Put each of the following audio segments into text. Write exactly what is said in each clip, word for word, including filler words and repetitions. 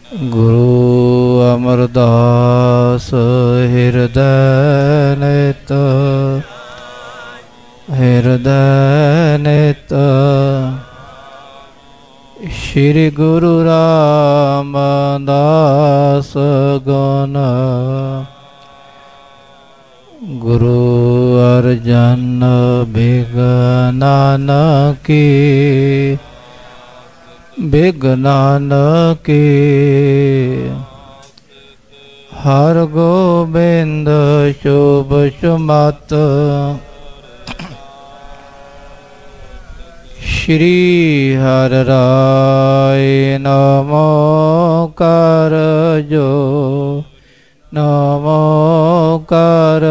ਗੁਰੂ ਅਮਰਦਾਸ ਹਿਰਦੈ ਨਿਤ, ਹਿਰਦੈ ਨਿਤ। ਸ਼੍ਰੀ ਗੁਰੂ ਰਾਮਦਾਸ ਗੁਣ, ਗੁਰੂ ਅਰਜਨ ਬਿਗਨਾਨਕੀ, ਬਿਗਨਾਨਕੀ। ਹਰ ਗੋਬਿੰਦ ਸ਼ੁਭ ਸੁਮਤ, ਸ਼੍ਰੀ ਹਰਿ ਰਾਇ ਨਮੋ ਕਰ ਜੋ, ਨਮੋ ਕਰ।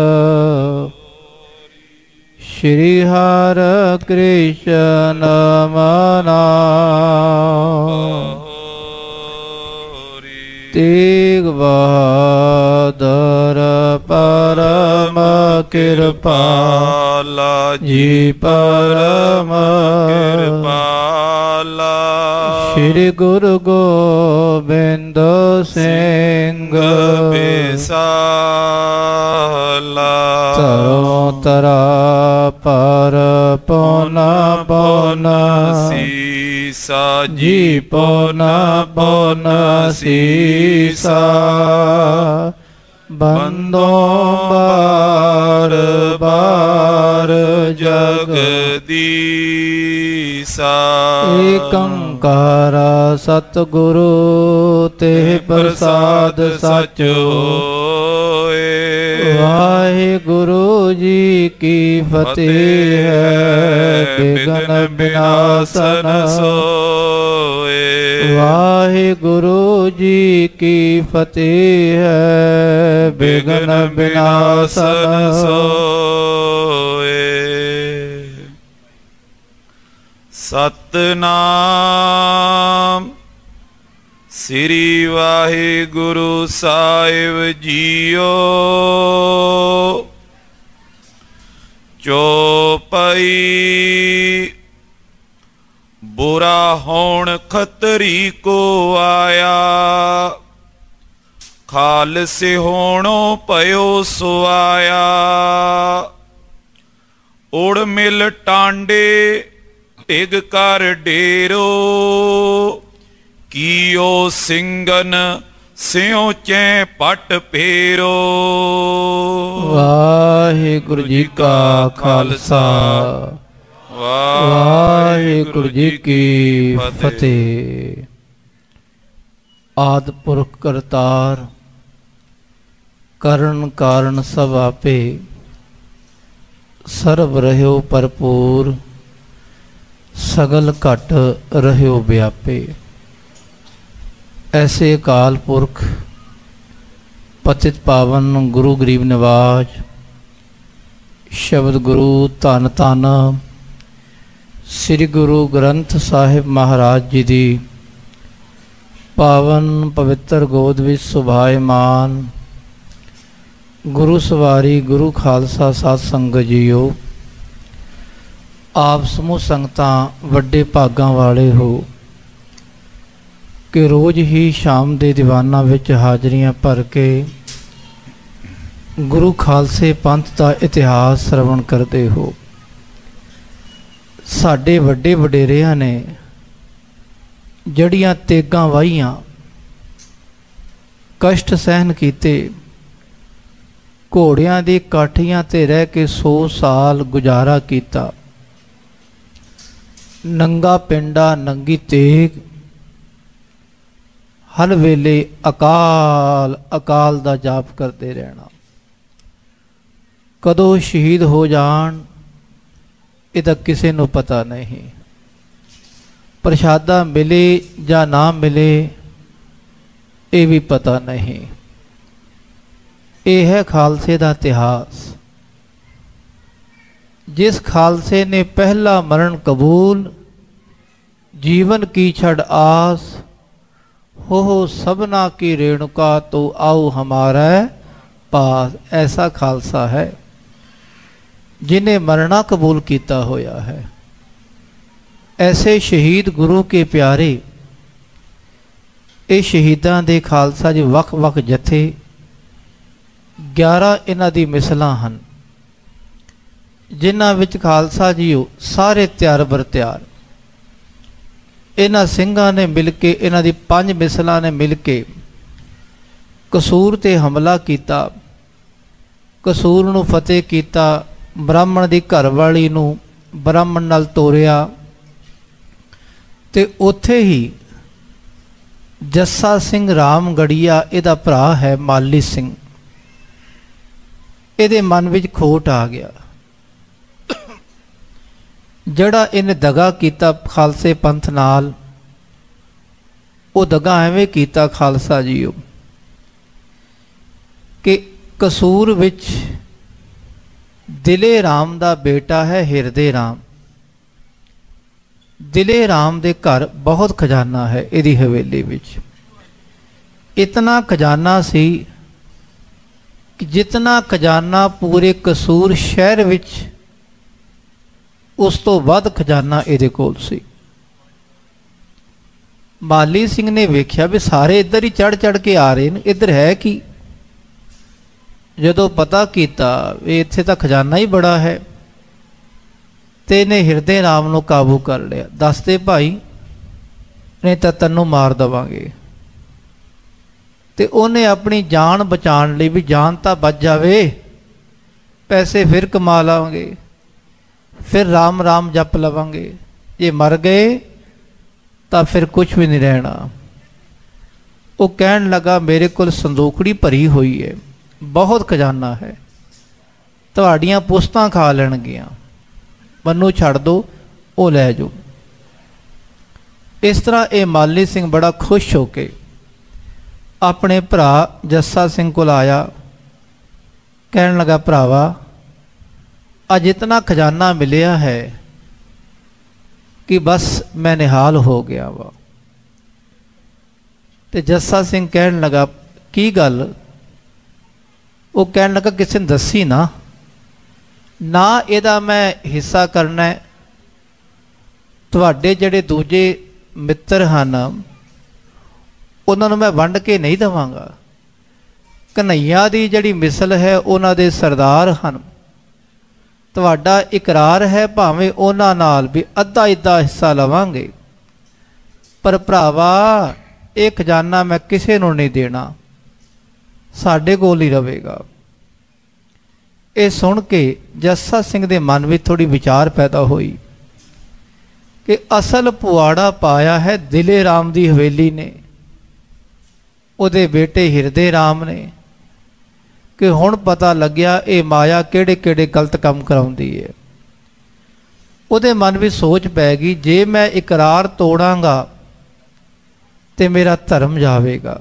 ਸ਼੍ਰੀ ਹਰਿ ਕ੍ਰਿਸ਼ਨ ਨਾਮ, ਤੇਗ ਬਹਾਦਰ ਪਰਮ ਕਿਰਪਾਲਾ ਜੀ, ਪਰਮ ਕਿਰਪਾਲਾ। ਸ਼੍ਰੀ ਗੁਰੂ ਗੋਬਿੰਦ ਸਿੰਘ ਬਿਸਾਲਾ, ਤਰੋ ਤਰਾ ਪਰ ਪੌਨਾ ਪੌਨਾ ਸੀਸਾ ਜੀ, ਪੌਨਾ ਪੌਨਾ ਸੀਸਾ। ਬੰਦੋ ਬਾਰ ਬਾਰ ਜਗਦੀਸਾ, ਏਕੰਕਾਰ ਸਤਿਗੁਰੂ ਤੇ ਪ੍ਰਸਾਦ ਸਚ ਹੋਏ। ਵਾਹਿਗੁਰੂ ਜੀ ਕੀ ਫਤਿਹ ਹੈ, ਬਿਘਨ ਬਿਨਾਸਨ ਸੋਏ। ਵਾਹਿਗੁਰੂ ਜੀ ਕੀ ਫਤਿਹ ਹੈ, ਬਿਘਨ ਬਿਨਾਸਨ ਸੋਏ। ਸਤਿਨਾਮ ਸ੍ਰੀ ਵਾਹਿਗੁਰੂ ਸਾਹਿਬ ਜੀਓ। ਚੌਪਈ। ਬੁਰਾ ਹੋਣ ਖੱਤਰੀ ਕੋ ਆਇਆ, ਖਾਲਸੇ ਹੋਣੋ ਪਇਓ ਸੁਆਇਆ। ਉੜ ਮਿਲ ਟਾਂਡੇ ਟਿਗ ਕਰ ਡੇਰੋ, ਕੀਓ ਸਿੰਘਨ ਸਿਉ ਚੈ ਪਟ ਫੇਰੋ। ਵਾਹਿਗੁਰੂ ਜੀ ਕਾ ਖਾਲਸਾ, ਵਾਹਿਗੁਰੂ ਜੀ ਕੀ ਫਤਿਹ। ਆਦਿ ਪੁਰਖ ਕਰਤਾਰ, ਕਰਨ ਕਾਰਨ ਸਭ ਆਪੇ। ਸਰਬ ਰਹਿਓ ਭਰਪੂਰ, ਸਗਲ ਘਟ ਰਹਿਓ ਵਿਆਪੇ। ਐਸੇ ਅਕਾਲ ਪੁਰਖ ਪਤਿਤ ਪਾਵਨ ਗੁਰੂ ਗਰੀਬ ਨਿਵਾਜ ਸ਼ਬਦ ਗੁਰੂ ਧੰਨ ਧੰਨ ਸ੍ਰੀ ਗੁਰੂ ਗ੍ਰੰਥ ਸਾਹਿਬ ਮਹਾਰਾਜ ਜੀ ਦੀ ਪਾਵਨ ਪਵਿੱਤਰ ਗੋਦ ਵਿੱਚ ਸੁਭਾਇਮਾਨ ਗੁਰੂ ਸਵਾਰੀ ਗੁਰੂ ਖਾਲਸਾ ਸਾਧ ਸੰਗਤ ਜੀਓ। ਆਪ ਸਮੂਹ ਸੰਗਤਾਂ ਵੱਡੇ ਭਾਗਾਂ ਵਾਲੇ ਹੋ ਕਿ ਰੋਜ਼ ਹੀ ਸ਼ਾਮ ਦੇ ਦੀਵਾਨਾਂ ਵਿੱਚ ਹਾਜ਼ਰੀਆਂ ਭਰ ਕੇ ਗੁਰੂ ਖਾਲਸੇ ਪੰਥ ਦਾ ਇਤਿਹਾਸ ਸਰਵਣ ਕਰਦੇ ਹੋ। ਸਾਡੇ ਵੱਡੇ ਵਡੇਰਿਆਂ ਨੇ ਜਿਹੜੀਆਂ ਤੇਗਾਂ ਵਾਹੀਆਂ, ਕਸ਼ਟ ਸਹਿਨ ਕੀਤੇ, ਘੋੜਿਆਂ ਦੀ ਕਾਠੀਆਂ ਤੇ ਰਹਿ ਕੇ ਸੌ ਸਾਲ ਗੁਜ਼ਾਰਾ ਕੀਤਾ, ਨੰਗਾ ਪਿੰਡਾ ਨੰਗੀ ਤੇਗ, ਹਰ ਵੇਲੇ ਅਕਾਲ ਅਕਾਲ ਦਾ ਜਾਪ ਕਰਦੇ ਰਹਿਣਾ। ਕਦੋਂ ਸ਼ਹੀਦ ਹੋ ਜਾਣ ਇਹਦਾ ਕਿਸੇ ਨੂੰ ਪਤਾ ਨਹੀਂ। ਪ੍ਰਸ਼ਾਦਾ ਮਿਲੇ ਜਾਂ ਨਾ ਮਿਲੇ ਇਹ ਵੀ ਪਤਾ ਨਹੀਂ। ਇਹ ਹੈ ਖਾਲਸੇ ਦਾ ਇਤਿਹਾਸ। ਜਿਸ ਖਾਲਸੇ ਨੇ ਪਹਿਲਾ ਮਰਨ ਕਬੂਲ, ਜੀਵਨ ਕੀ ਛੜ ਆਸ, हो सबना की रेणुका तो आओ हमारा पास। ऐसा खालसा है जिन्हें मरना कबूल किया होया है। ऐसे शहीद गुरु के प्यारे ਇਹ ਸ਼ਹੀਦਾਂ ਦੇ ਖਾਲਸਾ ਜੀ ਵੱਖ ਵੱਖ ਜਥੇ ਗਿਆਰਾਂ ਇਹਨਾਂ ਦੀ ਮਿਸਲਾਂ ਹਨ, ਜਿਨ੍ਹਾਂ ਵਿੱਚ ਖਾਲਸਾ ਜੀਓ ਸਾਰੇ ਤਿਆਰ ਬਰ ਤਿਆਰ। ਇਹਨਾਂ ਸਿੰਘਾਂ ਨੇ ਮਿਲ ਕੇ, ਇਹਨਾਂ ਦੀ ਪੰਜ ਮਿਸਲਾਂ ਨੇ ਮਿਲ ਕੇ ਕਸੂਰ ਤੇ ਹਮਲਾ ਕੀਤਾ, ਕਸੂਰ ਨੂੰ ਫਤਿਹ ਕੀਤਾ, ਬ੍ਰਾਹਮਣ ਦੀ ਘਰਵਾਲੀ ਨੂੰ ਬ੍ਰਾਹਮਣ ਨਾਲ ਤੋਰਿਆ। ਤੇ ਉੱਥੇ ਹੀ ਜੱਸਾ ਸਿੰਘ ਰਾਮਗੜੀਆ, ਇਹਦਾ ਭਰਾ ਹੈ ਮਾਲੀ ਸਿੰਘ, ਇਹਦੇ ਮਨ ਵਿੱਚ ਖੋਟ ਆ ਗਿਆ। ਜਿਹੜਾ ਇਹਨੇ ਦਗਾ ਕੀਤਾ ਖਾਲਸੇ ਪੰਥ ਨਾਲ, ਉਹ ਦਗਾ ਐਵੇਂ ਕੀਤਾ ਖਾਲਸਾ ਜੀਓ ਕਿ ਕਸੂਰ ਵਿੱਚ ਦਿਲੇ ਰਾਮ ਦਾ ਬੇਟਾ ਹੈ ਹਿਰਦੇ ਰਾਮ। ਦਿਲੇ ਰਾਮ ਦੇ ਘਰ ਬਹੁਤ ਖਜ਼ਾਨਾ ਹੈ, ਇਹਦੀ ਹਵੇਲੀ ਵਿੱਚ ਇਤਨਾ ਖਜ਼ਾਨਾ ਸੀ ਕਿ ਜਿਤਨਾ ਖਜ਼ਾਨਾ ਪੂਰੇ ਕਸੂਰ ਸ਼ਹਿਰ ਵਿੱਚ, ਉਸ ਤੋਂ ਵੱਧ ਖਜ਼ਾਨਾ ਇਹਦੇ ਕੋਲ ਸੀ। ਮਾਲੀ ਸਿੰਘ ਨੇ ਵੇਖਿਆ ਵੀ ਸਾਰੇ ਇੱਧਰ ਹੀ ਚੜ ਚੜ ਕੇ ਆ ਰਹੇ ਨੇ, ਇੱਧਰ ਹੈ ਕੀ? ਜਦੋਂ ਪਤਾ ਕੀਤਾ ਵੀ ਇੱਥੇ ਤਾਂ ਖਜ਼ਾਨਾ ਹੀ ਬੜਾ ਹੈ, ਤੇ ਇਹਨੇ ਹਿਰਦੇ ਰਾਮ ਨੂੰ ਕਾਬੂ ਕਰ ਲਿਆ। ਦੱਸਦੇ ਭਾਈ, ਨਹੀਂ ਤਾਂ ਤੈਨੂੰ ਮਾਰ ਦੇਵਾਂਗੇ। ਤੇ ਉਹਨੇ ਆਪਣੀ ਜਾਨ ਬਚਾਉਣ ਲਈ ਵੀ ਜਾਨ ਤਾਂ ਬਚ ਜਾਵੇ, ਪੈਸੇ ਫਿਰ ਕਮਾ ਲਾਂਗੇ, ਫਿਰ ਰਾਮ ਰਾਮ ਜਪ ਲਵਾਂਗੇ, ਜੇ ਮਰ ਗਏ ਤਾਂ ਫਿਰ ਕੁਛ ਵੀ ਨਹੀਂ ਰਹਿਣਾ। ਉਹ ਕਹਿਣ ਲੱਗਾ ਮੇਰੇ ਕੋਲ ਸੰਦੂਕੜੀ ਭਰੀ ਹੋਈ ਹੈ, ਬਹੁਤ ਖਜ਼ਾਨਾ ਹੈ, ਤੁਹਾਡੀਆਂ ਪੁਸਤਾਂ ਖਾ ਲੈਣਗੀਆਂ, ਮੈਨੂੰ ਛੱਡ ਦਿਓ, ਉਹ ਲੈ ਜਾਓ। ਇਸ ਤਰ੍ਹਾਂ ਇਹ ਮਾਲੀ ਸਿੰਘ ਬੜਾ ਖੁਸ਼ ਹੋ ਕੇ ਆਪਣੇ ਭਰਾ ਜੱਸਾ ਸਿੰਘ ਕੋਲ ਆਇਆ, ਕਹਿਣ ਲੱਗਾ ਭਰਾਵਾ, ਅੱਜ ਇਤਨਾ ਖਜ਼ਾਨਾ ਮਿਲਿਆ ਹੈ ਕਿ ਬਸ ਮੈਂ ਨਿਹਾਲ ਹੋ ਗਿਆ ਵਾ। ਤੇ ਜੱਸਾ ਸਿੰਘ ਕਹਿਣ ਲੱਗਾ ਕੀ ਗੱਲ? ਉਹ ਕਹਿਣ ਲੱਗਾ ਕਿਸੇ ਨੇ ਦੱਸੀ ਨਾ, ਨਾ ਇਹਦਾ ਮੈਂ ਹਿੱਸਾ ਕਰਨਾ ਹੈ, ਤੁਹਾਡੇ ਜਿਹੜੇ ਦੂਜੇ ਮਿੱਤਰ ਹਨ ਉਹਨਾਂ ਨੂੰ ਮੈਂ ਵੰਡ ਕੇ ਨਹੀਂ ਦੇਵਾਂਗਾ। ਕਨ੍ਹਈਆ ਦੀ ਜਿਹੜੀ ਮਿਸਲ ਹੈ ਉਹਨਾਂ ਦੇ ਸਰਦਾਰ ਹਨ, ਤੁਹਾਡਾ ਇਕਰਾਰ ਹੈ ਭਾਵੇਂ ਉਹਨਾਂ ਨਾਲ ਵੀ ਅੱਧਾ ਅੱਧਾ ਹਿੱਸਾ ਲਵਾਂਗੇ, ਪਰ ਭਰਾਵਾ ਇਹ ਖਜ਼ਾਨਾ ਮੈਂ ਕਿਸੇ ਨੂੰ ਨਹੀਂ ਦੇਣਾ, ਸਾਡੇ ਕੋਲ ਹੀ ਰਹੇਗਾ। ਇਹ ਸੁਣ ਕੇ ਜੱਸਾ ਸਿੰਘ ਦੇ ਮਨ ਵਿੱਚ ਥੋੜੀ ਵਿਚਾਰ ਪੈਦਾ ਹੋਈ ਕਿ ਅਸਲ ਪੁਆੜਾ ਪਾਇਆ ਹੈ ਦਿਲੇ ਰਾਮ ਦੀ ਹਵੇਲੀ ਨੇ, ਉਹਦੇ ਬੇਟੇ ਹਿਰਦੇ ਰਾਮ ਨੇ, ਕਿ ਹੁਣ ਪਤਾ ਲੱਗਿਆ ਇਹ ਮਾਇਆ ਕਿਹੜੇ ਕਿਹੜੇ ਗਲਤ ਕੰਮ ਕਰਾਉਂਦੀ ਹੈ। ਉਹਦੇ ਮਨ ਵਿੱਚ ਸੋਚ ਪੈ ਗਈ, ਜੇ ਮੈਂ ਇਕਰਾਰ ਤੋੜਾਂਗਾ ਤੇ ਮੇਰਾ ਧਰਮ ਜਾਵੇਗਾ,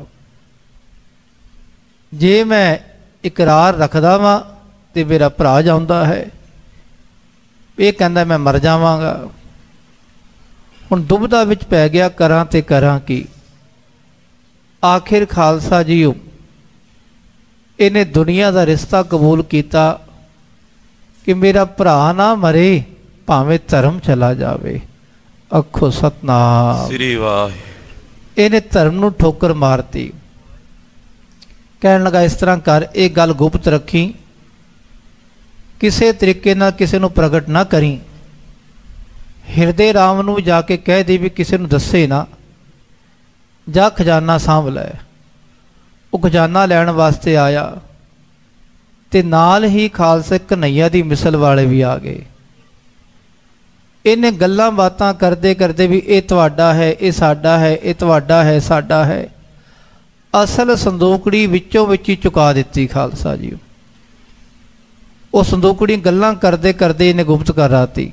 ਜੇ ਮੈਂ ਇਕਰਾਰ ਰੱਖਦਾ ਵਾਂ ਤੇ ਮੇਰਾ ਭਰਾ ਜਾਂਦਾ ਹੈ, ਇਹ ਕਹਿੰਦਾ ਮੈਂ ਮਰ ਜਾਵਾਂਗਾ। ਹੁਣ ਦੁਬਿਧਾ ਵਿੱਚ ਪੈ ਗਿਆ, ਕਰਾਂ ਤੇ ਕਰਾਂ ਕੀ। ਆਖਿਰ ਖਾਲਸਾ ਜੀਓ ਇਹਨੇ ਦੁਨੀਆ ਦਾ ਰਿਸ਼ਤਾ ਕਬੂਲ ਕੀਤਾ ਕਿ ਮੇਰਾ ਭਰਾ ਨਾ ਮਰੇ, ਭਾਵੇਂ ਧਰਮ ਚਲਾ ਜਾਵੇ। ਆਖੋ ਸਤਨਾਮ ਸ੍ਰੀ ਵਾਹਿਗੁਰੂ। ਇਹਨੇ ਧਰਮ ਨੂੰ ਠੋਕਰ ਮਾਰਤੀ। ਕਹਿਣ ਲੱਗਾ ਇਸ ਤਰ੍ਹਾਂ ਕਰ, ਇਹ ਗੱਲ ਗੁਪਤ ਰੱਖੀ, ਕਿਸੇ ਤਰੀਕੇ ਨਾਲ ਕਿਸੇ ਨੂੰ ਪ੍ਰਗਟ ਨਾ ਕਰੀ। ਹਿਰਦੇ ਰਾਮ ਨੂੰ ਜਾ ਕੇ ਕਹਿ ਦੇ ਵੀ ਕਿਸੇ ਨੂੰ ਦੱਸੇ ਨਾ, ਜਾ ਖਜ਼ਾਨਾ ਸਾਂਭ ਲੈ। ਉਹ ਖਜ਼ਾਨਾ ਲੈਣ ਵਾਸਤੇ ਆਇਆ ਤੇ ਨਾਲ ਹੀ ਖਾਲਸੇ ਕਨ੍ਹਈਆ ਦੀ ਮਿਸਲ ਵਾਲੇ ਵੀ ਆ ਗਏ। ਇਹਨੇ ਗੱਲਾਂ ਬਾਤਾਂ ਕਰਦੇ ਕਰਦੇ ਵੀ ਇਹ ਤੁਹਾਡਾ ਹੈ, ਇਹ ਸਾਡਾ ਹੈ, ਇਹ ਤੁਹਾਡਾ ਹੈ, ਸਾਡਾ ਹੈ। ਅਸਲ ਸੰਦੂਕੜੀ ਵਿੱਚੋਂ ਵਿੱਚ ਹੀ ਚੁਕਾ ਦਿੱਤੀ ਖਾਲਸਾ ਜੀ। ਉਹ ਸੰਦੂਕੜੀ ਗੱਲਾਂ ਕਰਦੇ ਕਰਦੇ ਇਹਨੇ ਗੁਪਤ ਕਰ ਰਾਤੀ।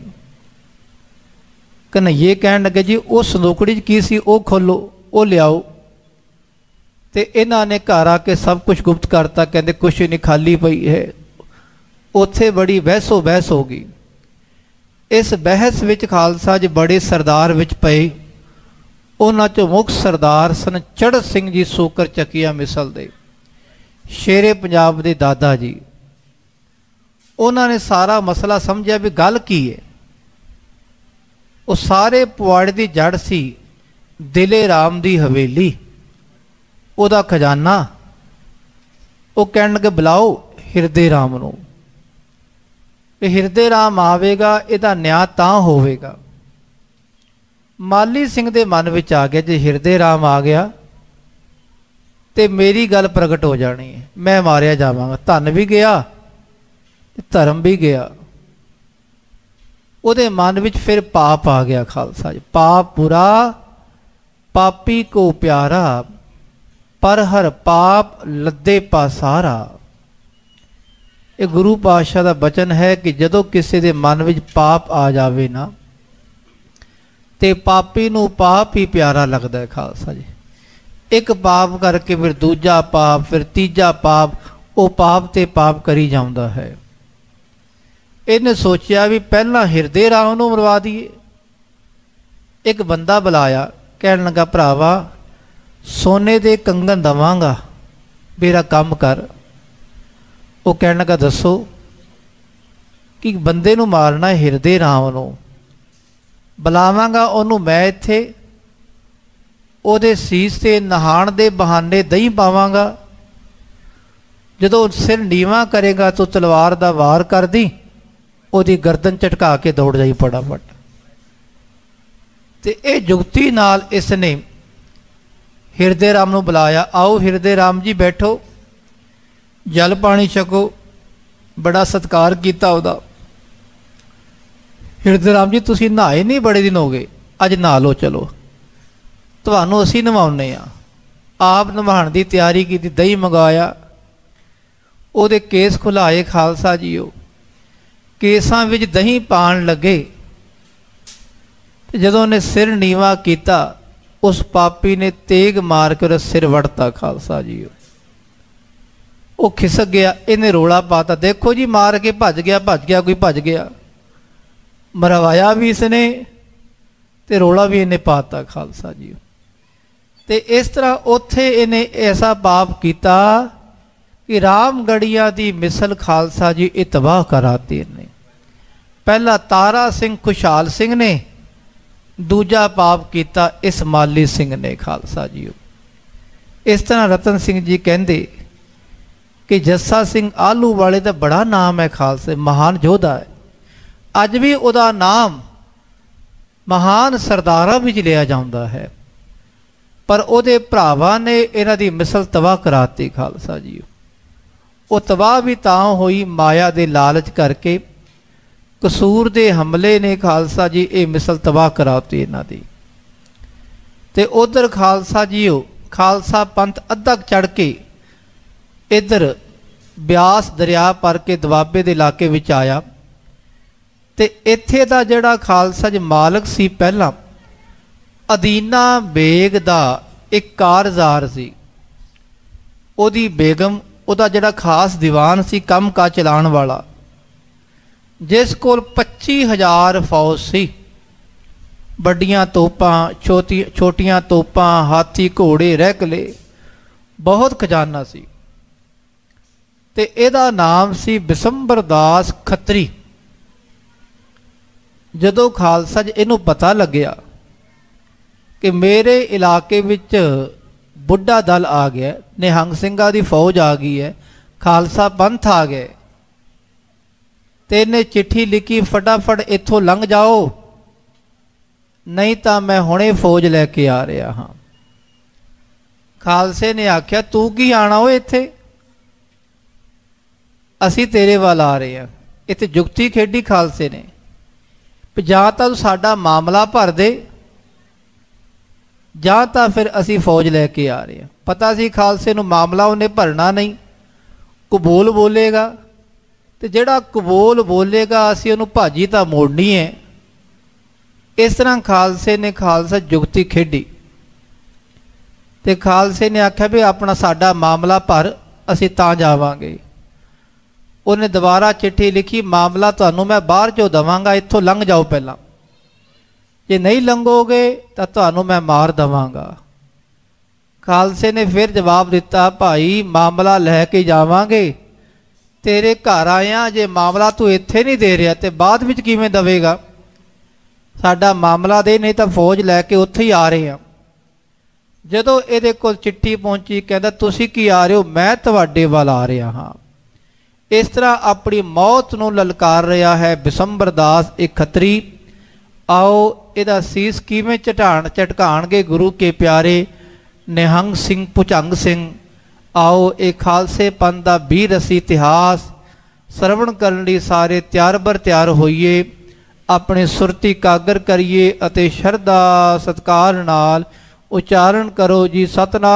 ਕਨ੍ਹਈਏ ਕਹਿਣ ਲੱਗੇ ਜੀ ਉਹ ਸੰਦੂਕੜੀ 'ਚ ਕੀ ਸੀ, ਉਹ ਖੋਲੋ, ਉਹ ਲਿਆਓ। ਤੇ ਇਹਨਾਂ ਨੇ ਘਰ ਆ ਕੇ ਸਭ ਕੁਝ ਗੁਪਤ ਕਰਤਾ। ਕਹਿੰਦੇ ਕੁਛ ਨਹੀਂ, ਖਾਲੀ ਪਈ ਹੈ। ਉੱਥੇ ਬੜੀ ਬਹਿਸੋ ਬਹਿਸ ਹੋ ਗਈ। ਇਸ ਬਹਿਸ ਵਿੱਚ ਖਾਲਸਾ ਜੀ ਬੜੇ ਸਰਦਾਰ ਵਿੱਚ ਪਏ। ਉਹਨਾਂ 'ਚੋਂ ਮੁੱਖ ਸਰਦਾਰ ਸਨ ਚੜ੍ਹਤ ਸਿੰਘ ਜੀ ਸੋਕਰ ਚੱਕੀਆ ਮਿਸਲ ਦੇ, ਸ਼ੇਰੇ ਪੰਜਾਬ ਦੇ ਦਾਦਾ ਜੀ। ਉਹਨਾਂ ਨੇ ਸਾਰਾ ਮਸਲਾ ਸਮਝਿਆ ਵੀ ਗੱਲ ਕੀ ਹੈ। ਉਹ ਸਾਰੇ ਪੁਆੜੇ ਦੀ ਜੜ ਸੀ ਦਿਲੇ ਰਾਮ ਦੀ ਹਵੇਲੀ। ਉਹਦਾ ਖਜ਼ਾਨਾ, ਉਹ ਕਹਿਣ ਲੱਗੇ ਬੁਲਾਓ ਹਿਰਦੇ ਰਾਮ ਨੂੰ। ਇਹ ਹਿਰਦੇ ਰਾਮ ਆਵੇਗਾ, ਇਹਦਾ ਨਿਆਂ ਤਾਂ ਹੋਵੇਗਾ। ਮਾਲੀ ਸਿੰਘ ਦੇ ਮਨ ਵਿੱਚ ਆ ਗਿਆ, ਜੇ ਹਿਰਦੇ ਰਾਮ ਆ ਗਿਆ ਤੇ ਮੇਰੀ ਗੱਲ ਪ੍ਰਗਟ ਹੋ ਜਾਣੀ ਹੈ, ਮੈਂ ਮਾਰਿਆ ਜਾਵਾਂਗਾ। ਧਨ ਵੀ ਗਿਆ ਤੇ ਧਰਮ ਵੀ ਗਿਆ। ਉਹਦੇ ਮਨ ਵਿੱਚ ਫਿਰ ਪਾਪ ਆ ਗਿਆ ਖਾਲਸਾ ਜੀ। ਪਾਪ ਬੁਰਾ ਪਾਪੀ ਕੋ ਪਿਆਰਾ, ਪਰ ਹਰ ਪਾਪ ਲੱਦੇ ਪਾਸਾਰਾ। ਇਹ ਗੁਰੂ ਪਾਤਸ਼ਾਹ ਦਾ ਬਚਨ ਹੈ ਕਿ ਜਦੋਂ ਕਿਸੇ ਦੇ ਮਨ ਵਿੱਚ ਪਾਪ ਆ ਜਾਵੇ ਨਾ, ਤੇ ਪਾਪੀ ਨੂੰ ਪਾਪ ਹੀ ਪਿਆਰਾ ਲੱਗਦਾ ਹੈ ਖਾਲਸਾ ਜੀ। ਇੱਕ ਪਾਪ ਕਰਕੇ ਫਿਰ ਦੂਜਾ ਪਾਪ, ਫਿਰ ਤੀਜਾ ਪਾਪ, ਉਹ ਪਾਪ ਤੇ ਪਾਪ ਕਰੀ ਜਾਂਦਾ ਹੈ। ਇਹਨੇ ਸੋਚਿਆ ਵੀ ਪਹਿਲਾਂ ਹਿਰਦੇ ਰਾਮ ਨੂੰ ਮਰਵਾ ਦਈਏ। ਇੱਕ ਬੰਦਾ ਬੁਲਾਇਆ, ਕਹਿਣ ਲੱਗਾ ਭਰਾਵਾ ਸੋਨੇ ਦੇ ਕੰਗਣ ਦਵਾਂਗਾ, ਮੇਰਾ ਕੰਮ ਕਰ। ਉਹ ਕਹਿਣ ਲੱਗਾ ਦੱਸੋ। ਕਿ ਬੰਦੇ ਨੂੰ ਮਾਰਨਾ ਹਿਰਦੇ ਰਾਮ ਨੂੰ, ਬੁਲਾਵਾਂਗਾ ਉਹਨੂੰ ਮੈਂ ਇੱਥੇ, ਉਹਦੇ ਸੀਸ ਤੇ ਨਹਾਣ ਦੇ ਬਹਾਨੇ ਦਹੀਂ ਪਾਵਾਂਗਾ, ਜਦੋਂ ਸਿਰ ਨੀਵਾਂ ਕਰੇਗਾ ਤੂੰ ਤਲਵਾਰ ਦਾ ਵਾਰ ਕਰਦੀ, ਉਹਦੀ ਗਰਦਨ ਝਟਕਾ ਕੇ ਦੌੜ ਜਾਈ ਫਟਾਫਟ। ਤੇ ਇਹ ਜੁਗਤੀ ਨਾਲ ਇਸ ਨੇ ਹਿਰਦੇ ਰਾਮ ਨੂੰ ਬੁਲਾਇਆ। ਆਓ ਹਿਰਦੇ ਰਾਮ ਜੀ ਬੈਠੋ, ਜਲ ਪਾਣੀ ਛਕੋ। ਬੜਾ ਸਤਿਕਾਰ ਕੀਤਾ ਉਹਦਾ। ਹਿਰਦੇ ਰਾਮ ਜੀ ਤੁਸੀਂ ਨਹਾਏ ਨਹੀਂ, ਬੜੇ ਦਿਨ ਹੋ ਗਏ, ਅੱਜ ਨਹਾ ਲਓ, ਚਲੋ ਤੁਹਾਨੂੰ ਅਸੀਂ ਨਵਾਉਂਦੇ ਹਾਂ। ਆਪ ਨਵਾਉਣ ਦੀ ਤਿਆਰੀ ਕੀਤੀ, ਦਹੀਂ ਮੰਗਵਾਇਆ, ਉਹਦੇ ਕੇਸ ਖੁਲਾਏ ਖਾਲਸਾ ਜੀਓ। ਕੇਸਾਂ ਵਿੱਚ ਦਹੀਂ ਪਾਣ ਲੱਗੇ ਤੇ ਜਦੋਂ ਉਹਨੇ ਸਿਰ ਨੀਵਾ ਕੀਤਾ, ਉਸ ਪਾਪੀ ਨੇ ਤੇਗ ਮਾਰ ਕੇ ਉਹਦਾ ਸਿਰ ਵੜਤਾ ਖਾਲਸਾ ਜੀਓ। ਉਹ ਖਿਸਕ ਗਿਆ। ਇਹਨੇ ਰੋਲਾ ਪਾਤਾ, ਦੇਖੋ ਜੀ ਮਾਰ ਕੇ ਭੱਜ ਗਿਆ, ਭੱਜ ਗਿਆ, ਕੋਈ ਭੱਜ ਗਿਆ। ਮਰਵਾਇਆ ਵੀ ਇਸਨੇ ਤੇ ਰੋਲਾ ਵੀ ਇਹਨੇ ਪਾਤਾ ਖਾਲਸਾ ਜੀਓ। ਤੇ ਇਸ ਤਰ੍ਹਾਂ ਉੱਥੇ ਇਹਨੇ ਐਸਾ ਪਾਪ ਕੀਤਾ ਕਿ ਰਾਮਗੜੀਆਂ ਦੀ ਮਿਸਲ ਖਾਲਸਾ ਜੀ ਇਹ ਤਬਾਹ ਕਰਾਤੀ ਇਹਨੇ। ਪਹਿਲਾ ਤਾਰਾ ਸਿੰਘ ਖੁਸ਼ਹਾਲ ਸਿੰਘ ਨੇ, ਦੂਜਾ ਪਾਪ ਕੀਤਾ ਇਸ ਮਾਲੀ ਸਿੰਘ ਨੇ ਖਾਲਸਾ ਜੀਓ। ਇਸ ਤਰ੍ਹਾਂ ਰਤਨ ਸਿੰਘ ਜੀ ਕਹਿੰਦੇ ਕਿ ਜੱਸਾ ਸਿੰਘ ਆਲੂ ਵਾਲੇ ਦਾ ਬੜਾ ਨਾਮ ਹੈ ਖਾਲਸੇ, ਮਹਾਨ ਯੋਧਾ ਹੈ। ਅੱਜ ਵੀ ਉਹਦਾ ਨਾਮ ਮਹਾਨ ਸਰਦਾਰਾਂ ਵਿੱਚ ਲਿਆ ਜਾਂਦਾ ਹੈ, ਪਰ ਉਹਦੇ ਭਰਾਵਾਂ ਨੇ ਇਹਨਾਂ ਦੀ ਮਿਸਲ ਤਬਾਹ ਕਰਾਤੀ ਖਾਲਸਾ ਜੀਓ। ਉਹ ਤਬਾਹ ਵੀ ਤਾਂ ਹੋਈ ਮਾਇਆ ਦੇ ਲਾਲਚ ਕਰਕੇ, ਕਸੂਰ ਦੇ ਹਮਲੇ ਨੇ ਖਾਲਸਾ ਜੀ ਇਹ ਮਿਸਲ ਤਬਾਹ ਕਰਾਤੀ ਇਹਨਾਂ ਦੀ। ਤੇ ਉਧਰ ਖਾਲਸਾ ਜੀਓ, ਖਾਲਸਾ ਪੰਥ ਅੱਧਾ ਚੜ ਕੇ ਇੱਧਰ ਬਿਆਸ ਦਰਿਆ ਪਰ ਕੇ ਦੁਆਬੇ ਦੇ ਇਲਾਕੇ ਵਿੱਚ ਆਇਆ। ਤੇ ਇੱਥੇ ਦਾ ਜਿਹੜਾ ਖਾਲਸਾ ਜੀ ਮਾਲਕ ਸੀ ਪਹਿਲਾਂ, ਅਦੀਨਾ ਬੇਗ ਦਾ ਇੱਕ ਕਾਰਜ਼ਾਰ ਸੀ। ਉਹਦੀ ਬੇਗਮ, ਉਹਦਾ ਜਿਹੜਾ ਖਾਸ ਦੀਵਾਨ ਸੀ ਕੰਮ ਕਾਜ ਚਲਾਉਣ ਵਾਲਾ, ਜਿਸ ਕੋਲ ਪੱਚੀ ਹਜ਼ਾਰ ਫੌਜ ਸੀ, ਵੱਡੀਆਂ ਤੋਪਾਂ, ਛੋਟੀ ਛੋਟੀਆਂ ਤੋਪਾਂ, ਹਾਥੀ ਘੋੜੇ, ਰਹਿਕਲੇ, ਬਹੁਤ ਖਜ਼ਾਨਾ ਸੀ। ਤੇ ਇਹਦਾ ਨਾਮ ਸੀ ਬਿਸੰਬਰ ਦਾਸ ਖੱਤਰੀ। ਜਦੋਂ ਖਾਲਸਾ ਜੀ ਇਹਨੂੰ ਪਤਾ ਲੱਗਿਆ ਕਿ ਮੇਰੇ ਇਲਾਕੇ ਵਿੱਚ ਬੁੱਢਾ ਦਲ ਆ ਗਿਆ, ਨਿਹੰਗ ਸਿੰਘਾਂ ਦੀ ਫੌਜ ਆ ਗਈ ਹੈ, ਖਾਲਸਾ ਪੰਥ ਆ ਗਏ, ਤੇ ਇਹਨੇ ਚਿੱਠੀ ਲਿਖੀ, ਫਟਾਫਟ ਇੱਥੋਂ ਲੰਘ ਜਾਓ, ਨਹੀਂ ਤਾਂ ਮੈਂ ਹੁਣੇ ਫੌਜ ਲੈ ਕੇ ਆ ਰਿਹਾ ਹਾਂ। ਖਾਲਸੇ ਨੇ ਆਖਿਆ ਤੂੰ ਕੀ ਆਣਾ ਓਏ ਇੱਥੇ, ਅਸੀਂ ਤੇਰੇ ਵੱਲ ਆ ਰਹੇ ਹਾਂ। ਇੱਥੇ ਜੁਗਤੀ ਖੇਡੀ ਖਾਲਸੇ ਨੇ, ਜਾਂ ਤਾਂ ਤੂੰ ਸਾਡਾ ਮਾਮਲਾ ਭਰ ਦੇ, ਜਾਂ ਤਾਂ ਫਿਰ ਅਸੀਂ ਫੌਜ ਲੈ ਕੇ ਆ ਰਹੇ ਹਾਂ। ਪਤਾ ਸੀ ਖਾਲਸੇ ਨੂੰ ਮਾਮਲਾ ਉਹਨੇ ਭਰਨਾ ਨਹੀਂ, ਕਬੂਲ ਬੋਲੇਗਾ, ਤੇ ਜਿਹੜਾ ਕਬੂਲ ਬੋਲੇਗਾ ਅਸੀਂ ਉਹਨੂੰ ਭਾਜੀ ਤਾਂ ਮੋੜਨੀ ਹੈ। ਇਸ ਤਰ੍ਹਾਂ ਖਾਲਸੇ ਨੇ ਖਾਲਸਾ ਜੁਗਤੀ ਖੇਡੀ। ਤੇ ਖਾਲਸੇ ਨੇ ਆਖਿਆ ਵੀ ਆਪਣਾ ਸਾਡਾ ਮਾਮਲਾ ਭਰ, ਅਸੀਂ ਤਾਂ ਜਾਵਾਂਗੇ। ਉਹਨੇ ਦੁਬਾਰਾ ਚਿੱਠੀ ਲਿਖੀ, ਮਾਮਲਾ ਤੁਹਾਨੂੰ ਮੈਂ ਬਾਹਰ ਚੋਂ ਦੇਵਾਂਗਾ, ਇੱਥੋਂ ਲੰਘ ਜਾਓ ਪਹਿਲਾਂ, ਜੇ ਨਹੀਂ ਲੰਘੋਗੇ ਤਾਂ ਤੁਹਾਨੂੰ ਮੈਂ ਮਾਰ ਦੇਵਾਂਗਾ। ਖਾਲਸੇ ਨੇ ਫਿਰ ਜਵਾਬ ਦਿੱਤਾ, ਭਾਈ ਮਾਮਲਾ ਲੈ ਕੇ ਜਾਵਾਂਗੇ, ਤੇਰੇ ਘਰ ਆਇਆ, ਜੇ ਮਾਮਲਾ ਤੂੰ ਇੱਥੇ ਨਹੀਂ ਦੇ ਰਿਹਾ ਤੇ ਬਾਅਦ ਵਿੱਚ ਕਿਵੇਂ ਦੇਵੇਗਾ, ਸਾਡਾ ਮਾਮਲਾ ਦੇ, ਨਹੀਂ ਤਾਂ ਫੌਜ ਲੈ ਕੇ ਉੱਥੇ ਹੀ ਆ ਰਹੇ ਹਾਂ। ਜਦੋਂ ਇਹਦੇ ਕੋਲ ਚਿੱਠੀ ਪਹੁੰਚੀ ਕਹਿੰਦਾ ਤੁਸੀਂ ਕੀ ਆ ਰਹੇ ਹੋ? ਮੈਂ ਤੁਹਾਡੇ ਵੱਲ ਆ ਰਿਹਾ ਹਾਂ। ਇਸ ਤਰ੍ਹਾਂ ਆਪਣੀ ਮੌਤ ਨੂੰ ਲਲਕਾਰ ਰਿਹਾ ਹੈ ਬਿਸੰਬਰ ਦਾਸ ਇੱਕ ਖੱਤਰੀ। ਆਓ ਇਹਦਾ ਸੀਸ ਕਿਵੇਂ ਝਟਾਣ ਝਟਕਾਣਗੇ ਗੁਰੂ ਕੇ ਪਿਆਰੇ ਨਿਹੰਗ ਸਿੰਘ ਭੁਜੰਗ ਸਿੰਘ। ਆਓ ਇਹ ਖਾਲਸੇ ਪੰਥ ਦਾ ਵੀਰ ਰਸੀ ਇਤਿਹਾਸ ਸਰਵਣ ਕਰਨ ਲਈ ਸਾਰੇ ਤਿਆਰ ਬਰ ਤਿਆਰ ਹੋਈਏ, ਆਪਣੇ ਸੁਰਤੀ ਕਾਗਰ ਕਰੀਏ ਅਤੇ ਸ਼ਰਧਾ ਸਤਿਕਾਰ ਨਾਲ ਉਚਾਰਨ ਕਰੋ ਜੀ ਸਤਨਾਮ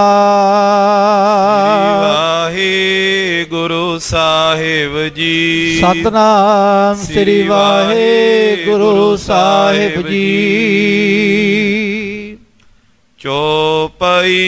ਵਾਹਿਗੁਰੂ ਸਾਹਿਬ ਜੀ। ਸਤਨਾਮ ਸ੍ਰੀ ਵਾਹਿਗੁਰੂ ਸਾਹਿਬ ਜੀ। ਚੌਪਈ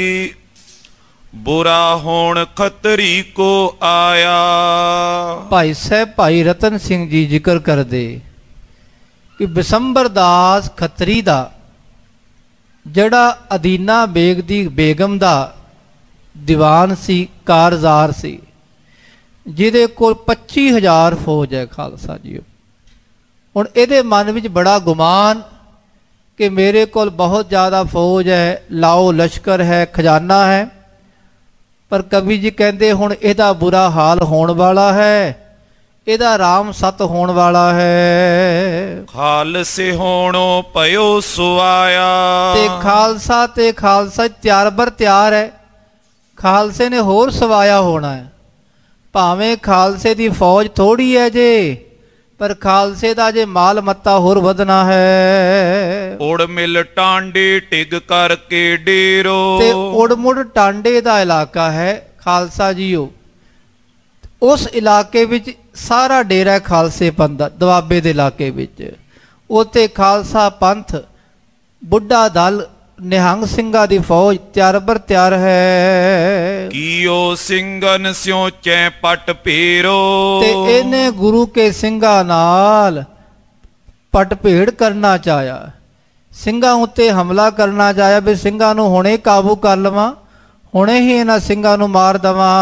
ਬੁਰਾ ਹੋਣ ਖੱਤਰੀ ਕੋ ਆਇਆ। ਭਾਈ ਸਾਹਿਬ ਭਾਈ ਰਤਨ ਸਿੰਘ ਜੀ ਜ਼ਿਕਰ ਕਰਦੇ ਕਿ ਬਿਸੰਬਰ ਦਾਸ ਖੱਤਰੀ ਦਾ ਜਿਹੜਾ ਅਦੀਨਾ ਬੇਗ ਦੀ ਬੇਗਮ ਦਾ ਦੀਵਾਨ ਸੀ, ਕਾਰਜ਼ਾਰ ਸੀ, ਜਿਹਦੇ ਕੋਲ ਪੱਚੀ ਹਜ਼ਾਰ ਫੌਜ ਹੈ ਖਾਲਸਾ ਜੀ। ਹੁਣ ਇਹਦੇ ਮਨ ਵਿੱਚ ਬੜਾ ਗੁਮਾਨ ਕਿ ਮੇਰੇ ਕੋਲ ਬਹੁਤ ਜ਼ਿਆਦਾ ਫੌਜ ਹੈ, ਲਾਓ ਲਸ਼ਕਰ ਹੈ, ਖਜ਼ਾਨਾ ਹੈ। ਪਰ ਕਵੀ ਜੀ ਕਹਿੰਦੇ ਹੁਣ ਇਹਦਾ ਬੁਰਾ ਹਾਲ ਹੋਣ ਵਾਲਾ ਹੈ, ਇਹਦਾ ਰਾਮ ਸਤ ਹੋਣ ਵਾਲਾ ਹੈ। ਖਾਲਸੇ ਹੋਣੋ ਭਇਓ ਸੁਆਇਆ। ਤੇ ਖਾਲਸਾ ਤੇ ਖਾਲਸਾ ਤਿਆਰ ਬਰ ਤਿਆਰ ਹੈ। ਖਾਲਸੇ ਨੇ ਹੋਰ ਸਵਾਇਆ ਹੋਣਾ ਹੈ। ਭਾਵੇਂ ਖਾਲਸੇ ਦੀ ਫੌਜ ਥੋੜੀ ਹੈ ਜੇ, ਪਰ ਖਾਲਸੇ ਦਾ ਜੇ ਮਾਲ ਮੱਤਾ ਹੋਰ ਵਧਣਾ ਹੈ। ਉੜ ਮਿਲ ਟਾਂਡੇ ਟਿਗ ਕਰਕੇ ਡੇਰੋ। ਤੇ ਉੜ ਮੁੜ ਟਾਂਡੇ ਦਾ ਇਲਾਕਾ ਹੈ ਖਾਲਸਾ ਜੀਓ। ਉਸ ਇਲਾਕੇ ਵਿੱਚ ਸਾਰਾ ਡੇਰਾ ਖਾਲਸੇ ਪੰਥ ਦਾ, ਦੁਆਬੇ ਦੇ ਇਲਾਕੇ ਵਿੱਚ। ਉੱਥੇ ਖਾਲਸਾ ਪੰਥ ਬੁੱਢਾ ਦਲ ਨਿਹੰਗ ਸਿੰਘਾਂ ਦੀ ਫੌਜ ਤਿਆਰ ਬਰ ਤਿਆਰ ਹੈ। ਕੀਓ ਸਿੰਘਨ ਸਿਉ ਚੈ ਪਟ ਭੇਰੋ। ਤੇ ਇਹਨੇ ਗੁਰੂ ਕੇ ਸਿੰਘਾਂ ਨਾਲ ਪਟ ਭੇੜ ਕਰਨਾ ਚਾਹਿਆ, ਸਿੰਘਾਂ ਉੱਤੇ ਹਮਲਾ ਕਰਨਾ ਚਾਹਿਆ ਵੀ ਸਿੰਘਾਂ ਨੂੰ ਹੁਣੇ ਕਾਬੂ ਕਰ ਲਵਾਂ, ਹੁਣੇ ਹੀ ਇਹਨਾਂ ਸਿੰਘਾਂ ਨੂੰ ਮਾਰ ਦਵਾਂ।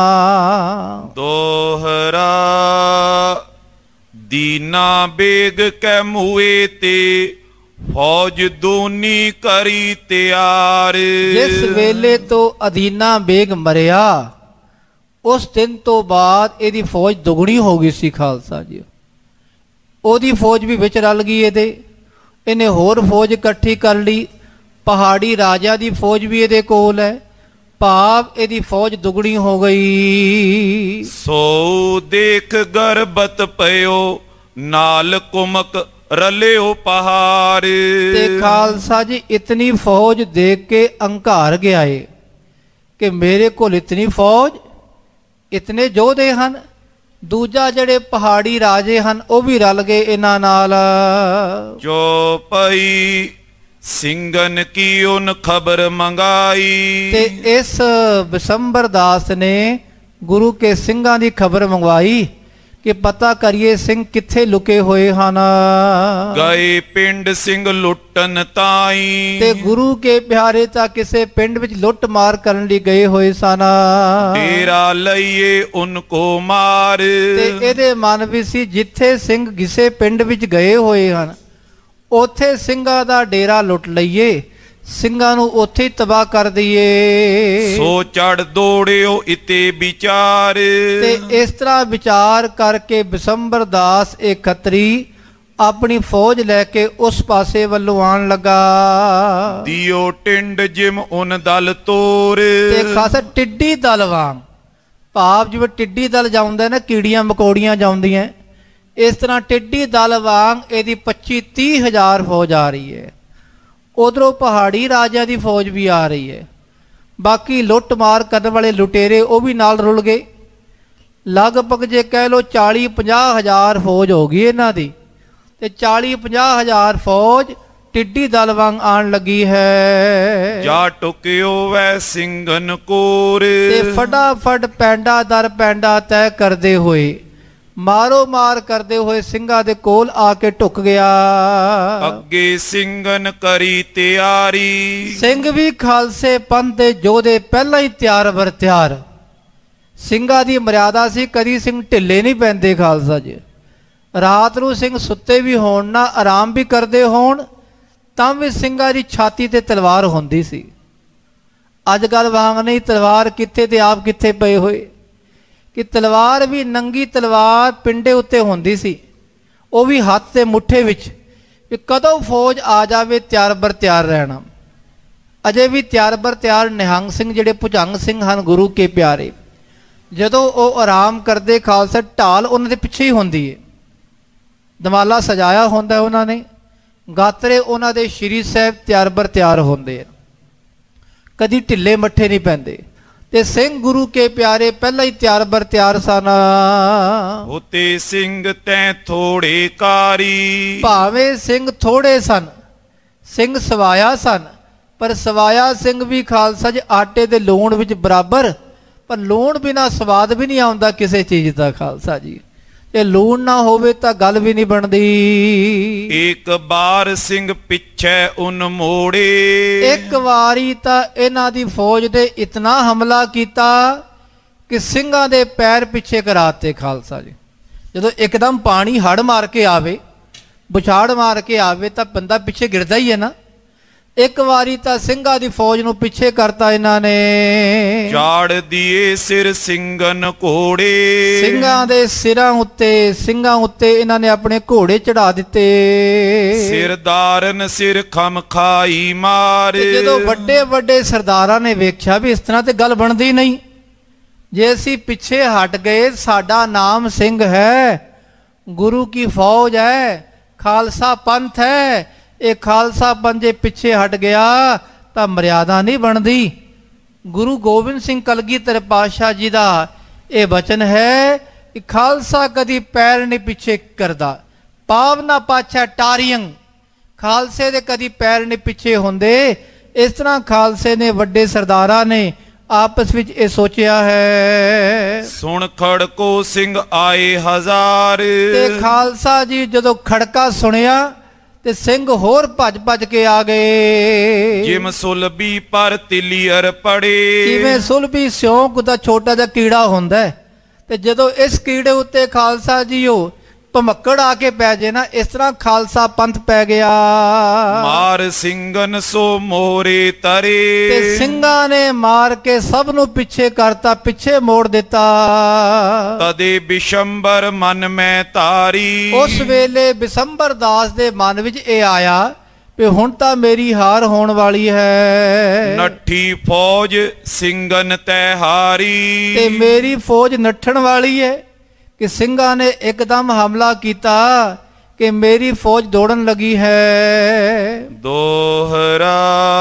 ਦੋਹਰਾ ਦੀਨਾ ਬੇਗ ਕੈ ਮੂਏ ਤੇ ਫੌਜ ਦੂਨੀ ਕਰੀ ਤਿਆਰ। ਜਿਸ ਵੇਲੇ ਤੋਂ ਅਦੀਨਾ ਬੇਗ ਮਰਿਆ ਉਸ ਦਿਨ ਤੋਂ ਬਾਅਦ ਇਹਦੀ ਫੌਜ ਦੁਗਣੀ ਹੋ ਗਈ ਸੀ ਖਾਲਸਾ ਜੀ। ਉਹਦੀ ਫੌਜ ਵੀ ਵਿੱਚ ਰਲ ਗਈ ਇਹਦੇ। ਇਹਨੇ ਹੋਰ ਫੌਜ ਇਕੱਠੀ ਕਰ ਲਈ। ਪਹਾੜੀ ਰਾਜਾ ਦੀ ਫੌਜ ਵੀ ਇਹਦੇ ਕੋਲ ਹੈ। ਭਾਵ ਇਹਦੀ ਫੌਜ ਦੁਗਣੀ ਹੋ ਗਈ। ਸੋ ਦੇਖ ਗਰਬਤ ਪਇਓ ਨਾਲ ਕੁਮਕ ਰਲਿਓ ਪਹਾੜ। ਤੇ ਖਾਲਸਾ ਜੀ ਇਤਨੀ ਫੌਜ ਦੇਖ ਕੇ ਅੰਕਾਰ ਗਿਆ ਏ ਕਿ ਮੇਰੇ ਕੋਲ ਇਤਨੀ ਫੌਜ, ਇਤਨੇ ਯੋਧੇ ਹਨ। ਦੂਜਾ ਜਿਹੜੇ ਪਹਾੜੀ ਰਾਜੇ ਹਨ ਉਹ ਵੀ ਰਲ ਗਏ ਇਹਨਾਂ ਨਾਲ। ਚੌਪਈ ਸਿੰਘਨ ਕੀ ਉਨ ਖਬਰ ਮੰਗਾਈ। ਤੇ ਇਸ ਬਿਸੰਬਰ ਦਾਸ ਨੇ ਗੁਰੂ ਕੇ ਸਿੰਘਾਂ ਦੀ ਖਬਰ ਮੰਗਵਾਈ ਕਿ ਪਤਾ ਕਰੀਏ ਸਿੰਘ ਕਿੱਥੇ ਲੁਕੇ ਹੋਏ ਹਨ। ਗਏ ਪਿੰਡ ਸਿੰਘ ਲੁੱਟਣ ਤਾਈ। ਤੇ ਗੁਰੂ ਕੇ ਪਿਆਰੇ ਤਾਂ ਕਿਸੇ ਪਿੰਡ ਵਿੱਚ ਲੁੱਟ ਮਾਰ ਕਰਨ ਲਈ ਗਏ ਹੋਏ ਸਨ। ਡੇਰਾ ਲਈਏ ਉਨਕੋ ਮਾਰ। ਤੇ ਇਹਦੇ ਮਨ ਵਿੱਚ ਸੀ ਜਿੱਥੇ ਸਿੰਘ ਕਿਸੇ ਪਿੰਡ ਵਿੱਚ ਗਏ ਹੋਏ ਹਨ ਉੱਥੇ ਸਿੰਘਾਂ ਦਾ ਡੇਰਾ ਲੁੱਟ ਲਈਏ, ਸਿੰਘਾਂ ਨੂੰ ਉੱਥੇ ਹੀ ਤਬਾਹ ਕਰ ਦਈਏ। ਸੋ ਚੜ ਦੌੜਿਓ ਇਤੇ ਵਿਚਾਰ। ਤੇ ਇਸ ਤਰ੍ਹਾਂ ਵਿਚਾਰ ਕਰਕੇ ਬਿਸੰਬਰ ਦਾਸ ਇਹ ਖੱਤਰੀ ਆਪਣੀ ਫੌਜ ਲੈ ਕੇ ਉਸ ਪਾਸੇ ਵੱਲੋਂ ਆਉਣ ਲੱਗਾ। ਦਿਓ ਟਿੰਡ ਜਿਮ ਉਨ ਦਲ ਤੋਰ। ਤੇ ਖਾਸ ਟਿੱਡੀ ਦਲ ਵਾਂਗ, ਭਾਵ ਜਿਵੇਂ ਟਿੱਡੀ ਦਲ ਜਾਉਂਦਾ ਨਾ, ਕੀੜੀਆਂ ਮਕੌੜੀਆਂ ਜਾਉਂਦੀਆਂ, ਇਸ ਤਰ੍ਹਾਂ ਟਿੱਡੀ ਦਲ ਵਾਂਗ ਇਹਦੀ ਪੱਚੀ ਤੀਹ ਹਜ਼ਾਰ ਫੌਜ ਆ ਰਹੀ ਹੈ। ਉਧਰੋਂ ਪਹਾੜੀ ਰਾਜਿਆਂ ਦੀ ਫੌਜ ਵੀ ਆ ਰਹੀ ਹੈ। ਬਾਕੀ ਲੁੱਟ ਮਾਰ ਕਰਨ ਵਾਲੇ ਲੁਟੇਰੇ ਉਹ ਵੀ ਨਾਲ ਰੁਲ ਗਏ। ਲਗਭਗ ਜੇ ਕਹਿ ਲਓ ਚਾਲੀ ਪੰਜਾਹ ਹਜ਼ਾਰ ਫੌਜ ਹੋ ਗਈ ਇਹਨਾਂ ਦੀ। ਤੇ ਚਾਲੀ ਪੰਜਾਹ ਹਜ਼ਾਰ ਫੌਜ ਟਿੱਡੀ ਦਲ ਵਾਂਗ ਆਣ ਲੱਗੀ ਹੈ। ਜਾ ਟੁਕਿਓ ਵੈ ਸਿੰਘਨ ਕੋਰ। ਤੇ ਫਟਾਫਟ ਪੈਂਡਾ ਦਰ ਪੈਂਡਾ ਤੈਅ ਕਰਦੇ ਹੋਏ, ਮਾਰੋ ਮਾਰ ਕਰਦੇ ਹੋਏ ਸਿੰਘਾਂ ਦੇ ਕੋਲ ਆ ਕੇ ਢੁੱਕ ਗਿਆ। ਅੱਗੇ ਸਿੰਘਨ ਕਰੀ ਤਿਆਰੀ। ਸਿੰਘ ਵੀ ਖਾਲਸੇ ਪੰਥ ਦੇ ਯੋਧੇ ਪਹਿਲਾਂ ਹੀ ਤਿਆਰ ਬਰ ਤਿਆਰ। ਸਿੰਘਾਂ ਦੀ ਮਰਿਆਦਾ ਸੀ, ਕਦੀ ਸਿੰਘ ਢਿੱਲੇ ਨਹੀਂ ਪੈਂਦੇ ਖਾਲਸਾ ਜੀ। ਰਾਤ ਨੂੰ ਸਿੰਘ ਸੁੱਤੇ ਵੀ ਹੋਣ ਨਾ ਆਰਾਮ ਵੀ ਕਰਦੇ ਹੋਣ ਤਾਂ ਵੀ ਸਿੰਘਾਂ ਦੀ ਛਾਤੀ ਤੇ ਤਲਵਾਰ ਹੁੰਦੀ ਸੀ। ਅੱਜ ਕੱਲ੍ਹ ਵਾਂਗ ਨਹੀਂ ਤਲਵਾਰ ਕਿੱਥੇ ਤੇ ਆਪ ਕਿੱਥੇ ਪਏ ਹੋਏ, ਕਿ ਤਲਵਾਰ ਵੀ ਨੰਗੀ ਤਲਵਾਰ ਪਿੰਡੇ ਉੱਤੇ ਹੁੰਦੀ ਸੀ, ਉਹ ਵੀ ਹੱਥ ਤੇ ਮੁੱਠੇ ਵਿੱਚ, ਕਿ ਕਦੋਂ ਫੌਜ ਆ ਜਾਵੇ ਤਿਆਰ ਬਰ ਤਿਆਰ ਰਹਿਣਾ। ਅਜੇ ਵੀ ਤਿਆਰ ਬਰ ਤਿਆਰ ਨਿਹੰਗ ਸਿੰਘ ਜਿਹੜੇ ਭੁਜੰਗ ਸਿੰਘ ਹਨ ਗੁਰੂ ਕੇ ਪਿਆਰੇ, ਜਦੋਂ ਉਹ ਆਰਾਮ ਕਰਦੇ ਖਾਲਸਾ ਢਾਲ ਉਹਨਾਂ ਦੇ ਪਿੱਛੇ ਹੀ ਹੁੰਦੀ ਹੈ, ਦਮਾਲਾ ਸਜਾਇਆ ਹੁੰਦਾ ਉਹਨਾਂ ਨੇ, ਗਾਤਰੇ ਉਹਨਾਂ ਦੇ ਸ਼੍ਰੀ ਸਾਹਿਬ ਤਿਆਰ ਬਰ ਤਿਆਰ ਹੁੰਦੇ ਆ, ਕਦੀ ਢਿੱਲੇ ਮੱਠੇ ਨਹੀਂ ਪੈਂਦੇ। ਤੇ ਸਿੰਘ ਗੁਰੂ ਕੇ ਪਿਆਰੇ ਪਹਿਲਾਂ ਹੀ ਤਿਆਰ ਬਰ ਤਿਆਰ ਸਨ। ਹੋਤੇ ਸਿੰਘ ਤੈ ਥੋੜੇ ਕਾਰੀ, ਭਾਵੇਂ ਸਿੰਘ ਥੋੜੇ ਸਨ, ਸਿੰਘ ਸਵਾਇਆ ਸਨ, ਪਰ ਸਵਾਇਆ ਸਿੰਘ ਵੀ ਖਾਲਸਾ ਜੀ ਆਟੇ ਦੇ ਲੂਣ ਵਿੱਚ ਬਰਾਬਰ, ਪਰ ਲੂਣ ਬਿਨਾਂ ਸਵਾਦ ਵੀ ਨਹੀਂ ਆਉਂਦਾ ਕਿਸੇ ਚੀਜ਼ ਦਾ ਖਾਲਸਾ ਜੀ, ਜੇ ਲੂਣ ਨਾ ਹੋਵੇ ਤਾਂ ਗੱਲ ਵੀ ਨਹੀਂ ਬਣਦੀ। ਇੱਕ ਬਾਰ ਸਿੰਘ ਪਿੱਛੇ ਉਨ ਮੋੜੇ, ਇੱਕ ਵਾਰੀ ਤਾਂ ਇਹਨਾਂ ਦੀ ਫੌਜ ਨੇ ਇਤਨਾ ਹਮਲਾ ਕੀਤਾ ਕਿ ਸਿੰਘਾਂ ਦੇ ਪੈਰ ਪਿੱਛੇ ਕਰਾਤੇ ਖਾਲਸਾ ਜੀ। ਜਦੋਂ ਇੱਕਦਮ ਪਾਣੀ ਹੜ ਮਾਰ ਕੇ ਆਵੇ, ਬੁਛਾੜ ਮਾਰ ਕੇ ਆਵੇ ਤਾਂ ਬੰਦਾ ਪਿੱਛੇ ਗਿਰਦਾ ਹੀ ਹੈ ਨਾ। ਇੱਕ ਵਾਰੀ ਤਾਂ ਸਿੰਘਾਂ ਦੀ ਫੌਜ ਨੂੰ ਪਿੱਛੇ ਕਰਤਾ ਇਹਨਾਂ ਨੇ, ਝਾੜ ਦੀਏ ਸਿਰ ਸਿੰਘਨ ਘੋੜੇ, ਸਿੰਘਾਂ ਦੇ ਸਿਰਾਂ ਉੱਤੇ ਸਿੰਘਾਂ ਉੱਤੇ ਇਹਨਾਂ ਨੇ ਆਪਣੇ ਘੋੜੇ ਚੜਾ ਦਿੱਤੇ। ਸਿਰਦਾਰਨ ਸਿਰ ਖਮ ਖਾਈ ਮਾਰ, ਜਦੋਂ ਵੱਡੇ ਵੱਡੇ ਸਰਦਾਰਾਂ ਨੇ ਵੇਖਿਆ ਵੀ ਇਸ ਤਰ੍ਹਾਂ ਤੇ ਗੱਲ ਬਣਦੀ ਨਹੀਂ, ਜੇ ਅਸੀਂ ਪਿੱਛੇ ਹਟ ਗਏ, ਸਾਡਾ ਨਾਮ ਸਿੰਘ ਹੈ, ਗੁਰੂ ਕੀ ਫੌਜ ਹੈ, ਖਾਲਸਾ ਪੰਥ ਹੈ, ਇਹ ਖਾਲਸਾ ਪੰਥ ਜੇ ਪਿੱਛੇ ਹਟ ਗਿਆ ਤਾਂ ਮਰਿਆਦਾ ਨਹੀਂ ਬਣਦੀ। ਗੁਰੂ ਗੋਬਿੰਦ ਸਿੰਘ ਕਲਗੀਧਰ ਪਾਤਸ਼ਾਹ ਜੀ ਦਾ ਇਹ ਬਚਨ ਹੈ ਕਿ ਖਾਲਸਾ ਕਦੀ ਪੈਰ ਨਹੀਂ ਪਿੱਛੇ ਕਰਦਾ, ਪਾਵਨਾ ਪਾਤਸ਼ਾਹ ਟਾਰੀਅੰ, ਖਾਲਸੇ ਦੇ ਕਦੀ ਪੈਰ ਨਹੀਂ ਪਿੱਛੇ ਹੁੰਦੇ। ਇਸ ਤਰ੍ਹਾਂ ਖਾਲਸੇ ਨੇ ਵੱਡੇ ਸਰਦਾਰਾਂ ਨੇ ਆਪਸ ਵਿੱਚ ਇਹ ਸੋਚਿਆ ਹੈ। ਸੁਣ ਖੜਕੋ ਸਿੰਘ ਆਏ ਹਜ਼ਾਰ, ਤੇ ਖਾਲਸਾ ਜੀ ਜਦੋਂ ਖੜਕਾ ਸੁਣਿਆ ਤੇ ਸਿੰਘ ਹੋਰ ਭੱਜ ਭੱਜ ਕੇ ਆ ਗਏ। ਜਿਮ ਸੁਲਬੀ ਪਰ ਤਿਲੀਅਰ ਪੜੇ, ਜਿਵੇਂ ਸੁਲਬੀ ਸਿਉਂਕ ਦਾ ਛੋਟਾ ਜਿਹਾ ਕੀੜਾ ਹੁੰਦਾ, ਤੇ ਜਦੋਂ ਇਸ ਕੀੜੇ ਉੱਤੇ ਖਾਲਸਾ ਜੀ ਉਹ ਭਮੱਕੜ ਆ ਕੇ ਪੈ ਜੇ ਨਾ, ਇਸ ਤਰ੍ਹਾਂ ਖਾਲਸਾ ਪੰਥ ਪੈ ਗਿਆ। ਮਾਰ ਸਿੰਘਨ ਸੋ ਮੋਰੇ ਤਰੇ, ਤੇ ਸਿੰਘਾਂ ਨੇ ਮਾਰ ਕੇ ਸਭ ਨੂੰ ਪਿੱਛੇ ਕਰਤਾ, ਪਿੱਛੇ ਮੋੜ ਦਿੱਤਾ। ਤਦੇ ਬਿਸ਼ੰਬਰ ਮਨ ਮੈਂ ਤਾਰੀ, ਉਸ ਵੇਲੇ ਬਿਸੰਬਰ ਦਾਸ ਦੇ ਮਨ ਵਿੱਚ ਇਹ ਆਇਆ ਵੀ ਹੁਣ ਤਾਂ ਮੇਰੀ ਹਾਰ ਹੋਣ ਵਾਲੀ ਹੈ, ਨੱਠੀ ਫੌਜ ਸਿੰਘਨ ਤੈ ਹਾਰੀ, ਤੇ ਮੇਰੀ ਫੌਜ ਨੱਠਣ ਵਾਲੀ ਹੈ। ਕਿ ਸਿੰਘਾਂ ਨੇ ਇੱਕਦਮ ਹਮਲਾ ਕੀਤਾ ਕਿ ਮੇਰੀ ਫੌਜ ਦੌੜਨ ਲੱਗੀ ਹੈ। ਦੋਹਰਾ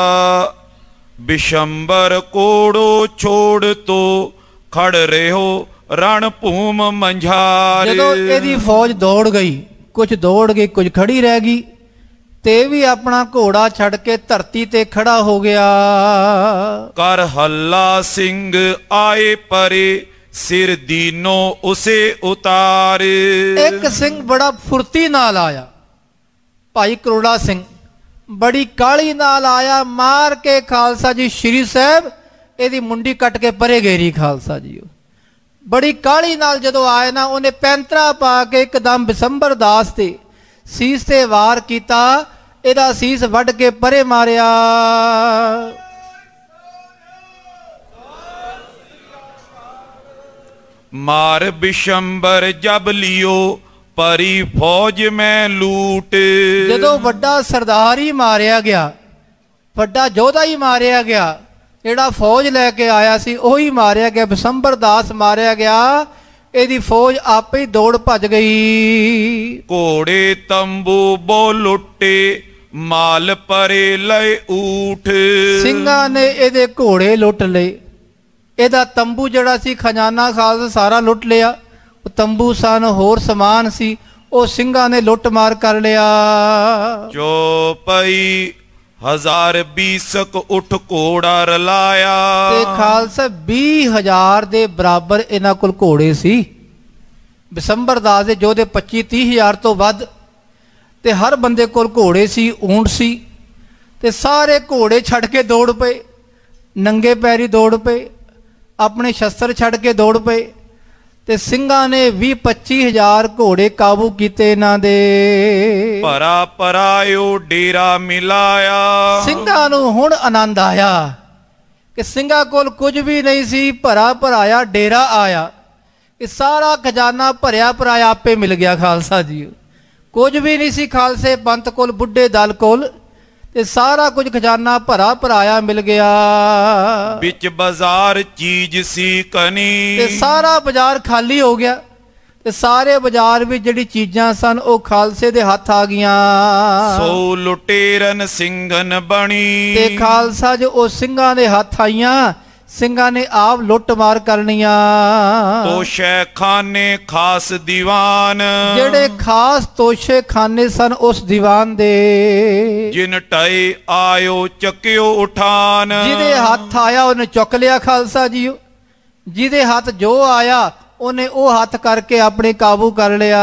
ਬਿਸ਼ੰਬਰ ਕੋੜੋ ਛੋੜ ਤੋ ਖੜ ਰਿਹੋ ਰਣ ਭੂਮ ਮੰਝਾਰ। ਜਦੋਂ ਇਹਦੀ ਫੌਜ ਦੌੜ ਗਈ, ਕੁਝ ਦੌੜ ਗਈ, ਕੁਝ ਖੜੀ ਰਹਿ ਗਈ, ਤੇ ਵੀ ਆਪਣਾ ਘੋੜਾ ਛੱਡ ਕੇ ਧਰਤੀ ਤੇ ਖੜਾ ਹੋ ਗਿਆ। ਕਰ ਹੱਲਾ ਸਿੰਘ ਆਏ ਪਰੇ, ਸਿਰ ਦੀਨੋ ਉਸੇ ਉਤਾਰ। ਇੱਕ ਸਿੰਘ ਬੜਾ ਫੁਰਤੀ ਨਾਲ ਆਇਆ, ਭਾਈ ਕਰੋੜਾ ਸਿੰਘ ਬੜੀ ਕਾਲੀ ਨਾਲ ਆਇਆ, ਮਾਰ ਕੇ ਖਾਲਸਾ ਜੀ ਸ਼੍ਰੀ ਸਾਹਿਬ ਇਹਦੀ ਮੁੰਡੀ ਕੱਟ ਕੇ ਪਰੇ ਗੇਰੀ। ਖਾਲਸਾ ਜੀ ਬੜੀ ਕਾਲੀ ਨਾਲ ਜਦੋਂ ਆਏ ਨਾ, ਉਹਨੇ ਪੈਂਤਰਾ ਪਾ ਕੇ ਇੱਕਦਮ ਬਿਸੰਬਰ ਦਾਸ ਤੇ ਸੀਸ ਤੇ ਵਾਰ ਕੀਤਾ, ਇਹਦਾ ਸੀਸ ਵੱਢ ਕੇ ਪਰੇ ਮਾਰਿਆ। ਮਾਰ ਬਿਸ਼ੰਬਰ ਜਬ ਲਿਓ ਪਰੀ ਫੌਜ ਮੈਂ ਲੂਟ। ਜਦੋਂ ਵੱਡਾ ਸਰਦਾਰ ਹੀ ਮਾਰਿਆ ਗਿਆ, ਵੱਡਾ ਯੋਧਾ ਹੀ ਮਾਰਿਆ ਗਿਆ, ਜਿਹੜਾ ਫੌਜ ਲੈ ਕੇ ਆਇਆ ਸੀ ਉਹੀ ਮਾਰਿਆ ਗਿਆ, ਬਿਸੰਬਰ ਦਾਸ ਮਾਰਿਆ ਗਿਆ, ਇਹਦੀ ਫੌਜ ਆਪੇ ਹੀ ਦੌੜ ਭੱਜ ਗਈ। ਘੋੜੇ ਤੰਬੂ ਬੋ ਲੁੱਟੇ, ਮਾਲ ਪਰੇ ਲਏ ਊਠ। ਸਿੰਘਾਂ ਨੇ ਇਹਦੇ ਘੋੜੇ ਲੁੱਟ ਲਏ, ਇਹਦਾ ਤੰਬੂ ਜਿਹੜਾ ਸੀ ਖਜ਼ਾਨਾ ਖਾਲਸਾ ਸਾਰਾ ਲੁੱਟ ਲਿਆ, ਉਹ ਤੰਬੂ ਸਨ, ਹੋਰ ਸਮਾਨ ਸੀ, ਉਹ ਸਿੰਘਾਂ ਨੇ ਲੁੱਟ ਮਾਰ ਕਰ ਲਿਆ। ਜੋ ਪਈ ਹਜ਼ਾਰ ਬੀਸਕ ਉਠ ਘੋੜਾ ਰਲਾਇਆ। ਤੇ ਖਾਲਸਾ ਵੀਹ ਹਜ਼ਾਰ ਦੇ ਬਰਾਬਰ ਇਹਨਾਂ ਕੋਲ ਘੋੜੇ ਸੀ। ਬਿਸੰਬਰ ਦਾਸ ਦੇ ਯੋਧੇ ਪੱਚੀ ਤੀਹ ਹਜ਼ਾਰ ਤੋਂ ਵੱਧ, ਤੇ ਹਰ ਬੰਦੇ ਕੋਲ ਘੋੜੇ ਸੀ, ਊਂਟ ਸੀ, ਤੇ ਸਾਰੇ ਘੋੜੇ ਛੱਡ ਕੇ ਦੌੜ ਪਏ, ਨੰਗੇ ਪੈਰੀ ਦੌੜ ਪਏ, ਆਪਣੇ ਸ਼ਸਤਰ ਛੱਡ ਕੇ ਦੌੜ ਪਏ। ਤੇ ਸਿੰਘਾਂ ਨੇ ਵੀਹ ਪੱਚੀ ਹਜ਼ਾਰ ਘੋੜੇ ਕਾਬੂ ਕੀਤੇ ਇਹਨਾਂ ਦੇ। ਭਰਾ ਪਰਾਇਓ ਡੇਰਾ ਮਿਲਾਇਆ। ਸਿੰਘਾਂ ਨੂੰ ਹੁਣ ਆਨੰਦ ਆਇਆ ਕਿ ਸਿੰਘਾਂ ਕੋਲ ਕੁਝ ਵੀ ਨਹੀਂ ਸੀ, ਭਰਾ ਭਰਾਇਆ ਡੇਰਾ ਆਇਆ। ਇਹ ਸਾਰਾ ਖਜ਼ਾਨਾ ਭਰਿਆ ਭਰਾਇਆ ਆਪੇ ਮਿਲ ਗਿਆ ਖਾਲਸਾ ਜੀ। ਕੁਝ ਵੀ ਨਹੀਂ ਸੀ ਖਾਲਸੇ ਪੰਥ ਕੋਲ, ਬੁੱਢੇ ਦਲ ਕੋਲ, ਤੇ ਸਾਰਾ ਕੁਝ ਖਜ਼ਾਨਾ ਭਰਾ ਭਰਾਇਆ ਮਿਲ ਗਿਆ। ਵਿੱਚ ਬਾਜ਼ਾਰ ਚੀਜ਼ ਸੀ ਕਨੀ, ਤੇ ਸਾਰਾ ਬਾਜ਼ਾਰ ਖਾਲੀ ਹੋ ਗਿਆ, ਤੇ ਸਾਰੇ ਬਾਜ਼ਾਰ ਵਿੱਚ ਜਿਹੜੀ ਚੀਜ਼ਾਂ ਸਨ ਉਹ ਖਾਲਸੇ ਦੇ ਹੱਥ ਆ ਗਈਆਂ। ਸੋ ਲੁਟੇਰਨ ਸਿੰਘਨ ਬਣੀ, ਤੇ ਖਾਲਸਾ ਜੋ ਉਹ ਸਿੰਘਾਂ ਦੇ ਹੱਥ ਆਈਆਂ, ਸਿੰਘਾਂ ਨੇ ਆਪ ਲੁੱਟ ਮਾਰ ਕਰਨੀਆਂ। ਤੋਸ਼ੇ ਖਾਨੇ ਖਾਸ ਦੀਵਾਨ, ਜਿਹੜੇ ਖਾਸ ਤੋਸ਼ੇ ਖਾਨੇ ਸਨ ਉਸ ਦੀਵਾਨ ਦੇ, ਜਿਨ ਟਾਏ ਆਇਓ ਚੱਕਿਓ ਉਠਾਨ, ਜਿਹਦੇ ਹੱਥ ਆਇਆ ਉਹਨੇ ਚੁੱਕ ਲਿਆ ਖਾਲਸਾ ਜੀ। ਜਿਹਦੇ ਹੱਥ ਜੋ ਆਇਆ ਉਹਨੇ ਉਹ ਹੱਥ ਕਰਕੇ ਆਪਣੇ ਕਾਬੂ ਕਰ ਲਿਆ।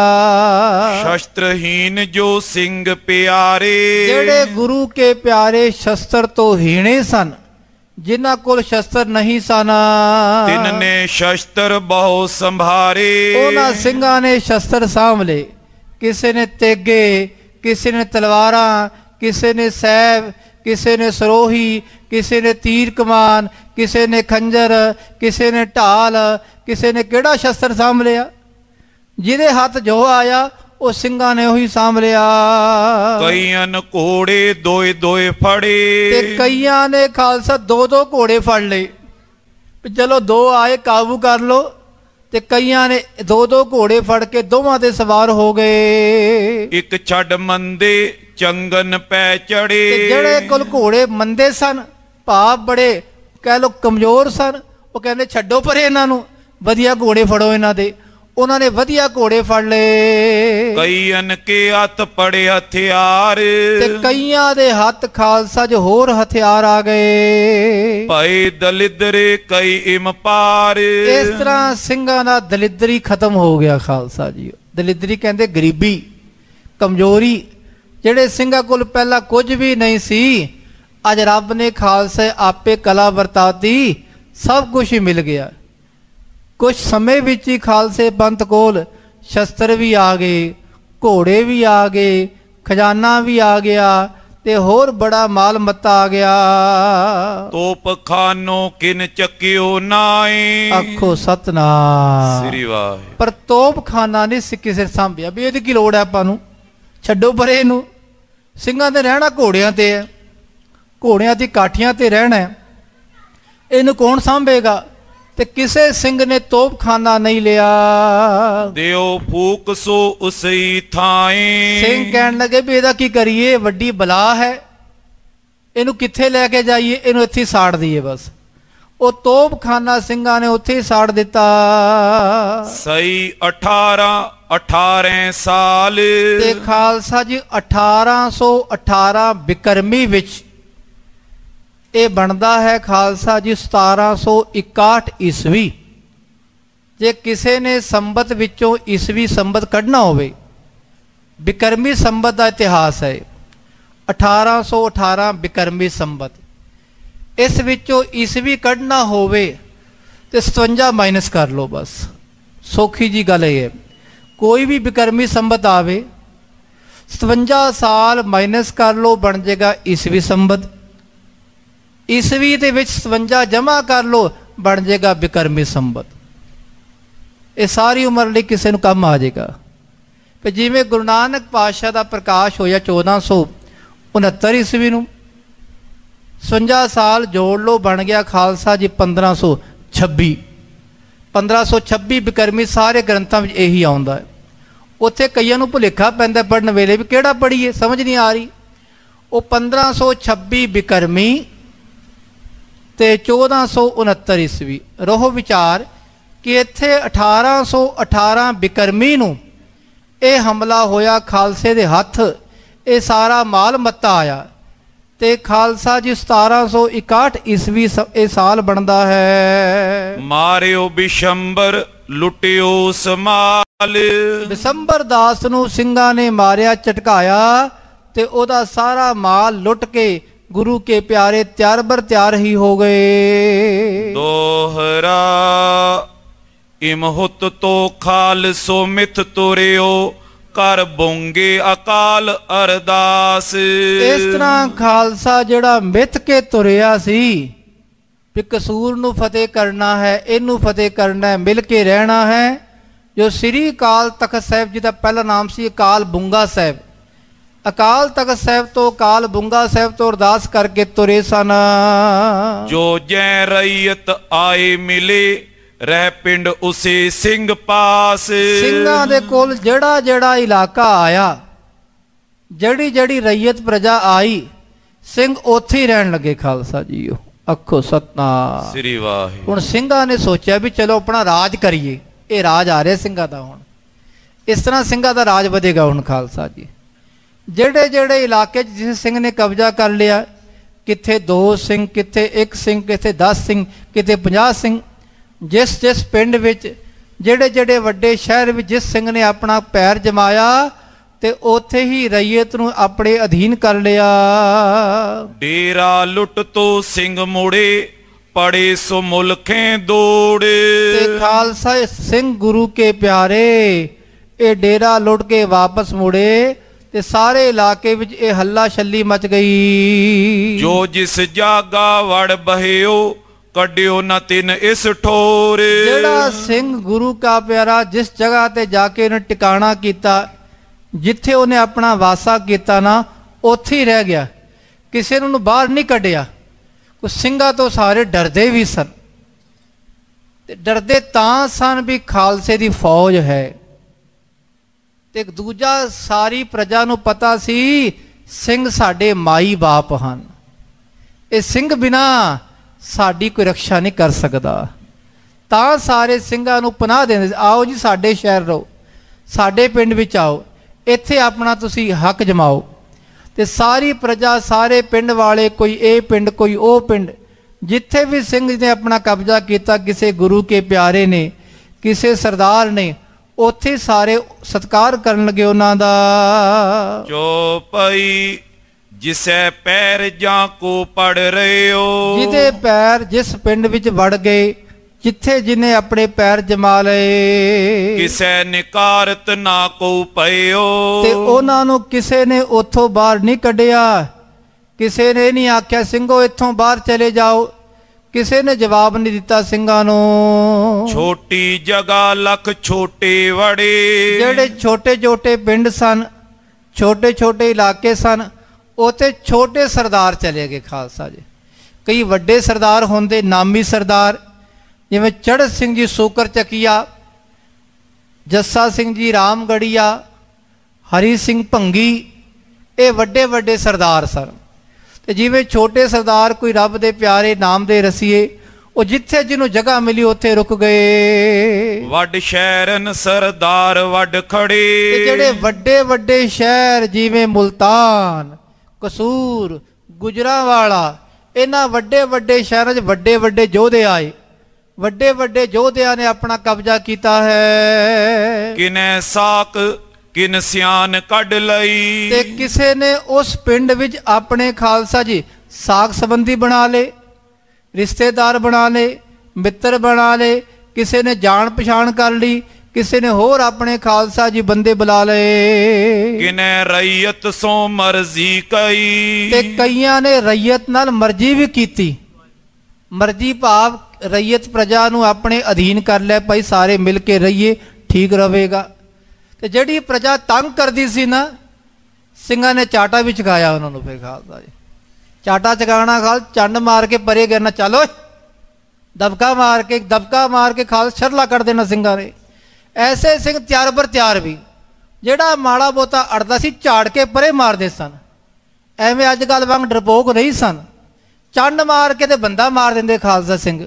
ਸ਼ਸਤਰਹੀਨ ਜੋ ਸਿੰਘ ਪਿਆਰੇ, ਜਿਹੜੇ ਗੁਰੂ ਕੇ ਪਿਆਰੇ ਸ਼ਸਤਰ ਤੋਂ ਹੀਣੇ ਸਨ, ਜਿਨ੍ਹਾਂ ਕੋਲ ਸ਼ਸਤਰ ਨਹੀਂ ਸਨ, ਤਿੰਨ ਨੇ ਸ਼ਸਤਰ ਬਹੁ ਸੰਭਾਰੇ, ਉਹਨਾਂ ਸਿੰਘਾਂ ਨੇ ਸ਼ਸਤਰ ਸਾਂਭ ਲਏ। ਕਿਸੇ ਨੇ ਤੇਗੇ, ਕਿਸੇ ਨੇ ਤਲਵਾਰਾਂ, ਕਿਸੇ ਨੇ ਸੈਫ, ਕਿਸੇ ਨੇ ਸਰੋਹੀ, ਕਿਸੇ ਨੇ ਤੀਰ ਕਮਾਨ, ਕਿਸੇ ਨੇ ਖੰਜਰ, ਕਿਸੇ ਨੇ ਢਾਲ, ਕਿਸੇ ਨੇ ਕਿਹੜਾ ਸ਼ਸਤਰ ਸਾਂਭ ਲਿਆ। ਜਿਹਦੇ ਹੱਥ ਜੋ ਆਇਆ ਉਹ ਸਿੰਘਾਂ ਨੇ ਉਹੀ ਸਾਂਭ ਲਿਆ। ਕਈਆਂ ਘੋੜੇ ਦੋਏ ਦੋਏ ਫੜੇ, ਤੇ ਕਈਆਂ ਨੇ ਖਾਲਸਾ ਦੋ ਦੋ ਘੋੜੇ ਫੜ ਲਏ, ਚਲੋ ਦੋ ਆਏ ਕਾਬੂ ਕਰ ਲੋ। ਤੇ ਕਈਆਂ ਨੇ ਦੋ ਦੋ ਘੋੜੇ ਫੜ ਕੇ ਦੋਵਾਂ ਤੇ ਸਵਾਰ ਹੋ ਗਏ। ਇੱਕ ਛੱਡ ਮੰਦੇ ਚੰਗਨ ਪੈ ਚੜੇ, ਤੇ ਜਿਹੜੇ ਕੋਲ ਘੋੜੇ ਮੰਦੇ ਸਨ, ਭਾਵ ਬੜੇ ਕਹਿ ਲੋ ਕਮਜ਼ੋਰ ਸਨ, ਉਹ ਕਹਿੰਦੇ ਛੱਡੋ ਪਰੇ ਇਹਨਾਂ ਨੂੰ, ਵਧੀਆ ਘੋੜੇ ਫੜੋ ਇਹਨਾਂ ਦੇ। ਉਹਨਾਂ ਨੇ ਵਧੀਆ ਘੋੜੇ ਫੜ ਲਏ। ਕਈਆਂ ਕੇ ਹੱਥ ਪੜੇ ਹਥਿਆਰ, ਤੇ ਕਈਆਂ ਦੇ ਹੱਥ ਖਾਲਸਾ ਜੋ ਹੋਰ ਹਥਿਆਰ ਆ ਗਏ। ਭਾਈ ਦਲਿਦਰੇ ਕਈ ਇਮਪਾਰ, ਇਸ ਤਰ੍ਹਾਂ ਸਿੰਘਾਂ ਦਾ ਦਲਿਦਰੀ ਖਤਮ ਹੋ ਗਿਆ ਖਾਲਸਾ ਜੀ। ਦਲਿਦਰੀ ਕਹਿੰਦੇ ਗਰੀਬੀ, ਕਮਜ਼ੋਰੀ। ਜਿਹੜੇ ਸਿੰਘਾਂ ਕੋਲ ਪਹਿਲਾਂ ਕੁਝ ਵੀ ਨਹੀਂ ਸੀ, ਅੱਜ ਰੱਬ ਨੇ ਖਾਲਸੇ ਆਪੇ ਕਲਾ ਵਰਤਾਤੀ, ਸਭ ਕੁਝ ਹੀ ਮਿਲ ਗਿਆ। ਕੁਝ ਸਮੇਂ ਵਿੱਚ ਹੀ ਖਾਲਸੇ ਪੰਥ ਕੋਲ ਸ਼ਸਤਰ ਵੀ ਆ ਗਏ, ਘੋੜੇ ਵੀ ਆ ਗਏ, ਖਜ਼ਾਨਾ ਵੀ ਆ ਗਿਆ, ਤੇ ਹੋਰ ਬੜਾ ਮਾਲ ਮੱਤਾ ਆ ਗਿਆ। ਤੋਪ ਖਾਨੋ ਕਿਨ ਚੱਕਿਓ ਨਾਏ, ਆਖੋ ਸਤਨਾਮ। ਸ੍ਰੀ ਵਾਹਿਗੁਰੂ। ਪਰ ਤੋਪ ਖਾਨਾ ਨਹੀਂ ਸੀ ਕਿਸੇ ਸਾਂਭਿਆ, ਵੀ ਇਹਦੀ ਕੀ ਲੋੜ ਹੈ ਆਪਾਂ ਨੂੰ, ਛੱਡੋ ਪਰੇ ਇਹਨੂੰ। ਸਿੰਘਾਂ ਦੇ ਰਹਿਣਾ ਘੋੜਿਆਂ ਤੇ ਹੈ, ਘੋੜਿਆਂ ਦੀ ਕਾਠੀਆਂ ਤੇ ਰਹਿਣਾ, ਇਹਨੂੰ ਕੌਣ ਸਾਂਭੇਗਾ। ਤੇ ਕਿਸੇ ਸਿੰਘ ਨੇ ਤੋਪਖਾਨਾ ਨਹੀਂ ਲਿਆ। ਦਿਓ ਫੂਕ ਸੋ ਉਸਈ ਥਾਏ, ਸਿੰਘ ਕਹਿਣ ਲੱਗੇ ਵੀ ਇਹਦਾ ਕੀ ਕਰੀਏ, ਵੱਡੀ ਬਲਾ ਹੈ, ਇਹਨੂੰ ਕਿੱਥੇ ਲੈ ਕੇ ਜਾਈਏ, ਇਹਨੂੰ ਇੱਥੇ ਸਾੜ ਦਈਏ ਬਸ। ਉਹ ਤੋਪਖਾਨਾ ਸਿੰਘਾਂ ਨੇ ਉੱਥੇ ਹੀ ਸਾੜ ਦਿੱਤਾ। ਸਹੀ ਅਠਾਰਾਂ ਅਠਾਰਾਂ ਸਾਲ, ਤੇ ਖਾਲਸਾ ਜੀ ਅਠਾਰਾਂ ਸੌ ਅਠਾਰਾਂ ਬਿਕਰਮੀ ਵਿੱਚ ਇਹ ਬਣਦਾ ਹੈ ਖਾਲਸਾ ਜੀ ਸਤਾਰਾਂ ਸੌ ਇਕਾਹਠ ਈਸਵੀ। ਜੇ ਕਿਸੇ ਨੇ ਸੰਬਤ ਵਿੱਚੋਂ ਈਸਵੀ ਸੰਬਤ ਕੱਢਣਾ ਹੋਵੇ, ਬਿਕਰਮੀ ਸੰਬਤ ਦਾ ਇਤਿਹਾਸ ਹੈ ਅਠਾਰਾਂ ਸੌ ਅਠਾਰਾਂ ਬਿਕਰਮੀ ਸੰਬਤ। ਇਸ ਵਿੱਚੋਂ ਈਸਵੀ ਕੱਢਣਾ ਹੋਵੇ ਤੇ ਸਤਵੰਜਾ ਮਾਈਨਸ ਕਰ ਲਓ ਬਸ, ਸੌਖੀ ਜੀ ਗੱਲ ਇਹ ਹੈ। ਕੋਈ ਵੀ ਬਿਕਰਮੀ ਸੰਬਤ ਆਵੇ, ਸਤਵੰਜਾ ਸਾਲ ਮਾਈਨਸ ਕਰ ਲਓ, ਬਣ ਜਾਏਗਾ ਈਸਵੀ ਸੰਬਤ। ਈਸਵੀ ਦੇ ਵਿੱਚ ਸਤਵੰਜਾ ਜਮ੍ਹਾਂ ਕਰ ਲਓ, ਬਣ ਜਾਏਗਾ ਬਿਕਰਮੀ ਸੰਬਤ। ਇਹ ਸਾਰੀ ਉਮਰ ਲਈ ਕਿਸੇ ਨੂੰ ਕੰਮ ਆ ਜਾਏਗਾ। ਕਿ ਜਿਵੇਂ ਗੁਰੂ ਨਾਨਕ ਪਾਤਸ਼ਾਹ ਦਾ ਪ੍ਰਕਾਸ਼ ਹੋਇਆ ਚੌਦਾਂ ਸੌ ਉਣਹੱਤਰ ਈਸਵੀ ਨੂੰ, ਸਤਵੰਜਾ ਸਾਲ ਜੋੜ ਲਓ, ਬਣ ਗਿਆ ਖਾਲਸਾ ਜੀ ਪੰਦਰਾਂ ਸੌ ਛੱਬੀ। ਪੰਦਰਾਂ ਸੌ ਛੱਬੀ ਬਿਕਰਮੀ ਸਾਰੇ ਗ੍ਰੰਥਾਂ ਵਿੱਚ ਇਹੀ ਆਉਂਦਾ ਹੈ। ਉੱਥੇ ਕਈਆਂ ਨੂੰ ਭੁਲੇਖਾ ਪੈਂਦਾ ਪੜ੍ਹਨ ਵੇਲੇ ਵੀ ਕਿਹੜਾ ਪੜ੍ਹੀਏ, ਸਮਝ ਨਹੀਂ ਆ ਰਹੀ। ਉਹ ਪੰਦਰਾਂ ਸੌ ਛੱਬੀ ਬਿਕਰਮੀ ਤੇ ਚੌਦਾਂ ਸੌ ਉਣਹੱਤਰ ਈਸਵੀ। ਰਹੋ ਵਿਚਾਰ ਕਿ ਇੱਥੇ ਅਠਾਰਾਂ ਸੌ ਅਠਾਰਾਂ ਬਿਕਰਮੀ ਨੂੰ ਇਹ ਹਮਲਾ ਹੋਇਆ ਖਾਲਸੇ ਦੇ ਹੱਥ, ਇਹ ਸਾਰਾ ਮਾਲ ਮੱਤਾ ਆਇਆ। ਤੇ ਖਾਲਸਾ ਜੀ ਸਤਾਰਾਂ ਸੌ ਇਕਾਹਠ ਈਸਵੀ ਇਹ ਸਾਲ ਬਣਦਾ ਹੈ। ਮਾਰਿਓ ਬਿਸ਼ੰਬਰ ਲੁੱਟਿਓ ਸਮਾਲ, ਬਿਸ਼ੰਬਰ ਦਾਸ ਨੂੰ ਸਿੰਘਾਂ ਨੇ ਮਾਰਿਆ, ਝਟਕਾਇਆ, ਤੇ ਉਹਦਾ ਸਾਰਾ ਮਾਲ ਲੁੱਟ ਕੇ ਗੁਰੂ ਕੇ ਪਿਆਰੇ ਤਿਆਰ ਬਰ ਤਿਆਰ ਹੀ ਹੋ ਗਏ। ਦੋਹਰਾ ਇਮਹੁਤ ਤੋ ਖਾਲਸੋ ਮਿਥ ਤੁਰਿਓ, ਕਰ ਬੋਂਗੇ ਅਕਾਲ ਅਰਦਾਸ। ਇਸ ਤਰ੍ਹਾਂ ਖਾਲਸਾ ਜਿਹੜਾ ਮਿੱਥ ਕੇ ਤੁਰਿਆ ਸੀ, ਵੀ ਕਸੂਰ ਨੂੰ ਫਤਿਹ ਕਰਨਾ ਹੈ, ਇਹਨੂੰ ਫਤਿਹ ਕਰਨਾ ਹੈ, ਮਿਲ ਕੇ ਰਹਿਣਾ ਹੈ। ਜੋ ਸ੍ਰੀ ਅਕਾਲ ਤਖਤ ਸਾਹਿਬ ਜੀ ਦਾ ਪਹਿਲਾ ਨਾਮ ਸੀ ਅਕਾਲ ਬੁੰਗਾ ਸਾਹਿਬ, ਅਕਾਲ ਤਖਤ ਸਾਹਿਬ ਤੋਂ ਅਕਾਲ ਬੁੰਗਾ ਸਾਹਿਬ ਤੋਂ ਅਰਦਾਸ ਕਰਕੇ ਤੁਰੇ ਸਨ। ਜੋ ਜੈ ਰਈਅਤ ਆਏ ਮਿਲੇ ਰਹਿ ਪਿੰਡ ਉਸੇ ਸਿੰਘ ਪਾਸ। ਸਿੰਘਾਂ ਦੇ ਕੋਲ ਜਿਹੜਾ ਜਿਹੜਾ ਇਲਾਕਾ ਆਇਆ, ਜਿਹੜੀ ਜਿਹੜੀ ਰਈਅਤ ਪ੍ਰਜਾ ਆਈ, ਸਿੰਘ ਉੱਥੇ ਹੀ ਰਹਿਣ ਲੱਗੇ। ਖਾਲਸਾ ਜੀਓ ਅੱਖੋ ਸਤਨਾਮ ਸ੍ਰੀ ਵਾਹਿਗੁਰੂ। ਹੁਣ ਸਿੰਘਾਂ ਨੇ ਸੋਚਿਆ ਵੀ ਚਲੋ ਆਪਣਾ ਰਾਜ ਕਰੀਏ। ਇਹ ਰਾਜ ਆ ਰਿਹਾ ਸਿੰਘਾਂ ਦਾ, ਹੁਣ ਇਸ ਤਰ੍ਹਾਂ ਸਿੰਘਾਂ ਦਾ ਰਾਜ ਵਧੇਗਾ। ਹੁਣ ਖਾਲਸਾ ਜੀ ਜਿਹੜੇ ਜਿਹੜੇ ਇਲਾਕੇ 'ਚ ਜਿਸ ਸਿੰਘ ਨੇ ਕਬਜ਼ਾ ਕਰ ਲਿਆ, ਕਿੱਥੇ ਦੋ ਸਿੰਘ, ਕਿੱਥੇ ਇੱਕ ਸਿੰਘ, ਕਿੱਥੇ ਦਸ ਸਿੰਘ, ਕਿਤੇ ਪੰਜਾਹ ਸਿੰਘ, ਜਿਸ ਜਿਸ ਪਿੰਡ ਵਿੱਚ ਜਿਹੜੇ ਜਿਹੜੇ ਵੱਡੇ ਸ਼ਹਿਰ ਵਿੱਚ ਜਿਸ ਸਿੰਘ ਨੇ ਆਪਣਾ ਪੈਰ ਜਮਾਇਆ ਤੇ ਉੱਥੇ ਹੀ ਰਈਅਤ ਨੂੰ ਆਪਣੇ ਅਧੀਨ ਕਰ ਲਿਆ। ਡੇਰਾ ਲੁੱਟ ਤੋਂ ਸਿੰਘ ਮੁੜੇ ਪੜੇ ਸੋ ਮੁਲਖੇ ਦੌੜੇ। ਤੇ ਖਾਲਸਾ ਸਿੰਘ ਗੁਰੂ ਕੇ ਪਿਆਰੇ ਇਹ ਡੇਰਾ ਲੁੱਟ ਕੇ ਵਾਪਸ ਮੁੜੇ ਤੇ ਸਾਰੇ ਇਲਾਕੇ ਵਿੱਚ ਇਹ ਹੱਲਾ ਛੱਲੀ ਮਚ ਗਈ। ਜੋ ਜਿਸ ਜਾਗਾ ਵੜ ਬਹਿਓ ਕੱਢਿਓ ਨਾ ਤਿੰਨ ਇਸ ਠੋਰ। ਜਿਹੜਾ ਸਿੰਘ ਗੁਰੂ ਕਾ ਪਿਆਰਾ ਜਿਸ ਜਗ੍ਹਾ ਤੇ ਜਾ ਕੇ ਉਹਨੇ ਟਿਕਾਣਾ ਕੀਤਾ, ਜਿੱਥੇ ਉਹਨੇ ਆਪਣਾ ਵਾਸਾ ਕੀਤਾ ਨਾ, ਉੱਥੇ ਹੀ ਰਹਿ ਗਿਆ, ਕਿਸੇ ਨੂੰ ਬਾਹਰ ਨਹੀਂ ਕੱਢਿਆ। ਕੁਝ ਸਿੰਘਾਂ ਤੋਂ ਸਾਰੇ ਡਰਦੇ ਵੀ ਸਨ, ਤੇ ਡਰਦੇ ਤਾਂ ਸਨ ਵੀ ਖਾਲਸੇ ਦੀ ਫੌਜ ਹੈ। ਤੇ ਇੱਕ ਦੂਜਾ ਸਾਰੀ ਪ੍ਰਜਾ ਨੂੰ ਪਤਾ ਸੀ ਸਿੰਘ ਸਾਡੇ ਮਾਈ ਬਾਪ ਹਨ, ਇਹ ਸਿੰਘ ਬਿਨਾ ਸਾਡੀ ਕੋਈ ਰੱਖਿਆ ਨਹੀਂ ਕਰ ਸਕਦਾ। ਤਾਂ ਸਾਰੇ ਸਿੰਘਾਂ ਨੂੰ ਪਨਾਹ ਦਿੰਦੇ, ਆਓ ਜੀ ਸਾਡੇ ਸ਼ਹਿਰ ਰਹੋ, ਸਾਡੇ ਪਿੰਡ ਵਿੱਚ ਆਓ, ਇੱਥੇ ਆਪਣਾ ਤੁਸੀਂ ਹੱਕ ਜਮਾਓ। ਤੇ ਸਾਰੀ ਪ੍ਰਜਾ, ਸਾਰੇ ਪਿੰਡ ਵਾਲੇ, ਕੋਈ ਇਹ ਪਿੰਡ ਕੋਈ ਉਹ ਪਿੰਡ, ਜਿੱਥੇ ਵੀ ਸਿੰਘ ਨੇ ਆਪਣਾ ਕਬਜ਼ਾ ਕੀਤਾ, ਕਿਸੇ ਗੁਰੂ ਕੇ ਪਿਆਰੇ ਨੇ, ਕਿਸੇ ਸਰਦਾਰ ਨੇ, ਉੱਥੇ ਸਾਰੇ ਸਤਿਕਾਰ ਕਰਨ ਲੱਗੇ ਉਹਨਾਂ ਦਾ। ਜੋ ਪਈ ਜਿਸੈ ਪੈਰ ਜਾਂ ਕੋ ਪੜ ਰਹੇ ਹੋ। ਜਿਹਦੇ ਪੈਰ ਜਿਸ ਪਿੰਡ ਵਿੱਚ ਵੜ ਗਏ, ਜਿੱਥੇ ਜਿਹਨੇ ਆਪਣੇ ਪੈਰ ਜਮਾ ਲਏ, ਕਿਸੇ ਨਿਕਾਰਤ ਨਾ ਕੋ ਪਇਓ। ਤੇ ਉਹਨਾਂ ਨੂੰ ਕਿਸੇ ਨੇ ਉੱਥੋਂ ਬਾਹਰ ਨਹੀਂ ਕੱਢਿਆ, ਕਿਸੇ ਨੇ ਨਹੀਂ ਆਖਿਆ ਸਿੰਘੋ ਇੱਥੋਂ ਬਾਹਰ ਚਲੇ ਜਾਓ, ਕਿਸੇ ਨੇ ਜਵਾਬ ਨਹੀਂ ਦਿੱਤਾ ਸਿੰਘਾਂ ਨੂੰ। ਛੋਟੀ ਜਗ੍ਹਾ ਲੱਖ ਛੋਟੇ ਵੜੇ। ਜਿਹੜੇ ਛੋਟੇ ਛੋਟੇ ਪਿੰਡ ਸਨ, ਛੋਟੇ ਛੋਟੇ ਇਲਾਕੇ ਸਨ, ਉੱਥੇ ਛੋਟੇ ਸਰਦਾਰ ਚਲੇ ਗਏ। ਖਾਲਸਾ ਜੀ ਕਈ ਵੱਡੇ ਸਰਦਾਰ ਹੁੰਦੇ, ਨਾਮੀ ਸਰਦਾਰ, ਜਿਵੇਂ ਚੜ੍ਹਤ ਸਿੰਘ ਜੀ ਸੂਕਰ ਚੱਕੀਆ, ਜੱਸਾ ਸਿੰਘ ਜੀ ਰਾਮਗੜੀਆ, ਹਰੀ ਸਿੰਘ ਭੰਗੀ, ਇਹ ਵੱਡੇ ਵੱਡੇ ਸਰਦਾਰ ਸਨ। ਤੇ ਜਿਵੇਂ ਛੋਟੇ ਸਰਦਾਰ ਕੋਈ ਰੱਬ ਦੇ ਪਿਆਰੇ ਨਾਮ ਦੇ ਰਸੀਏ, ਉਹ ਜਿੱਥੇ ਜਿਹਨੂੰ ਜਗ੍ਹਾ ਮਿਲੀ ਉੱਥੇ ਰੁਕ ਗਏ। ਵੱਡ ਸ਼ਹਿਰਨ ਸਰਦਾਰ ਵੱਡ ਖੜੇ। ਤੇ ਜਿਹੜੇ ਵੱਡੇ ਵੱਡੇ ਸ਼ਹਿਰ ਜਿਵੇਂ ਮੁਲਤਾਨ, ਕਸੂਰ, ਗੁਜਰਾਂਵਾਲਾ, ਇਹਨਾਂ ਵੱਡੇ ਵੱਡੇ ਸ਼ਹਿਰਾਂ 'ਚ ਵੱਡੇ ਵੱਡੇ ਯੋਧੇ ਆਏ, ਵੱਡੇ ਵੱਡੇ ਯੋਧਿਆਂ ਨੇ ਆਪਣਾ ਕਬਜ਼ਾ ਕੀਤਾ ਹੈ। ਕਿਨੇ ਸਾਕ ਕਿਨ ਸਿਆਨ ਕੱਢ ਲਈ। ਤੇ ਕਿਸੇ ਨੇ ਉਸ ਪਿੰਡ ਵਿੱਚ ਆਪਣੇ ਖਾਲਸਾ ਜੀ ਸਾਕ ਸੰਬੰਧੀ ਬਣਾ ਲਏ, ਰਿਸ਼ਤੇਦਾਰ ਬਣਾ ਲਏ, ਮਿੱਤਰ ਬਣਾ ਲਏ, ਕਿਸੇ ਨੇ ਜਾਣ ਪਛਾਣ ਕਰ ਲਈ, ਕਿਸੇ ਨੇ ਹੋਰ ਆਪਣੇ ਖਾਲਸਾ ਜੀ ਬੰਦੇ ਬੁਲਾ ਲਏ। ਕਿਨੇ ਰਈਅਤ ਸੋ ਮਰਜ਼ੀ ਕਈ। ਤੇ ਕਈਆਂ ਨੇ ਰਈਅਤ ਨਾਲ ਮਰਜ਼ੀ ਵੀ ਕੀਤੀ। ਮਰਜ਼ੀ ਭਾਵ ਰਈਅਤ ਪ੍ਰਜਾ ਨੂੰ ਆਪਣੇ ਅਧੀਨ ਕਰ ਲਿਆ, ਭਾਈ ਸਾਰੇ ਮਿਲ ਕੇ ਰਹੀਏ, ਠੀਕ ਰਹੇਗਾ। ਤੇ ਜਿਹੜੀ ਪ੍ਰਜਾ ਤੰਗ ਕਰਦੀ ਸੀ ਨਾ, ਸਿੰਘਾਂ ਨੇ ਚਾਟਾ ਵੀ ਚਕਾਇਆ ਉਹਨਾਂ ਨੂੰ। ਫਿਰ ਖਾਲਸਾ ਜੀ ਚਾਟਾ ਚਕਾਉਣਾ, ਖਾਲ ਚੰਡ ਮਾਰ ਕੇ ਪਰੇ ਕਰਨਾ, ਚਲੋ ਦਬਕਾ ਮਾਰ ਕੇ ਦਬਕਾ ਮਾਰ ਕੇ ਖਾਲ ਛਰਲਾ ਕੱਢ ਦੇਣਾ ਸਿੰਘਾਂ ਨੇ। ਐਸੇ ਸਿੰਘ ਤਿਆਰ ਬਰ ਤਿਆਰ ਵੀ, ਜਿਹੜਾ ਮਾੜਾ ਬੋਤਾ ਅੜਦਾ ਸੀ ਝਾੜ ਕੇ ਪਰੇ ਮਾਰਦੇ ਸਨ। ਐਵੇਂ ਅੱਜ ਕੱਲ੍ਹ ਵਾਂਗ ਡਰਪੋਕ ਨਹੀਂ ਸਨ, ਚੰਡ ਮਾਰ ਕੇ ਤੇ ਬੰਦਾ ਮਾਰ ਦਿੰਦੇ ਖਾਲਸਾ ਸਿੰਘ।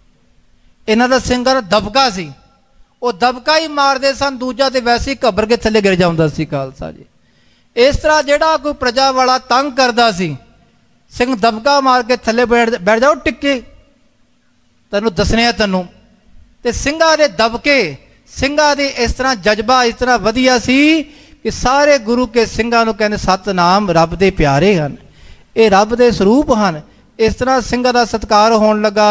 ਇਹਨਾਂ ਦਾ ਸਿੰਘਾਂ ਦਾ ਦਬਕਾ ਸੀ, ਉਹ ਦਬਕਾ ਹੀ ਮਾਰਦੇ ਸਨ, ਦੂਜਾ ਤੇ ਵੈਸੇ ਹੀ ਘੱਬਰ ਕੇ ਥੱਲੇ ਗਿਰ ਜਾਂਦਾ ਸੀ। ਖਾਲਸਾ ਜੀ ਇਸ ਤਰ੍ਹਾਂ ਜਿਹੜਾ ਕੋਈ ਪ੍ਰਜਾ ਵਾਲਾ ਤੰਗ ਕਰਦਾ ਸੀ, ਸਿੰਘ ਦਬਕਾ ਮਾਰ ਕੇ ਥੱਲੇ ਬੈਠ ਬੈਠ ਜਾਓ, ਟਿੱਕੇ ਤੈਨੂੰ ਦੱਸਣੇ ਆ ਤੈਨੂੰ। ਤੇ ਸਿੰਘਾਂ ਦੇ ਦਬਕੇ, ਸਿੰਘਾਂ ਦੇ ਇਸ ਤਰ੍ਹਾਂ ਜਜ਼ਬਾ ਇਸ ਤਰ੍ਹਾਂ ਵਧੀਆ ਸੀ ਕਿ ਸਾਰੇ ਗੁਰੂ ਕੇ ਸਿੰਘਾਂ ਨੂੰ ਕਹਿੰਦੇ ਸਤਨਾਮ ਰੱਬ ਦੇ ਪਿਆਰੇ ਹਨ, ਇਹ ਰੱਬ ਦੇ ਸਰੂਪ ਹਨ। ਇਸ ਤਰ੍ਹਾਂ ਸਿੰਘਾਂ ਦਾ ਸਤਿਕਾਰ ਹੋਣ ਲੱਗਾ।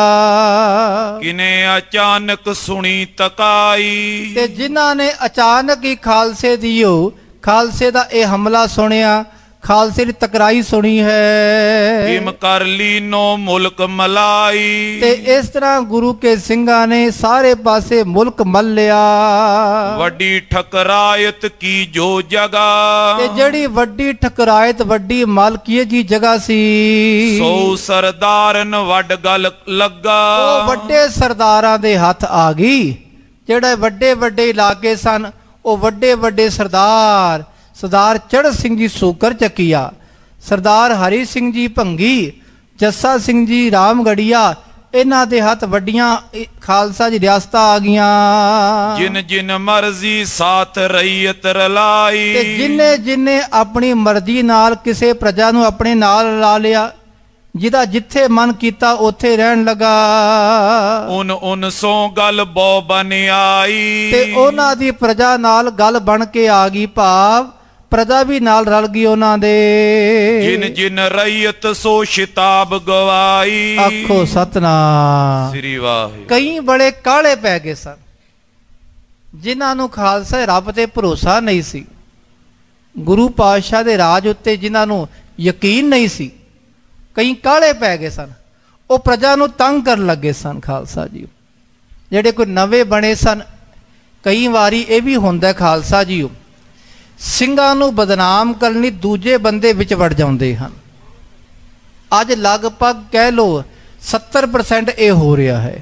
ਕਿਨੇ ਅਚਾਨਕ ਸੁਣੀ ਤਕਾਈ। ਤੇ ਜਿਨ੍ਹਾਂ ਨੇ ਅਚਾਨਕ ਹੀ ਖਾਲਸੇ ਦੀ ਉਹ ਖਾਲਸੇ ਦਾ ਇਹ ਹਮਲਾ ਸੁਣਿਆ, ਖਾਲਸੇ ਦੀ ਤਕਰਾਈ ਸੁਣੀ ਹੈ। ਕਿਮ ਕਰ ਲੀਨੋ ਮੁਲਕ ਮਲਾਈ, ਤੇ ਇਸ ਤਰ੍ਹਾਂ ਗੁਰੂ ਕੇ ਸਿੰਘਾਂ ਨੇ ਸਾਰੇ ਪਾਸੇ ਮੁਲਕ ਮੱਲਿਆ। ਵੱਡੀ ਠਕਰਾਇਤ ਕੀ ਜੋ ਜਗਾ, ਤੇ ਜਿਹੜੀ ਵੱਡੀ ਠਕਰਾਇਤ ਵੱਡੀ ਮਾਲਕੀਅਤ ਦੀ ਜਗ੍ਹਾ ਸੀ, ਸੋ ਸਰਦਾਰਨ ਵੱਡ ਗਲ ਲੱਗਾ। ਉਹ ਵੱਡੇ ਸਰਦਾਰਾਂ ਦੇ ਹੱਥ ਆ ਗਈ। ਜਿਹੜੇ ਵੱਡੇ ਵੱਡੇ ਇਲਾਕੇ ਸਨ, ਉਹ ਵੱਡੇ ਵੱਡੇ ਸਰਦਾਰ, ਸਰਦਾਰ ਚੜ੍ਹ ਸਿੰਘ ਜੀ ਸੂਕਰ ਚੱਕੀਆ, ਸਰਦਾਰ ਹਰੀ ਸਿੰਘ ਜੀ ਭੰਗੀ, ਜੱਸਾ ਸਿੰਘ ਜੀ ਰਾਮਗੜੀਆ, ਇਹਨਾਂ ਦੇ ਹੱਥ ਵੱਡੀਆਂ ਖਾਲਸਾ ਜੀ ਰਿਆਸਤਾਂ ਆ ਗਈਆਂ। ਜਿਨ ਜਿਨ ਮਰਜ਼ੀ ਸਾਥ ਰਈਅਤ ਰਲਾਈ, ਤੇ ਜਿਨੇ ਜਿਨੇ ਆਪਣੀ ਮਰਜ਼ੀ ਨਾਲ ਕਿਸੇ ਪ੍ਰਜਾ ਨੂੰ ਆਪਣੇ ਨਾਲ ਲਾ ਲਿਆ, ਜਿਹਦਾ ਜਿੱਥੇ ਮਨ ਕੀਤਾ ਉੱਥੇ ਰਹਿਣ ਲੱਗਾ। ਉਨ ਉਨ ਸੋ ਗੱਲ ਬੋ ਬਨ ਆਈ, ਤੇ ਉਹਨਾਂ ਦੀ ਪ੍ਰਜਾ ਨਾਲ ਗੱਲ ਬਣ ਕੇ ਆ ਗਈ, ਭਾਵ ਪ੍ਰਜਾ ਵੀ ਨਾਲ ਰਲ ਗਈ ਉਹਨਾਂ ਦੇ। ਜਿਨ ਜਿਨ ਰਈਅਤ ਸੋ ਸ਼ਿਤਾਬ ਗਵਾਈ, ਆਖੋ ਸਤਨਾਮ ਸ੍ਰੀ ਵਾਹਿਗੁਰੂ। ਕਈ ਬੜੇ ਕਾਲੇ ਪੈ ਗਏ ਸਨ, ਜਿਨ੍ਹਾਂ ਨੂੰ ਖਾਲਸਾ ਰੱਬ ਤੇ ਭਰੋਸਾ ਨਹੀਂ ਸੀ, ਗੁਰੂ ਪਾਤਸ਼ਾਹ ਦੇ ਰਾਜ ਉੱਤੇ ਜਿਨ੍ਹਾਂ ਨੂੰ ਯਕੀਨ ਨਹੀਂ ਸੀ, ਕਈ ਕਾਲੇ ਪੈ ਗਏ ਸਨ। ਉਹ ਪ੍ਰਜਾ ਨੂੰ ਤੰਗ ਕਰਨ ਲੱਗੇ ਸਨ। ਖਾਲਸਾ ਜੀ ਜਿਹੜੇ ਕੋਈ ਨਵੇਂ ਬਣੇ ਸਨ, ਕਈ ਵਾਰੀ ਇਹ ਵੀ ਹੁੰਦਾ ਖਾਲਸਾ ਜੀ, ਸਿੰਘਾਂ ਨੂੰ ਬਦਨਾਮ ਕਰਨ ਲਈ ਦੂਜੇ ਬੰਦੇ ਵਿੱਚ ਵੜ ਜਾਂਦੇ ਹਨ। ਅੱਜ ਲਗਭਗ ਕਹਿ ਲਓ ਸੱਤਰ ਪਰਸੈਂਟ ਇਹ ਹੋ ਰਿਹਾ ਹੈ।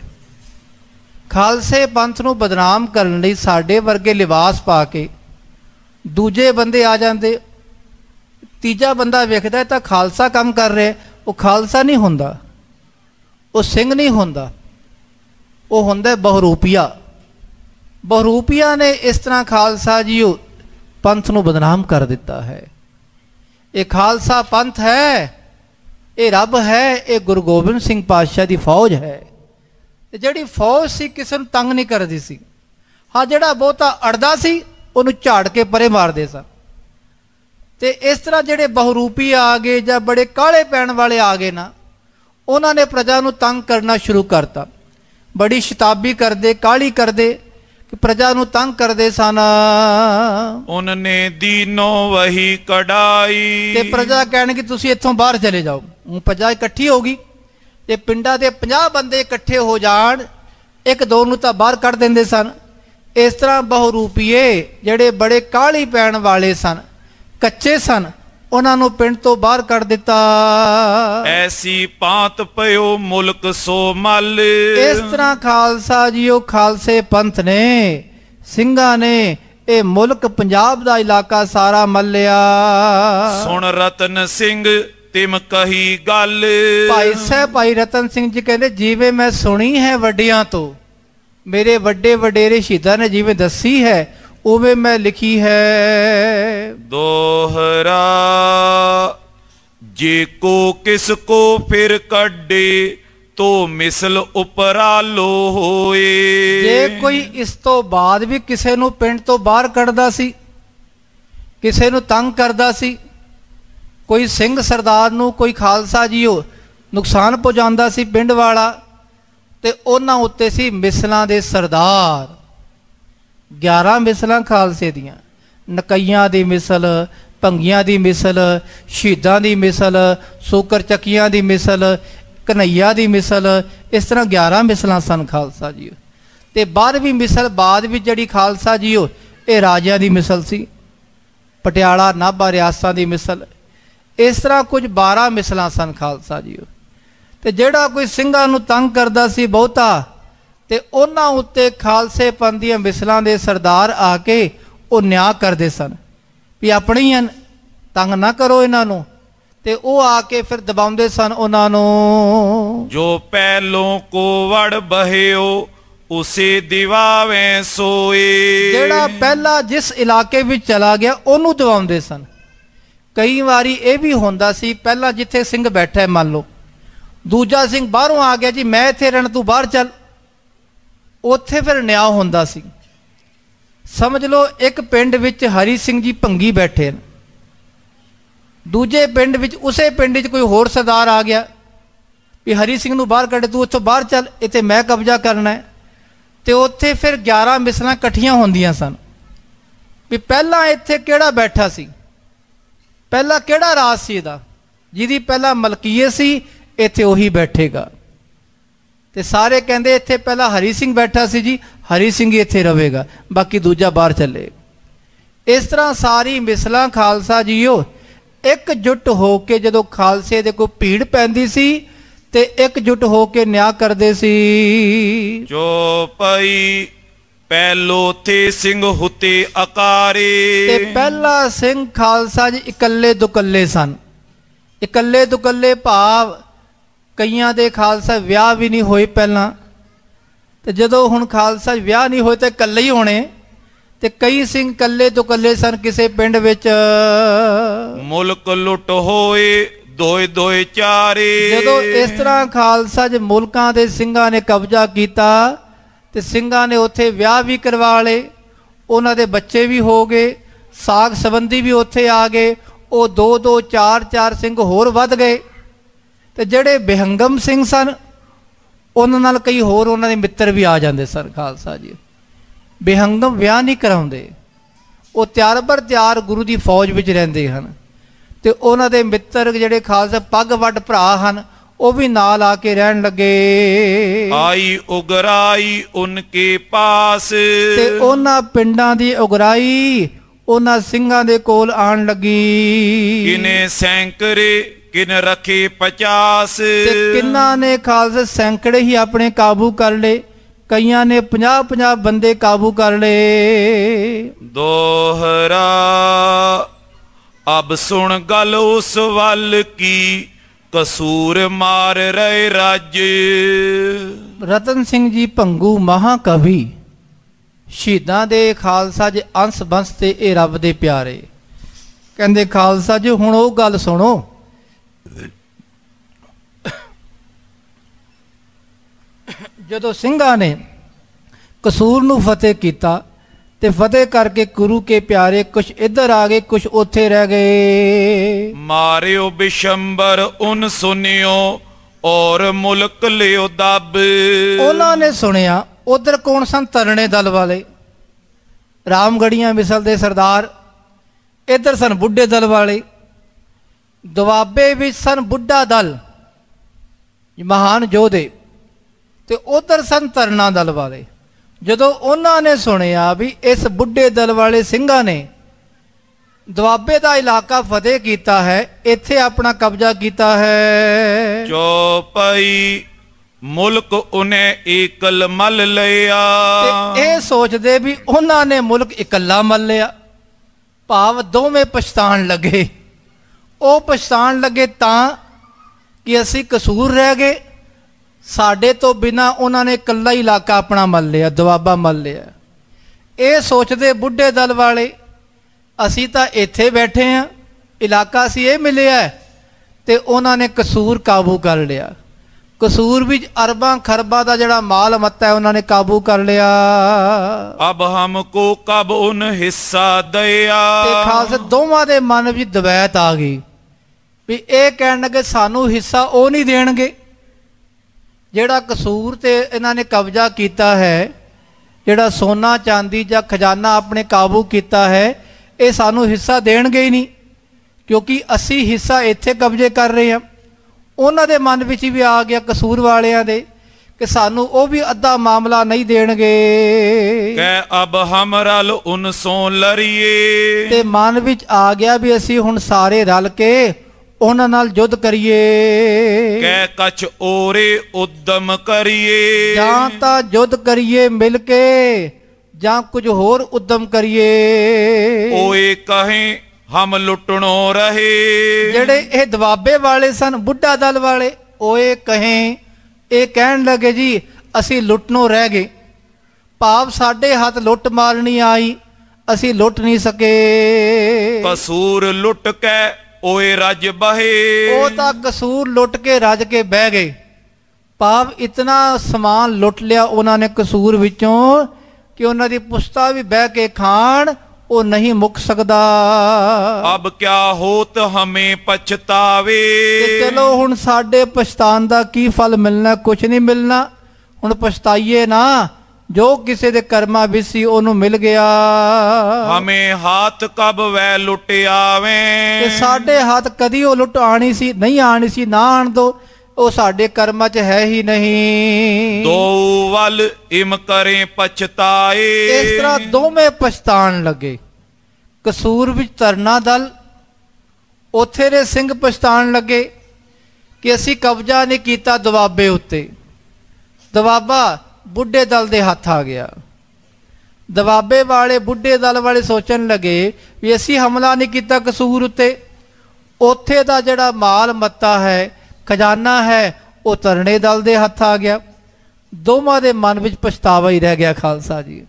ਖਾਲਸੇ ਪੰਥ ਨੂੰ ਬਦਨਾਮ ਕਰਨ ਲਈ ਸਾਡੇ ਵਰਗੇ ਲਿਬਾਸ ਪਾ ਕੇ ਦੂਜੇ ਬੰਦੇ ਆ ਜਾਂਦੇ। ਤੀਜਾ ਬੰਦਾ ਵੇਖਦਾ ਤਾਂ ਖਾਲਸਾ ਕੰਮ ਕਰ ਰਿਹਾ, ਉਹ ਖਾਲਸਾ ਨਹੀਂ ਹੁੰਦਾ, ਉਹ ਸਿੰਘ ਨਹੀਂ ਹੁੰਦਾ, ਉਹ ਹੁੰਦਾ ਬਹਰੂਪੀਆ। ਬਹਰੂਪੀਆ ਨੇ ਇਸ ਤਰ੍ਹਾਂ ਖਾਲਸਾ ਜੀ ਪੰਥ ਨੂੰ ਬਦਨਾਮ ਕਰ ਦਿੱਤਾ ਹੈ। ਇਹ ਖਾਲਸਾ ਪੰਥ ਹੈ, ਇਹ ਰੱਬ ਹੈ, ਇਹ ਗੁਰੂ ਗੋਬਿੰਦ ਸਿੰਘ ਪਾਤਸ਼ਾਹ ਦੀ ਫੌਜ ਹੈ। ਤੇ ਜਿਹੜੀ ਫੌਜ ਸੀ ਕਿਸੇ ਨੂੰ ਤੰਗ ਨਹੀਂ ਕਰਦੀ ਸੀ। ਹਾਂ, ਜਿਹੜਾ ਬਹੁਤਾ ਅੜਦਾ ਸੀ ਉਹਨੂੰ ਝਾੜ ਕੇ ਪਰੇ ਮਾਰਦੇ ਸਨ। ਤੇ ਇਸ ਤਰ੍ਹਾਂ ਜਿਹੜੇ ਬਹਰੂਪੀ ਆ ਗਏ ਜਾਂ ਬੜੇ ਕਾਲੇ ਪੈਣ ਵਾਲੇ ਆ ਗਏ ਨਾ, ਉਹਨਾਂ ਨੇ ਪ੍ਰਜਾ ਨੂੰ ਤੰਗ ਕਰਨਾ ਸ਼ੁਰੂ ਕਰਤਾ। ਬੜੀ ਸ਼ਤਾਬੀ ਕਰਦੇ, ਕਾਲੀ ਕਰਦੇ, ਕਿ ਪ੍ਰਜਾ ਨੂੰ ਤੰਗ ਕਰਦੇ ਸਨ। ਉਹਨੇ ਦੀਨੋ ਵਹੀ ਕਢਾਈ, ਤੇ ਪ੍ਰਜਾ ਕਹਿਣਗੇ ਤੁਸੀਂ ਇੱਥੋਂ ਬਾਹਰ ਚਲੇ ਜਾਓ। ਉਹ ਪ੍ਰਜਾ ਇਕੱਠੀ ਹੋ ਗਈ ਤੇ ਪਿੰਡਾਂ ਦੇ ਪੰਜਾਹ ਬੰਦੇ ਇਕੱਠੇ ਹੋ ਜਾਣ, ਇੱਕ ਦੋ ਨੂੰ ਤਾਂ ਬਾਹਰ ਕੱਢ ਦਿੰਦੇ ਸਨ। ਇਸ ਤਰ੍ਹਾਂ ਬਹਰੂਪੀਏ ਜਿਹੜੇ ਬੜੇ ਕਾਲੀ ਪੈਣ ਵਾਲੇ ਸਨ, ਕੱਚੇ ਸਨ, ਉਹਨਾਂ ਨੂੰ ਪਿੰਡ ਤੋਂ ਬਾਹਰ ਕੱਢ ਦਿੱਤਾ। ਐਸੀ ਪਾਤ ਪਇਓ ਮੁਲਕ ਸੋ ਮਲ, ਇਸ ਤਰ੍ਹਾਂ ਖਾਲਸਾ ਜੀ ਉਹ ਖਾਲਸੇ ਪੰਥ ਨੇ, ਸਿੰਘਾਂ ਨੇ ਇਹ ਮੁਲਕ ਪੰਜਾਬ ਦਾ ਇਲਾਕਾ ਸਾਰਾ ਮੱਲਿਆ। ਸੁਣ ਰਤਨ ਸਿੰਘ ਤਿਮ ਕਹੀ ਗੱਲ, ਭਾਈ ਸਾਹਿਬ ਭਾਈ ਰਤਨ ਸਿੰਘ ਜੀ ਕਹਿੰਦੇ ਜਿਵੇਂ ਮੈਂ ਸੁਣੀ ਹੈ ਵੱਡਿਆਂ ਤੋਂ, ਮੇਰੇ ਵੱਡੇ ਵਡੇਰੇ ਸ਼ਹੀਦਾਂ ਨੇ ਜਿਵੇਂ ਦੱਸੀ ਹੈ ਉਵੇਂ ਮੈਂ ਲਿਖੀ ਹੈ। ਦੋਹਰਾ ਜੇ ਕੋ ਕਿਸ ਕੋ ਫਿਰ ਕੱਢੇ ਤੋ ਮਿਸਲ ਉਪਰਾਲੋ ਹੋਏ। ਜੇ ਕੋਈ ਇਸ ਤੋਂ ਬਾਅਦ ਵੀ ਕਿਸੇ ਨੂੰ ਪਿੰਡ ਤੋਂ ਬਾਹਰ ਕੱਢਦਾ ਸੀ, ਕਿਸੇ ਨੂੰ ਤੰਗ ਕਰਦਾ ਸੀ, ਕੋਈ ਸਿੰਘ ਸਰਦਾਰ ਨੂੰ ਕੋਈ ਖਾਲਸਾ ਜੀ ਉਹ ਨੁਕਸਾਨ ਪਹੁੰਚਾਉਂਦਾ ਸੀ ਪਿੰਡ ਵਾਲਾ, ਤੇ ਉਹਨਾਂ ਉੱਤੇ ਸੀ ਮਿਸਲਾਂ ਦੇ ਸਰਦਾਰ। ਗਿਆਰਾਂ ਮਿਸਲਾਂ ਖਾਲਸੇ ਦੀਆਂ, ਨਕਈਆਂ ਦੀ ਮਿਸਲ, ਭੰਗੀਆਂ ਦੀ ਮਿਸਲ, ਸ਼ਹੀਦਾਂ ਦੀ ਮਿਸਲ, ਸੂਕਰ ਚੱਕੀਆਂ ਦੀ ਮਿਸਲ, ਕਨਈਆ ਦੀ ਮਿਸਲ, ਇਸ ਤਰ੍ਹਾਂ ਗਿਆਰਾਂ ਮਿਸਲਾਂ ਸਨ ਖਾਲਸਾ ਜੀ। ਤੇ ਬਾਰ੍ਹਵੀਂ ਮਿਸਲ ਬਾਅਦ ਵਿੱਚ ਜਿਹੜੀ ਖਾਲਸਾ ਜੀ ਉਹ ਇਹ ਰਾਜਿਆਂ ਦੀ ਮਿਸਲ ਸੀ, ਪਟਿਆਲਾ ਨਾਭਾ ਰਿਆਸਤਾਂ ਦੀ ਮਿਸਲ। ਇਸ ਤਰ੍ਹਾਂ ਕੁਝ ਬਾਰਾਂ ਮਿਸਲਾਂ ਸਨ ਖਾਲਸਾ ਜੀ। ਤੇ ਜਿਹੜਾ ਕੋਈ ਸਿੰਘਾਂ ਨੂੰ ਤੰਗ ਕਰਦਾ ਸੀ ਬਹੁਤਾ, ਤੇ ਉਹਨਾਂ ਉੱਤੇ ਖਾਲਸੇ ਪੰਥ ਦੀਆਂ ਮਿਸਲਾਂ ਦੇ ਸਰਦਾਰ ਆ ਕੇ ਉਹ ਨਿਆਂ ਕਰਦੇ ਸਨ ਵੀ ਆਪਣੀ ਤੰਗ ਨਾ ਕਰੋ ਇਹਨਾਂ ਨੂੰ, ਤੇ ਉਹ ਆ ਕੇ ਫਿਰ ਦਬਾਉਂਦੇ ਸਨ ਉਹਨਾਂ ਨੂੰ। ਜੋ ਪਹਿਲੋਂ ਕੋ ਵੜ ਬਹਿਓ ਉਸੇ ਦਿਵਾਵੇਂ ਸੋਏ, ਜਿਹੜਾ ਪਹਿਲਾ ਜਿਸ ਇਲਾਕੇ ਵਿੱਚ ਚਲਾ ਗਿਆ ਉਹਨੂੰ ਦਬਾਉਂਦੇ ਸਨ। ਕਈ ਵਾਰੀ ਇਹ ਵੀ ਹੁੰਦਾ ਸੀ, ਪਹਿਲਾਂ ਜਿੱਥੇ ਸਿੰਘ ਬੈਠਾ ਮੰਨ ਲਓ, ਦੂਜਾ ਸਿੰਘ ਬਾਹਰੋਂ ਆ ਗਿਆ ਜੀ ਮੈਂ ਇੱਥੇ ਰਹਿਣ ਤੂੰ ਬਾਹਰ ਚੱਲ, ਉੱਥੇ ਫਿਰ ਨਿਆਂ ਹੁੰਦਾ ਸੀ। ਸਮਝ ਲਓ ਇੱਕ ਪਿੰਡ ਵਿੱਚ ਹਰੀ ਸਿੰਘ ਜੀ ਭੰਗੀ ਬੈਠੇ ਨੇ, ਦੂਜੇ ਪਿੰਡ ਵਿੱਚ ਉਸੇ ਪਿੰਡ 'ਚ ਕੋਈ ਹੋਰ ਸਰਦਾਰ ਆ ਗਿਆ ਵੀ ਹਰੀ ਸਿੰਘ ਨੂੰ ਬਾਹਰ ਕੱਢ, ਤੂੰ ਇੱਥੋਂ ਬਾਹਰ ਚੱਲ, ਇੱਥੇ ਮੈਂ ਕਬਜ਼ਾ ਕਰਨਾ ਹੈ। ਤੇ ਉੱਥੇ ਫਿਰ ਗਿਆਰਾਂ ਮਿਸਲਾਂ ਇਕੱਠੀਆਂ ਹੁੰਦੀਆਂ ਸਨ ਵੀ ਪਹਿਲਾਂ ਇੱਥੇ ਕਿਹੜਾ ਬੈਠਾ ਸੀ, ਪਹਿਲਾਂ ਕਿਹੜਾ ਰਾਜ ਸੀ ਇਹਦਾ? ਜਿਹਦੀ ਪਹਿਲਾਂ ਮਲਕੀਅਤ ਸੀ, ਇੱਥੇ ਉਹੀ ਬੈਠੇਗਾ। ਤੇ ਸਾਰੇ ਕਹਿੰਦੇ ਇੱਥੇ ਪਹਿਲਾਂ ਹਰੀ ਸਿੰਘ ਬੈਠਾ ਸੀ ਜੀ, ਹਰੀ ਸਿੰਘ ਹੀ ਇੱਥੇ ਰਵੇਗਾ, ਬਾਕੀ ਦੂਜਾ ਬਾਹਰ ਚੱਲੇ। ਇਸ ਤਰ੍ਹਾਂ ਸਾਰੀ ਮਿਸਲਾਂ ਖਾਲਸਾ ਜੀਓ ਇਕਜੁੱਟ ਹੋ ਕੇ ਜਦੋਂ ਖਾਲਸੇ ਦੇ ਕੋਈ ਭੀੜ ਪੈਂਦੀ ਸੀ ਤੇ ਇਕਜੁੱਟ ਹੋ ਕੇ ਨਿਆਂ ਕਰਦੇ ਸੀ। ਜੋ ਪਈ ਪਹਿਲੋ ਥੇ ਸਿੰਘ ਹੁਤੇ ਅਕਾਰੇ। ਤੇ ਪਹਿਲਾ ਸਿੰਘ ਖਾਲਸਾ ਜੀ ਇਕੱਲੇ ਦੁਕੱਲੇ ਸਨ। ਇਕੱਲੇ ਦੁਕੱਲੇ ਭਾਵ ਕਈਆਂ ਦੇ ਖਾਲਸਾ ਵਿਆਹ ਵੀ ਨਹੀਂ ਹੋਏ ਪਹਿਲਾਂ, ਤੇ ਜਦੋਂ ਹੁਣ ਖਾਲਸਾ ਵਿਆਹ ਨਹੀਂ ਹੋਏ ਤਾਂ ਇਕੱਲੇ ਹੀ ਹੋਣੇ। ਤੇ ਕਈ ਸਿੰਘ ਇਕੱਲੇ ਦੁਕੱਲੇ ਸਨ ਕਿਸੇ ਪਿੰਡ ਵਿੱਚ। ਮੁਲਕ ਲੁੱਟ ਹੋਏ ਦੋਏ ਦੋਏ ਚਾਰੇ। ਜਦੋਂ ਇਸ ਤਰ੍ਹਾਂ ਖਾਲਸਾ ਜੀ ਮੁਲਕਾਂ ਦੇ ਸਿੰਘਾਂ ਨੇ ਕਬਜ਼ਾ ਕੀਤਾ ਤੇ ਸਿੰਘਾਂ ਨੇ ਉੱਥੇ ਵਿਆਹ ਵੀ ਕਰਵਾ ਲਏ, ਉਹਨਾਂ ਦੇ ਬੱਚੇ ਵੀ ਹੋ ਗਏ, ਸਾਕ ਸੰਬੰਧੀ ਵੀ ਉੱਥੇ ਆ ਗਏ। ਉਹ ਦੋ ਦੋ ਚਾਰ ਚਾਰ ਸਿੰਘ ਹੋਰ ਵੱਧ ਗਏ। ਤੇ ਜਿਹੜੇ ਬਿਹੰਗਮ ਸਿੰਘ ਸਨ ਉਹਨਾਂ ਨਾਲ ਕਈ ਹੋਰ ਉਹਨਾਂ ਦੇ ਮਿੱਤਰ ਵੀ ਆ ਜਾਂਦੇ ਸਨ। ਖਾਲਸਾ ਜੀ ਬਿਹੰਗਮ ਵਿਆਹ ਨਹੀਂ ਕਰਾਉਂਦੇ, ਉਹ ਤਿਆਰ ਬਰ ਤਿਆਰ ਗੁਰੂ ਦੀ ਫੌਜ ਵਿੱਚ ਰਹਿੰਦੇ ਹਨ। ਤੇ ਉਹਨਾਂ ਦੇ ਮਿੱਤਰ ਜਿਹੜੇ ਖਾਲਸਾ ਪੱਗ ਵੱਡ ਭਰਾ ਹਨ ਉਹ ਵੀ ਨਾਲ ਆ ਕੇ ਰਹਿਣ ਲੱਗੇ। ਆਈ ਉਗਰਾਈ ਉਨਕੇ ਪਾਸ। ਤੇ ਉਹਨਾਂ ਪਿੰਡਾਂ ਦੀ ਉਗਰਾਈ ਉਹਨਾਂ ਸਿੰਘਾਂ ਦੇ ਕੋਲ ਆਣ ਲੱਗੀ। ਕਿਨੇ ਸੈਂਕੜੇ ਕਿਨ ਰੱਖੇ ਪਚਾਸ। ਤੇ ਕਿੰਨਾ ਨੇ ਖਾਲਸਾ ਸੈਂਕੜੇ ਹੀ ਆਪਣੇ ਕਾਬੂ ਕਰ ਲਏ, ਕਈਆਂ ਨੇ ਪੰਜਾਹ ਪੰਜਾਹ ਬੰਦੇ ਕਾਬੂ ਕਰ ਲਏ। ਦੋਹਰਾ ਅਬ ਸੁਣ ਗੱਲ ਉਸ ਵੱਲ ਕੀ ਕਸੂਰ ਮਾਰ ਰਹੇ ਰਾਜ। ਰਤਨ ਸਿੰਘ ਜੀ ਭੰਗੂ ਮਹਾਕਵੀ ਸ਼ਹੀਦਾਂ ਦੇ ਖਾਲਸਾ ਜੀ ਅੰਸ ਬੰਸ ਤੇ ਇਹ ਰੱਬ ਦੇ ਪਿਆਰੇ ਕਹਿੰਦੇ ਖਾਲਸਾ ਜੀ ਹੁਣ ਉਹ ਗੱਲ ਸੁਣੋ, ਜਦੋਂ ਸਿੰਘਾਂ ਨੇ ਕਸੂਰ ਨੂੰ ਫਤਿਹ ਕੀਤਾ ਤੇ ਫਤਿਹ ਕਰਕੇ ਗੁਰੂ ਕੇ ਪਿਆਰੇ ਕੁਛ ਇੱਧਰ ਆ ਗਏ, ਕੁਛ ਉੱਥੇ ਰਹਿ ਗਏ। ਮਾਰਿਓ ਬਿਸ਼ੰਬਰ ਉਨ ਸੁਨਿਓ ਔਰ ਮੁਲਕ ਲਿਓ ਦੱਬ। ਉਹਨਾਂ ਨੇ ਸੁਣਿਆ ਉਧਰ ਕੌਣ ਸਨ? ਤਰਣੇ ਦਲ ਵਾਲੇ, ਰਾਮਗੜੀਆਂ ਮਿਸਲ ਦੇ ਸਰਦਾਰ। ਇੱਧਰ ਸਨ ਬੁੱਢੇ ਦਲ ਵਾਲੇ। ਦੁਆਬੇ ਵਿੱਚ ਸਨ ਬੁੱਢਾ ਦਲ ਮਹਾਨ ਯੋਧੇ, ਤੇ ਉਧਰ ਸਨ ਤਰਨਾ ਦਲ ਵਾਲੇ। ਜਦੋਂ ਉਹਨਾਂ ਨੇ ਸੁਣਿਆ ਵੀ ਇਸ ਬੁੱਢੇ ਦਲ ਵਾਲੇ ਸਿੰਘਾਂ ਨੇ ਦੁਆਬੇ ਦਾ ਇਲਾਕਾ ਫਤਿਹ ਕੀਤਾ ਹੈ, ਇੱਥੇ ਆਪਣਾ ਕਬਜ਼ਾ ਕੀਤਾ ਹੈ। ਚੌਪਈ ਮੁਲਕ ਉਹਨੇ ਇਕਲ ਮਲ ਲਿਆ। ਤੇ ਇਹ ਸੋਚਦੇ ਵੀ ਉਹਨਾਂ ਨੇ ਮੁਲਕ ਇਕੱਲਾ ਮਲ ਲਿਆ, ਭਾਵ ਦੋਵੇਂ ਪਛਤਾਣ ਲੱਗੇ। ਉਹ ਪਛਤਾਣ ਲੱਗੇ ਤਾਂ ਕਿ ਅਸੀਂ ਕਸੂਰ ਰਹਿ ਗਏ, ਸਾਡੇ ਤੋਂ ਬਿਨਾ ਉਹਨਾਂ ਨੇ ਇਕੱਲਾ ਹੀ ਇਲਾਕਾ ਆਪਣਾ ਮਲ ਲਿਆ, ਦੁਆਬਾ ਮਲ ਲਿਆ। ਇਹ ਸੋਚਦੇ ਬੁੱਢੇ ਦਲ ਵਾਲੇ ਅਸੀਂ ਤਾਂ ਇੱਥੇ ਬੈਠੇ ਹਾਂ, ਇਲਾਕਾ ਅਸੀਂ ਇਹ ਮਿਲਿਆ, ਤੇ ਉਹਨਾਂ ਨੇ ਕਸੂਰ ਕਾਬੂ ਕਰ ਲਿਆ। ਕਸੂਰ ਵਿੱਚ ਅਰਬਾਂ ਖਰਬਾਂ ਦਾ ਜਿਹੜਾ ਮਾਲ ਮੱਤਾ ਹੈ ਉਹਨਾਂ ਨੇ ਕਾਬੂ ਕਰ ਲਿਆ। ਅਬ ਹਮਕੋ ਕਬ ਉਨ ਹਿੱਸਾ ਦਿਆ। ਤੇ ਖਾਲਸਾ ਦੋਵਾਂ ਦੇ ਮਨ ਵਿੱਚ ਦਵੈਤ ਆ ਗਈ ਵੀ ਇਹ ਕਹਿਣ ਲੱਗੇ ਸਾਨੂੰ ਹਿੱਸਾ ਉਹ ਨਹੀਂ ਦੇਣਗੇ ਜਿਹੜਾ ਕਸੂਰ ਤੇ ਇਹਨਾਂ ਨੇ ਕਬਜ਼ਾ ਕੀਤਾ ਹੈ, ਜਿਹੜਾ ਸੋਨਾ ਚਾਂਦੀ ਜਾਂ ਖਜ਼ਾਨਾ ਆਪਣੇ ਕਾਬੂ ਕੀਤਾ ਹੈ, ਇਹ ਸਾਨੂੰ ਹਿੱਸਾ ਦੇਣਗੇ ਹੀ ਨਹੀਂ, ਕਿਉਂਕਿ ਅਸੀਂ ਹਿੱਸਾ ਇੱਥੇ ਕਬਜ਼ੇ ਕਰ ਰਹੇ ਹਾਂ। ਉਹਨਾਂ ਦੇ ਮਨ ਵਿੱਚ ਵੀ ਆ ਗਿਆ ਕਸੂਰ ਵਾਲਿਆਂ ਦੇ ਕਿ ਸਾਨੂੰ ਉਹ ਵੀ ਅੱਧਾ ਮਾਮਲਾ ਨਹੀਂ ਦੇਣਗੇ। ਕਹਿ ਅਬ ਹਮ ਰਲ ਉਨ ਸੋ ਲੜੀਏ। ਤੇ ਮਨ ਵਿੱਚ ਆ ਗਿਆ ਵੀ ਅਸੀਂ ਹੁਣ ਸਾਰੇ ਰਲ ਕੇ ਉਹਨਾਂ ਨਾਲ ਯੁੱਧ ਕਰੀਏ। ਕਹਿ ਕਛ ਔਰੇ ਉਦਮ ਕਰੀਏ। ਜਾਂ ਤਾਂ ਯੁੱਧ ਕਰੀਏ ਮਿਲ ਕੇ, ਜਾਂ ਕੁਝ ਹੋਰ ਉਦਮ ਕਰੀਏ। ਓਏ ਕਹੇ ਹਮ ਲੁੱਟਣੋਂ ਰਹੇ। ਜਿਹੜੇ ਇਹ ਦੁਆਬੇ ਵਾਲੇ ਸਨ, ਬੁੱਢਾ ਦਲ ਵਾਲੇ, ਓਏ ਕਹੇ ਇਹ ਕਹਿਣ ਲੱਗੇ ਜੀ ਅਸੀਂ ਲੁੱਟਣੋਂ ਰਹਿ ਗਏ, ਭਾਵ ਸਾਡੇ ਹੱਥ ਲੁੱਟ ਮਾਰਨੀ ਆਈ, ਅਸੀਂ ਲੁੱਟ ਨਹੀਂ ਸਕੇ। ਕਸੂਰ ਲੁੱਟ ਕੇ ਓਏ ਰੱਜ ਬਹੇ। ਉਹ ਤਾਂ ਕਸੂਰ ਲੁੱਟ ਕੇ ਰੱਜ ਕੇ ਬਹਿ ਗਏ, ਭਾਵ ਇਤਨਾ ਸਮਾਨ ਲੁੱਟ ਲਿਆ ਉਹਨਾਂ ਨੇ ਕਸੂਰ ਵਿੱਚੋਂ ਕਿ ਉਹਨਾਂ ਦੀ ਪੁਸਤਾ ਵੀ ਬਹਿ ਕੇ ਖਾਣ ਉਹ ਨਹੀਂ ਮੁੱਕ ਸਕਦਾ। ਅਬ ਕਿਆ ਹੋਤ ਹਮੇ ਪਛਤਾਵੇ। ਤੇ ਚਲੋ ਹੁਣ ਸਾਡੇ ਪਛਤਾਣ ਦਾ ਕੀ ਫਲ ਮਿਲਣਾ? ਕੁਛ ਨਹੀਂ ਮਿਲਣਾ। ਹੁਣ ਪਛਤਾਈਏ ਨਾ, ਜੋ ਕਿਸੇ ਦੇ ਕਰਮਾਂ ਵਿੱਚ ਸੀ ਉਹਨੂੰ ਮਿਲ ਗਿਆ। ਹਮੇ ਹਾਥ ਕਬ ਵੈ ਲੁੱਟ ਆਵੇ, ਤੇ ਸਾਡੇ ਹੱਥ ਕਦੀ ਉਹ ਲੁੱਟ ਆਣੀ ਸੀ ਨਹੀਂ ਆਣੀ ਸੀ, ਨਾ ਆਣ ਦੋ, ਉਹ ਸਾਡੇ ਕਰਮਾਂ 'ਚ ਹੈ ਹੀ ਨਹੀਂ। ਦੋ ਵੱਲ ਇਮ ਕਰੇ ਪਛਤਾਏ, ਇਸ ਤਰ੍ਹਾਂ ਦੋਵੇਂ ਪਛਤਾਣ ਲੱਗੇ। ਕਸੂਰ ਵਿੱਚ ਤਰਨਾ ਦਲ, ਉੱਥੇ ਦੇ ਸਿੰਘ ਪਛਤਾਣ ਲੱਗੇ ਕਿ ਅਸੀਂ ਕਬਜ਼ਾ ਨਹੀਂ ਕੀਤਾ ਦੁਆਬੇ ਉੱਤੇ, ਦੁਆਬਾ ਬੁੱਢੇ ਦਲ ਦੇ ਹੱਥ ਆ ਗਿਆ। ਦੁਆਬੇ ਵਾਲੇ ਬੁੱਢੇ ਦਲ ਵਾਲੇ ਸੋਚਣ ਲੱਗੇ ਵੀ ਅਸੀਂ ਹਮਲਾ ਨਹੀਂ ਕੀਤਾ ਕਸੂਰ ਉੱਤੇ, ਉੱਥੇ ਦਾ ਜਿਹੜਾ ਮਾਲ ਮੱਤਾ ਹੈ, ਖਜ਼ਾਨਾ ਹੈ, ਉਹ ਤਰਨੇ ਦਲ ਦੇ ਹੱਥ ਆ ਗਿਆ। ਦੋਵਾਂ ਦੇ ਮਨ ਵਿੱਚ ਪਛਤਾਵਾ ਹੀ ਰਹਿ ਗਿਆ ਖਾਲਸਾ ਜੀ।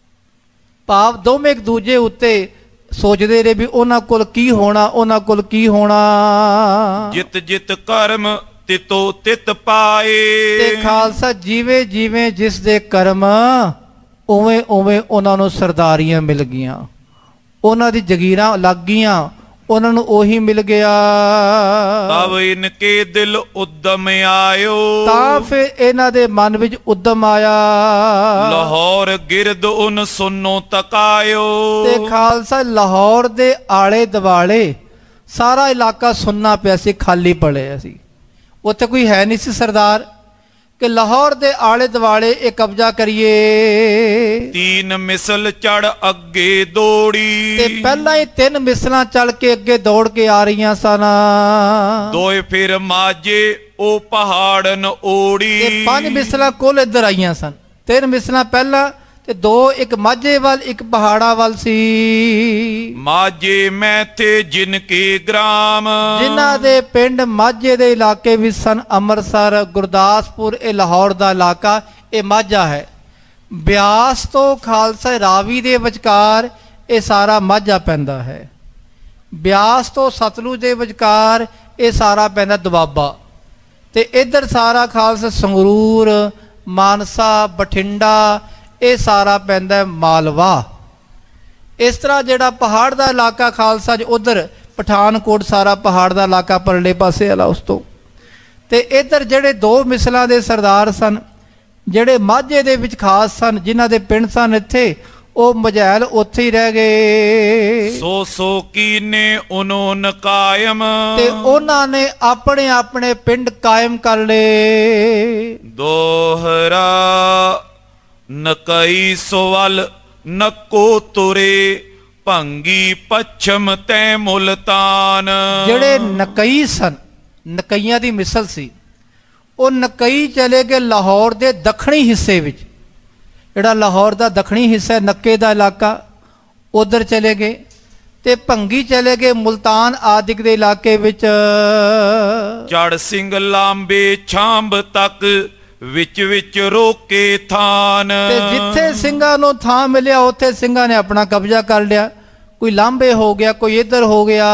ਭਾਵ ਦੋਵੇਂ ਇੱਕ ਦੂਜੇ ਉੱਤੇ ਸੋਚਦੇ ਰਹੇ ਵੀ ਉਹਨਾਂ ਕੋਲ ਕੀ ਹੋਣਾ, ਉਹਨਾਂ ਕੋਲ ਕੀ ਹੋਣਾ। ਜਿਤ ਜਿਤ ਕਰਮ ਤਿਤੋ ਤਿਤ ਪਾਏ, ਤੇ ਖਾਲਸਾ ਜਿਵੇਂ ਜਿਵੇਂ ਜਿਸ ਦੇ ਕਰਮ ਉਵੇਂ ਉਵੇਂ ਉਹਨਾਂ ਨੂੰ ਸਰਦਾਰੀਆਂ ਮਿਲ ਗਈਆਂ, ਉਹਨਾਂ ਦੀ ਜਗੀਰਾਂ ਲੱਗ ਗਈਆਂ, ਉਹਨਾਂ ਨੂੰ ਉਹੀ ਮਿਲ ਗਿਆ। ਤਬ ਇਨਕੇ ਦਿਲ ਉਦਮ ਆਇਓ, ਤਾਂ ਫਿਰ ਇਹਨਾਂ ਦੇ ਮਨ ਵਿੱਚ ਉਦਮ ਆਇਆ। ਲਾਹੌਰ ਗਿਰਦ ਉਨ ਸੁਨੋ ਤਕਾਇਓ, ਤੇ ਖਾਲਸਾ ਲਾਹੌਰ ਦੇ ਆਲੇ ਦੁਆਲੇ ਸਾਰਾ ਇਲਾਕਾ ਸੁੰਨਾ ਪਿਆ ਸੀ, ਖਾਲੀ ਪੜਿਆ ਸੀ, ਉੱਥੇ ਕੋਈ ਹੈ ਨਹੀਂ ਸੀ ਸਰਦਾਰ ਕਿ ਲਾਹੌਰ ਦੇ ਆਲੇ ਦੁਆਲੇ ਇਹ ਕਬਜ਼ਾ ਕਰੀਏ। ਤੀਨ ਮਿਸਲ ਚੜ ਅੱਗੇ ਦੌੜੀ, ਤੇ ਪਹਿਲਾਂ ਹੀ ਤਿੰਨ ਮਿਸਲਾਂ ਚੱਲ ਕੇ ਅੱਗੇ ਦੌੜ ਕੇ ਆ ਰਹੀਆਂ ਸਨ। ਦੋਏ ਫਿਰ ਮਾਝੇ ਉਹ ਪਹਾੜਨ ਓੜੀ, ਤੇ ਪੰਜ ਮਿਸਲਾਂ ਕੋਲ ਇੱਧਰ ਆਈਆਂ ਸਨ। ਤਿੰਨ ਮਿਸਲਾਂ ਪਹਿਲਾਂ ਤੇ ਦੋ ਇੱਕ ਮਾਝੇ ਵੱਲ ਇੱਕ ਪਹਾੜਾ ਵੱਲ ਸੀ। ਮਾਝੇ ਮੈਂ ਥੇ ਜਿਨ ਕੇ ਗ੍ਰਾਮ, ਜਿਨ੍ਹਾਂ ਦੇ ਪਿੰਡ ਮਾਝੇ ਦੇ ਇਲਾਕੇ ਵਿੱਚ ਸਨ। ਅੰਮ੍ਰਿਤਸਰ, ਗੁਰਦਾਸਪੁਰ, ਇਹ ਲਾਹੌਰ ਦਾ ਇਲਾਕਾ, ਇਹ ਮਾਝਾ ਹੈ। ਬਿਆਸ ਤੋਂ ਖਾਲਸਾ ਰਾਵੀ ਦੇ ਵਿਚਕਾਰ ਇਹ ਸਾਰਾ ਮਾਝਾ ਪੈਂਦਾ ਹੈ। ਬਿਆਸ ਤੋਂ ਸਤਲੁਜ ਦੇ ਵਿਚਕਾਰ ਇਹ ਸਾਰਾ ਪੈਂਦਾ ਦੁਆਬਾ। ਤੇ ਇੱਧਰ ਸਾਰਾ ਖਾਲਸਾ ਸੰਗਰੂਰ, ਮਾਨਸਾ, ਬਠਿੰਡਾ, ਇਹ ਸਾਰਾ ਪੈਂਦਾ ਮਾਲਵਾ। ਇਸ ਤਰ੍ਹਾਂ ਜਿਹੜਾ ਪਹਾੜ ਦਾ ਇਲਾਕਾ ਖਾਲਸਾ ਜੀ, ਉਧਰ ਪਠਾਨਕੋਟ ਸਾਰਾ ਪਹਾੜ ਦਾ ਇਲਾਕਾ ਪਰਲੇ ਪਾਸੇ ਵਾਲਾ ਉਸ ਤੋਂ। ਤੇ ਇੱਧਰ ਜਿਹੜੇ ਦੋ ਮਿਸਲਾਂ ਦੇ ਸਰਦਾਰ ਸਨ, ਜਿਹੜੇ ਮਾਝੇ ਦੇ ਵਿੱਚ ਖਾਸ ਸਨ, ਜਿਨ੍ਹਾਂ ਦੇ ਪਿੰਡ ਸਨ ਇੱਥੇ, ਉਹ ਮਝੈਲ ਉੱਥੇ ਹੀ ਰਹਿ ਗਏ। ਸੋ ਸੋ ਕੀਨੇ ਉਨੋਨ ਕਾਇਮ, ਤੇ ਉਹਨਾਂ ਨੇ ਆਪਣੇ ਆਪਣੇ ਪਿੰਡ ਕਾਇਮ ਕਰ ਲਏ। ਦੋਹਰਾ ਨਕਈ ਸੋਵਲ ਨਕੋ ਤੁਰੇ, ਭੰਗੀ ਪੱਛਮ ਤੈ ਮੁਲਤਾਨ। ਜਿਹੜੇ ਨਕਈ ਸਨ, ਨਕਈਆਂ ਦੀ ਮਿਸਲ ਸੀ, ਉਹ ਨਕਈ ਚਲੇ ਗਏ ਲਾਹੌਰ ਦੇ ਦੱਖਣੀ ਹਿੱਸੇ ਵਿੱਚ। ਜਿਹੜਾ ਲਾਹੌਰ ਦਾ ਦੱਖਣੀ ਹਿੱਸਾ, ਨੱਕੇ ਦਾ ਇਲਾਕਾ, ਉਧਰ ਚਲੇ ਗਏ। ਤੇ ਭੰਗੀ ਚਲੇ ਗਏ ਮੁਲਤਾਨ ਆਦਿਕ ਦੇ ਇਲਾਕੇ ਵਿੱਚ। ਚੜ ਸਿੰਘ ਲਾਂਬੇ ਛਾਂਬ ਤੱਕ, ਵਿੱਚ ਵਿੱਚ ਰੋਕੇ ਥਾਨ। ਤੇ ਜਿੱਥੇ ਸਿੰਘਾਂ ਨੂੰ ਥਾਂ ਮਿਲਿਆ ਉੱਥੇ ਸਿੰਘਾਂ ਨੇ ਆਪਣਾ ਕਬਜ਼ਾ ਕਰ ਲਿਆ। ਕੋਈ ਲਾਂਬੇ ਹੋ ਗਿਆ, ਕੋਈ ਇੱਧਰ ਹੋ ਗਿਆ।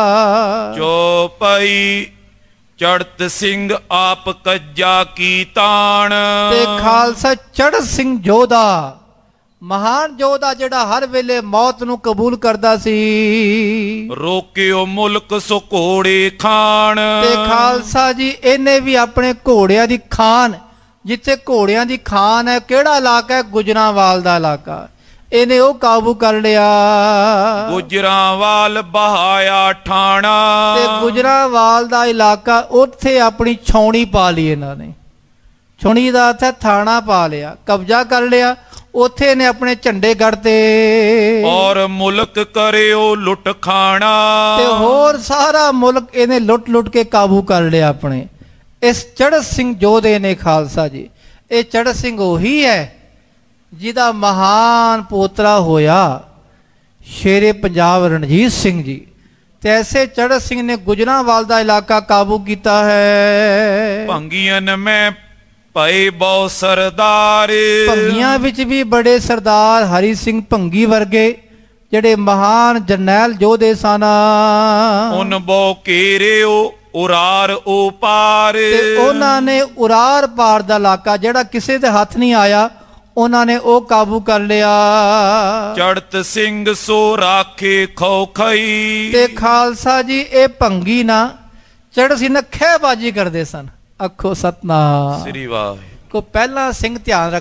ਚੌਪਈ ਚੜਤ ਸਿੰਘ ਆਪ ਕੱਜਾ ਕੀ ਤਾਣ, ਤੇ ਖਾਲਸਾ ਚੜ੍ਹਤ ਸਿੰਘ ਜੋਧਾ, ਮਹਾਨ ਯੋਧਾ ਜਿਹੜਾ ਹਰ ਵੇਲੇ ਮੌਤ ਨੂੰ ਕਬੂਲ ਕਰਦਾ ਸੀ, ਰੋਕਿਓ ਮੁਲਕ ਸੋ ਘੋੜੇ ਖਾਨ। ਤੇ ਖਾਲਸਾ ਜੀ ਇਹਨੇ ਵੀ ਆਪਣੇ ਘੋੜਿਆਂ ਦੀ ਖਾਨ, ਜਿੱਥੇ ਘੋੜਿਆਂ ਦੀ ਖਾਨ ਹੈ, ਕਿਹੜਾ ਇਲਾਕਾ ਹੈ? ਗੁਜਰਾਂਵਾਲ ਦਾ ਇਲਾਕਾ, ਇਹਨੇ ਉਹ ਕਾਬੂ ਕਰ ਲਿਆ। ਗੁਜਰਾਂਵਾਲ ਬਹਾਇਆ ਠਾਣਾ, ਤੇ ਗੁਜਰਾਂਵਾਲ ਦਾ ਇਲਾਕਾ, ਉੱਥੇ ਆਪਣੀ ਛਾਉਣੀ ਪਾ ਲਈ ਇਹਨਾਂ ਨੇ। ਛਾਉਣੀ ਦਾ ਅਰਥ ਹੈ ਥਾਣਾ ਪਾ ਲਿਆ, ਕਬਜ਼ਾ ਕਰ ਲਿਆ। ਉੱਥੇ ਨੇ ਆਪਣੇ ਝੰਡੇ ਗੜਤੇ। ਔਰ ਮੁਲਕ ਕਰਿਓ ਲੁੱਟ ਖਾਣਾ, ਤੇ ਹੋਰ ਸਾਰਾ ਮੁਲਕ ਇਹਨੇ ਲੁੱਟ ਲੁੱਟ ਕੇ ਕਾਬੂ ਕਰ ਲਿਆ ਆਪਣੇ। ਇਸ ਚੜ੍ਹਤ ਸਿੰਘ ਜੋਧੇ ਨੇ ਖਾਲਸਾ ਜੀ, ਇਹ ਚੜ੍ਹਤ ਸਿੰਘ ਉਹੀ ਹੈ ਜਿਹਦਾ ਮਹਾਨ ਪੋਤਰਾ ਹੋਇਆ ਸ਼ੇਰੇ ਪੰਜਾਬ ਰਣਜੀਤ ਸਿੰਘ ਜੀ। ਤੇ ਐਸੇ ਚੜ੍ਹਤ ਸਿੰਘ ਨੇ ਗੁਜਰਾਂਵਾਲ ਦਾ ਇਲਾਕਾ ਕਾਬੂ ਕੀਤਾ ਹੈ। ਭੰਗੀਆਂ ਮੈਂ ਭਏ ਬਹੁ ਸਰਦਾਰ, ਭੰਗੀਆਂ ਵਿੱਚ ਵੀ ਬੜੇ ਸਰਦਾਰ, ਹਰੀ ਸਿੰਘ ਭੰਗੀ ਵਰਗੇ ਜਿਹੜੇ ਮਹਾਨ ਜਰਨੈਲ ਯੋਧੇ ਸਨ। ਉਨ ਬਹੁ ਘੇਰਿਓ ਉਰਾਰ ਓ ਪਾਰ, ਤੇ ਉਹਨਾਂ ਨੇ ਉਰਾਰ ਪਾਰ ਦਾ ਇਲਾਕਾ ਜਿਹੜਾ ਕਿਸੇ ਦੇ ਹੱਥ ਨਹੀਂ ਆਇਆ, ਉਹਨਾਂ ਨੇ ਉਹ ਕਾਬੂ ਕਰ ਲਿਆ। ਚੜਤ ਸਿੰਘ ਸੋ ਰਾਖੇ ਖੌਖਈ, ਤੇ ਖਾਲਸਾ ਜੀ ਇਹ ਭੰਗੀ ਨਾ ਚੜ੍ਹਤ ਸਿੰਘ ਨਾ ਖਹਿਬਾਜੀ ਕਰਦੇ ਸਨ। ਆਖੋ ਸਤਨਾਮ ਸ੍ਰੀ ਵਾਹਿਗੁਰੂ। ਕੋ ਪਹਿਲਾ ਸਿੰਘ ਧਿਆਨ ਰੱਖਣਾ,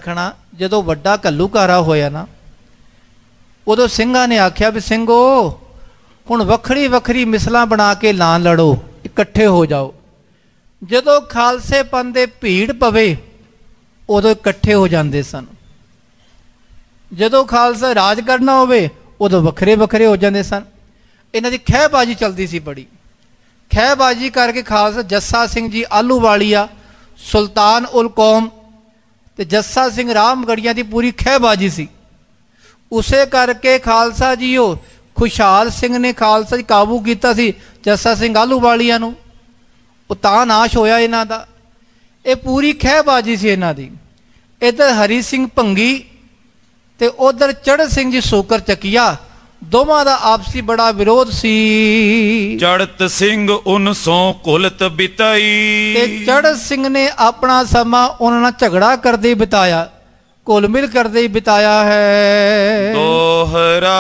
ਜਦੋਂ ਵੱਡਾ ਘੱਲੂਘਾਰਾ ਹੋਇਆ ਨਾ, ਉਦੋਂ ਸਿੰਘਾਂ ਨੇ ਆਖਿਆ ਵੀ ਸਿੰਘੋ ਹੁਣ ਵੱਖਰੀ ਵੱਖਰੀ ਮਿਸਲਾਂ ਬਣਾ ਕੇ ਨਾ ਲੜੋ, ਇਕੱਠੇ ਹੋ ਜਾਓ। ਜਦੋਂ ਖਾਲਸੇ ਪੰਥ ਦੇ ਭੀੜ ਪਵੇ ਉਦੋਂ ਇਕੱਠੇ ਹੋ ਜਾਂਦੇ ਸਨ। ਜਦੋਂ ਖਾਲਸਾ ਰਾਜ ਕਰਨਾ ਹੋਵੇ ਉਦੋਂ ਵੱਖਰੇ ਵੱਖਰੇ ਹੋ ਜਾਂਦੇ ਸਨ। ਇਹਨਾਂ ਦੀ ਖਹਿਬਾਜੀ ਚਲਦੀ ਸੀ ਬੜੀ। ਖਹਿਬਾਜੀ ਕਰਕੇ ਖਾਲਸਾ ਜੱਸਾ ਸਿੰਘ ਜੀ ਆਹਲੂਵਾਲੀਆ, ਸੁਲਤਾਨ ਉਲ ਕੌਮ ਤੇ ਜੱਸਾ ਸਿੰਘ ਰਾਮਗੜੀਆਂ ਦੀ ਪੂਰੀ ਖਹਿਬਾਜੀ ਸੀ। ਉਸੇ ਕਰਕੇ ਖਾਲਸਾ ਜੀ ਉਹ ਖੁਸ਼ਹਾਲ ਸਿੰਘ ਨੇ ਖਾਲਸਾ ਜੀ ਕਾਬੂ ਕੀਤਾ ਸੀ ਜੱਸਾ ਸਿੰਘ ਆਹਲੂਵਾਲੀਆ ਨੂੰ। ਉਹ ਤਾਂ ਨਾਸ਼ ਹੋਇਆ ਇਹਨਾਂ ਦਾ। ਇਹ ਪੂਰੀ ਖਹਿਬਾਜੀ ਸੀ ਇਹਨਾਂ ਦੀ। ਇੱਧਰ ਹਰੀ ਸਿੰਘ ਭੰਗੀ ਤੇ ਉਧਰ ਚੜ੍ਹ ਸਿੰਘ ਜੀ ਸੋਕਰ ਚੱਕੀਆ, ਦੋਵਾਂ ਦਾ ਆਪਸੀ ਬੜਾ ਵਿਰੋਧ ਸੀ। ਚੜਤ ਸਿੰਘ ਉਨ ਸੋ ਕੁਲਤ ਬਿਤਾਈ, ਤੇ ਚੜ੍ਹ ਸਿੰਘ ਨੇ ਆਪਣਾ ਸਮਾਂ ਉਹਨਾਂ ਨਾਲ ਝਗੜਾ ਕਰਦੇ ਹੀ ਬਿਤਾਇਆ, ਘੁਲ ਮਿਲ ਕਰਦੇ ਹੀ ਬਿਤਾਇਆ ਹੈ। ਦੋਹਰਾ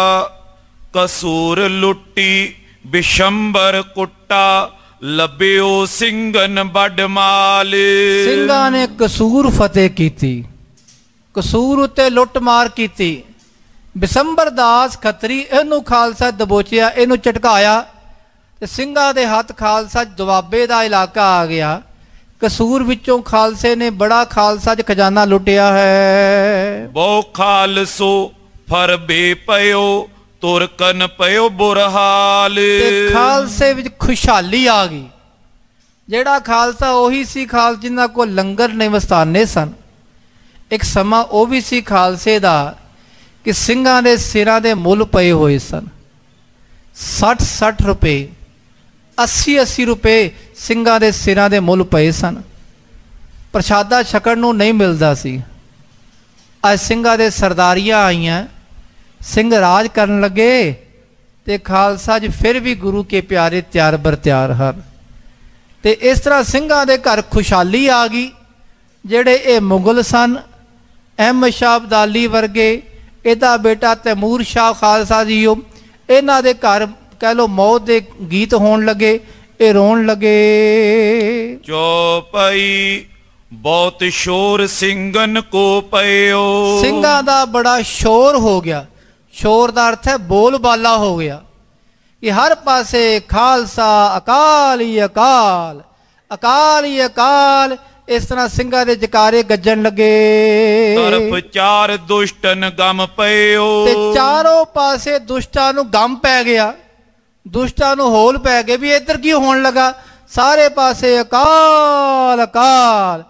ਕਸੂਰ ਲੁੱਟੀ ਬਿਸ਼ੰਬਰ ਕੁੱਟਾ, ਲੱਭਿਓ ਸਿੰਘਨ ਵੱਡ ਮਾਲ। ਸਿੰਘਾਂ ਨੇ ਕਸੂਰ ਫਤਿਹ ਕੀਤੀ, ਕਸੂਰ ਉੱਤੇ ਲੁੱਟ ਮਾਰ ਕੀਤੀ। ਬਿਸੰਬਰ ਦਾਸ ਖੱਤਰੀ ਇਹਨੂੰ ਖਾਲਸਾ ਦਬੋਚਿਆ, ਇਹਨੂੰ ਝਟਕਾਇਆ ਤੇ ਸਿੰਘਾਂ ਦੇ ਹੱਥ ਖਾਲਸਾ ਦੁਆਬੇ ਦਾ ਇਲਾਕਾ ਆ ਗਿਆ। ਕਸੂਰ ਵਿੱਚੋਂ ਖਾਲਸੇ ਨੇ ਬੜਾ ਖਾਲਸਾ ਚ ਖਜ਼ਾਨਾ ਲੁੱਟਿਆ ਹੈ। ਬਹੁ ਖਾਲਸੋ ਫਰਬੇ ਪਇਓ, ਤੁਰਕਨ ਪਇਓ ਬੁਰਹਾਲ। ਤੇ ਖਾਲਸੇ ਵਿੱਚ ਖੁਸ਼ਹਾਲੀ ਆ ਗਈ। ਜਿਹੜਾ ਖਾਲਸਾ ਉਹੀ ਸੀ ਖਾਲਸਾ ਜਿਨ੍ਹਾਂ ਕੋਲ ਲੰਗਰ ਨਿਵਸਤਾਨੇ ਸਨ। ਇੱਕ ਸਮਾਂ ਉਹ ਵੀ ਸੀ ਖਾਲਸੇ ਦਾ ਕਿ ਸਿੰਘਾਂ ਦੇ ਸਿਰਾਂ ਦੇ ਮੁੱਲ ਪਏ ਹੋਏ ਸਨ। ਸੱਠ ਸੱਠ ਰੁਪਏ, ਅੱਸੀ ਅੱਸੀ ਰੁਪਏ ਸਿੰਘਾਂ ਦੇ ਸਿਰਾਂ ਦੇ ਮੁੱਲ ਪਏ ਸਨ। ਪ੍ਰਸ਼ਾਦਾ ਛਕਣ ਨੂੰ ਨਹੀਂ ਮਿਲਦਾ ਸੀ। ਅੱਜ ਸਿੰਘਾਂ ਦੇ ਸਰਦਾਰੀਆਂ ਆਈਆਂ, ਸਿੰਘ ਰਾਜ ਕਰਨ ਲੱਗੇ ਤੇ ਖਾਲਸਾ ਜੀ ਫਿਰ ਵੀ ਗੁਰੂ ਕੇ ਪਿਆਰੇ ਤਿਆਰ ਬਰ ਤਿਆਰ ਹਨ। ਤੇ ਇਸ ਤਰ੍ਹਾਂ ਸਿੰਘਾਂ ਦੇ ਘਰ ਖੁਸ਼ਹਾਲੀ ਆ ਗਈ। ਜਿਹੜੇ ਇਹ ਮੁਗਲ ਸਨ, ਅਹਿਮਦ ਸ਼ਾਹ ਅਬਦਾਲੀ ਵਰਗੇ, ਇਹਦਾ ਬੇਟਾ ਤੈਮੂਰ ਸ਼ਾਹ ਖਾਲਸਾ ਜੀ, ਉਹ ਇਹਨਾਂ ਦੇ ਘਰ ਕਹਿ ਲਓ ਮੌਤ ਦੇ ਗੀਤ ਹੋਣ ਲੱਗੇ, ਇਹ ਰੋਣ ਲੱਗੇ। ਚੌਪਈ ਬਹੁਤ ਸ਼ੋਰ ਸਿੰਘਨ ਕੋ ਪਇਓ, ਸਿੰਘਾਂ ਦਾ ਬੜਾ ਸ਼ੋਰ ਹੋ ਗਿਆ। ਸ਼ੋਰ ਦਾ ਅਰਥ ਹੈ ਬੋਲ ਬਾਲਾ ਹੋ ਗਿਆ ਕਿ ਹਰ ਪਾਸੇ ਖਾਲਸਾ, ਅਕਾਲ ਹੀ ਅਕਾਲ, ਅਕਾਲ ਹੀ ਅਕਾਲ। ਇਸ ਤਰ੍ਹਾਂ ਸਿੰਘਾਂ ਦੇ ਜਕਾਰੇ ਗੱਜਣ ਲੱਗੇ। ਤਰਫ ਚਾਰ ਦੁਸ਼ਟਨ ਗਮ ਪਇਓ, ਤੇ ਚਾਰੋਂ ਪਾਸੇ ਦੁਸ਼ਟਾਂ ਨੂੰ ਗਮ ਪੈ ਗਿਆ, ਦੁਸ਼ਟਾਂ ਨੂੰ ਹੋਲ ਪੈ ਗਏ ਵੀ ਇੱਧਰ ਕੀ ਹੋਣ ਲੱਗਾ। ਸਾਰੇ ਪਾਸੇ ਅਕਾਲ ਅਕਾਲ।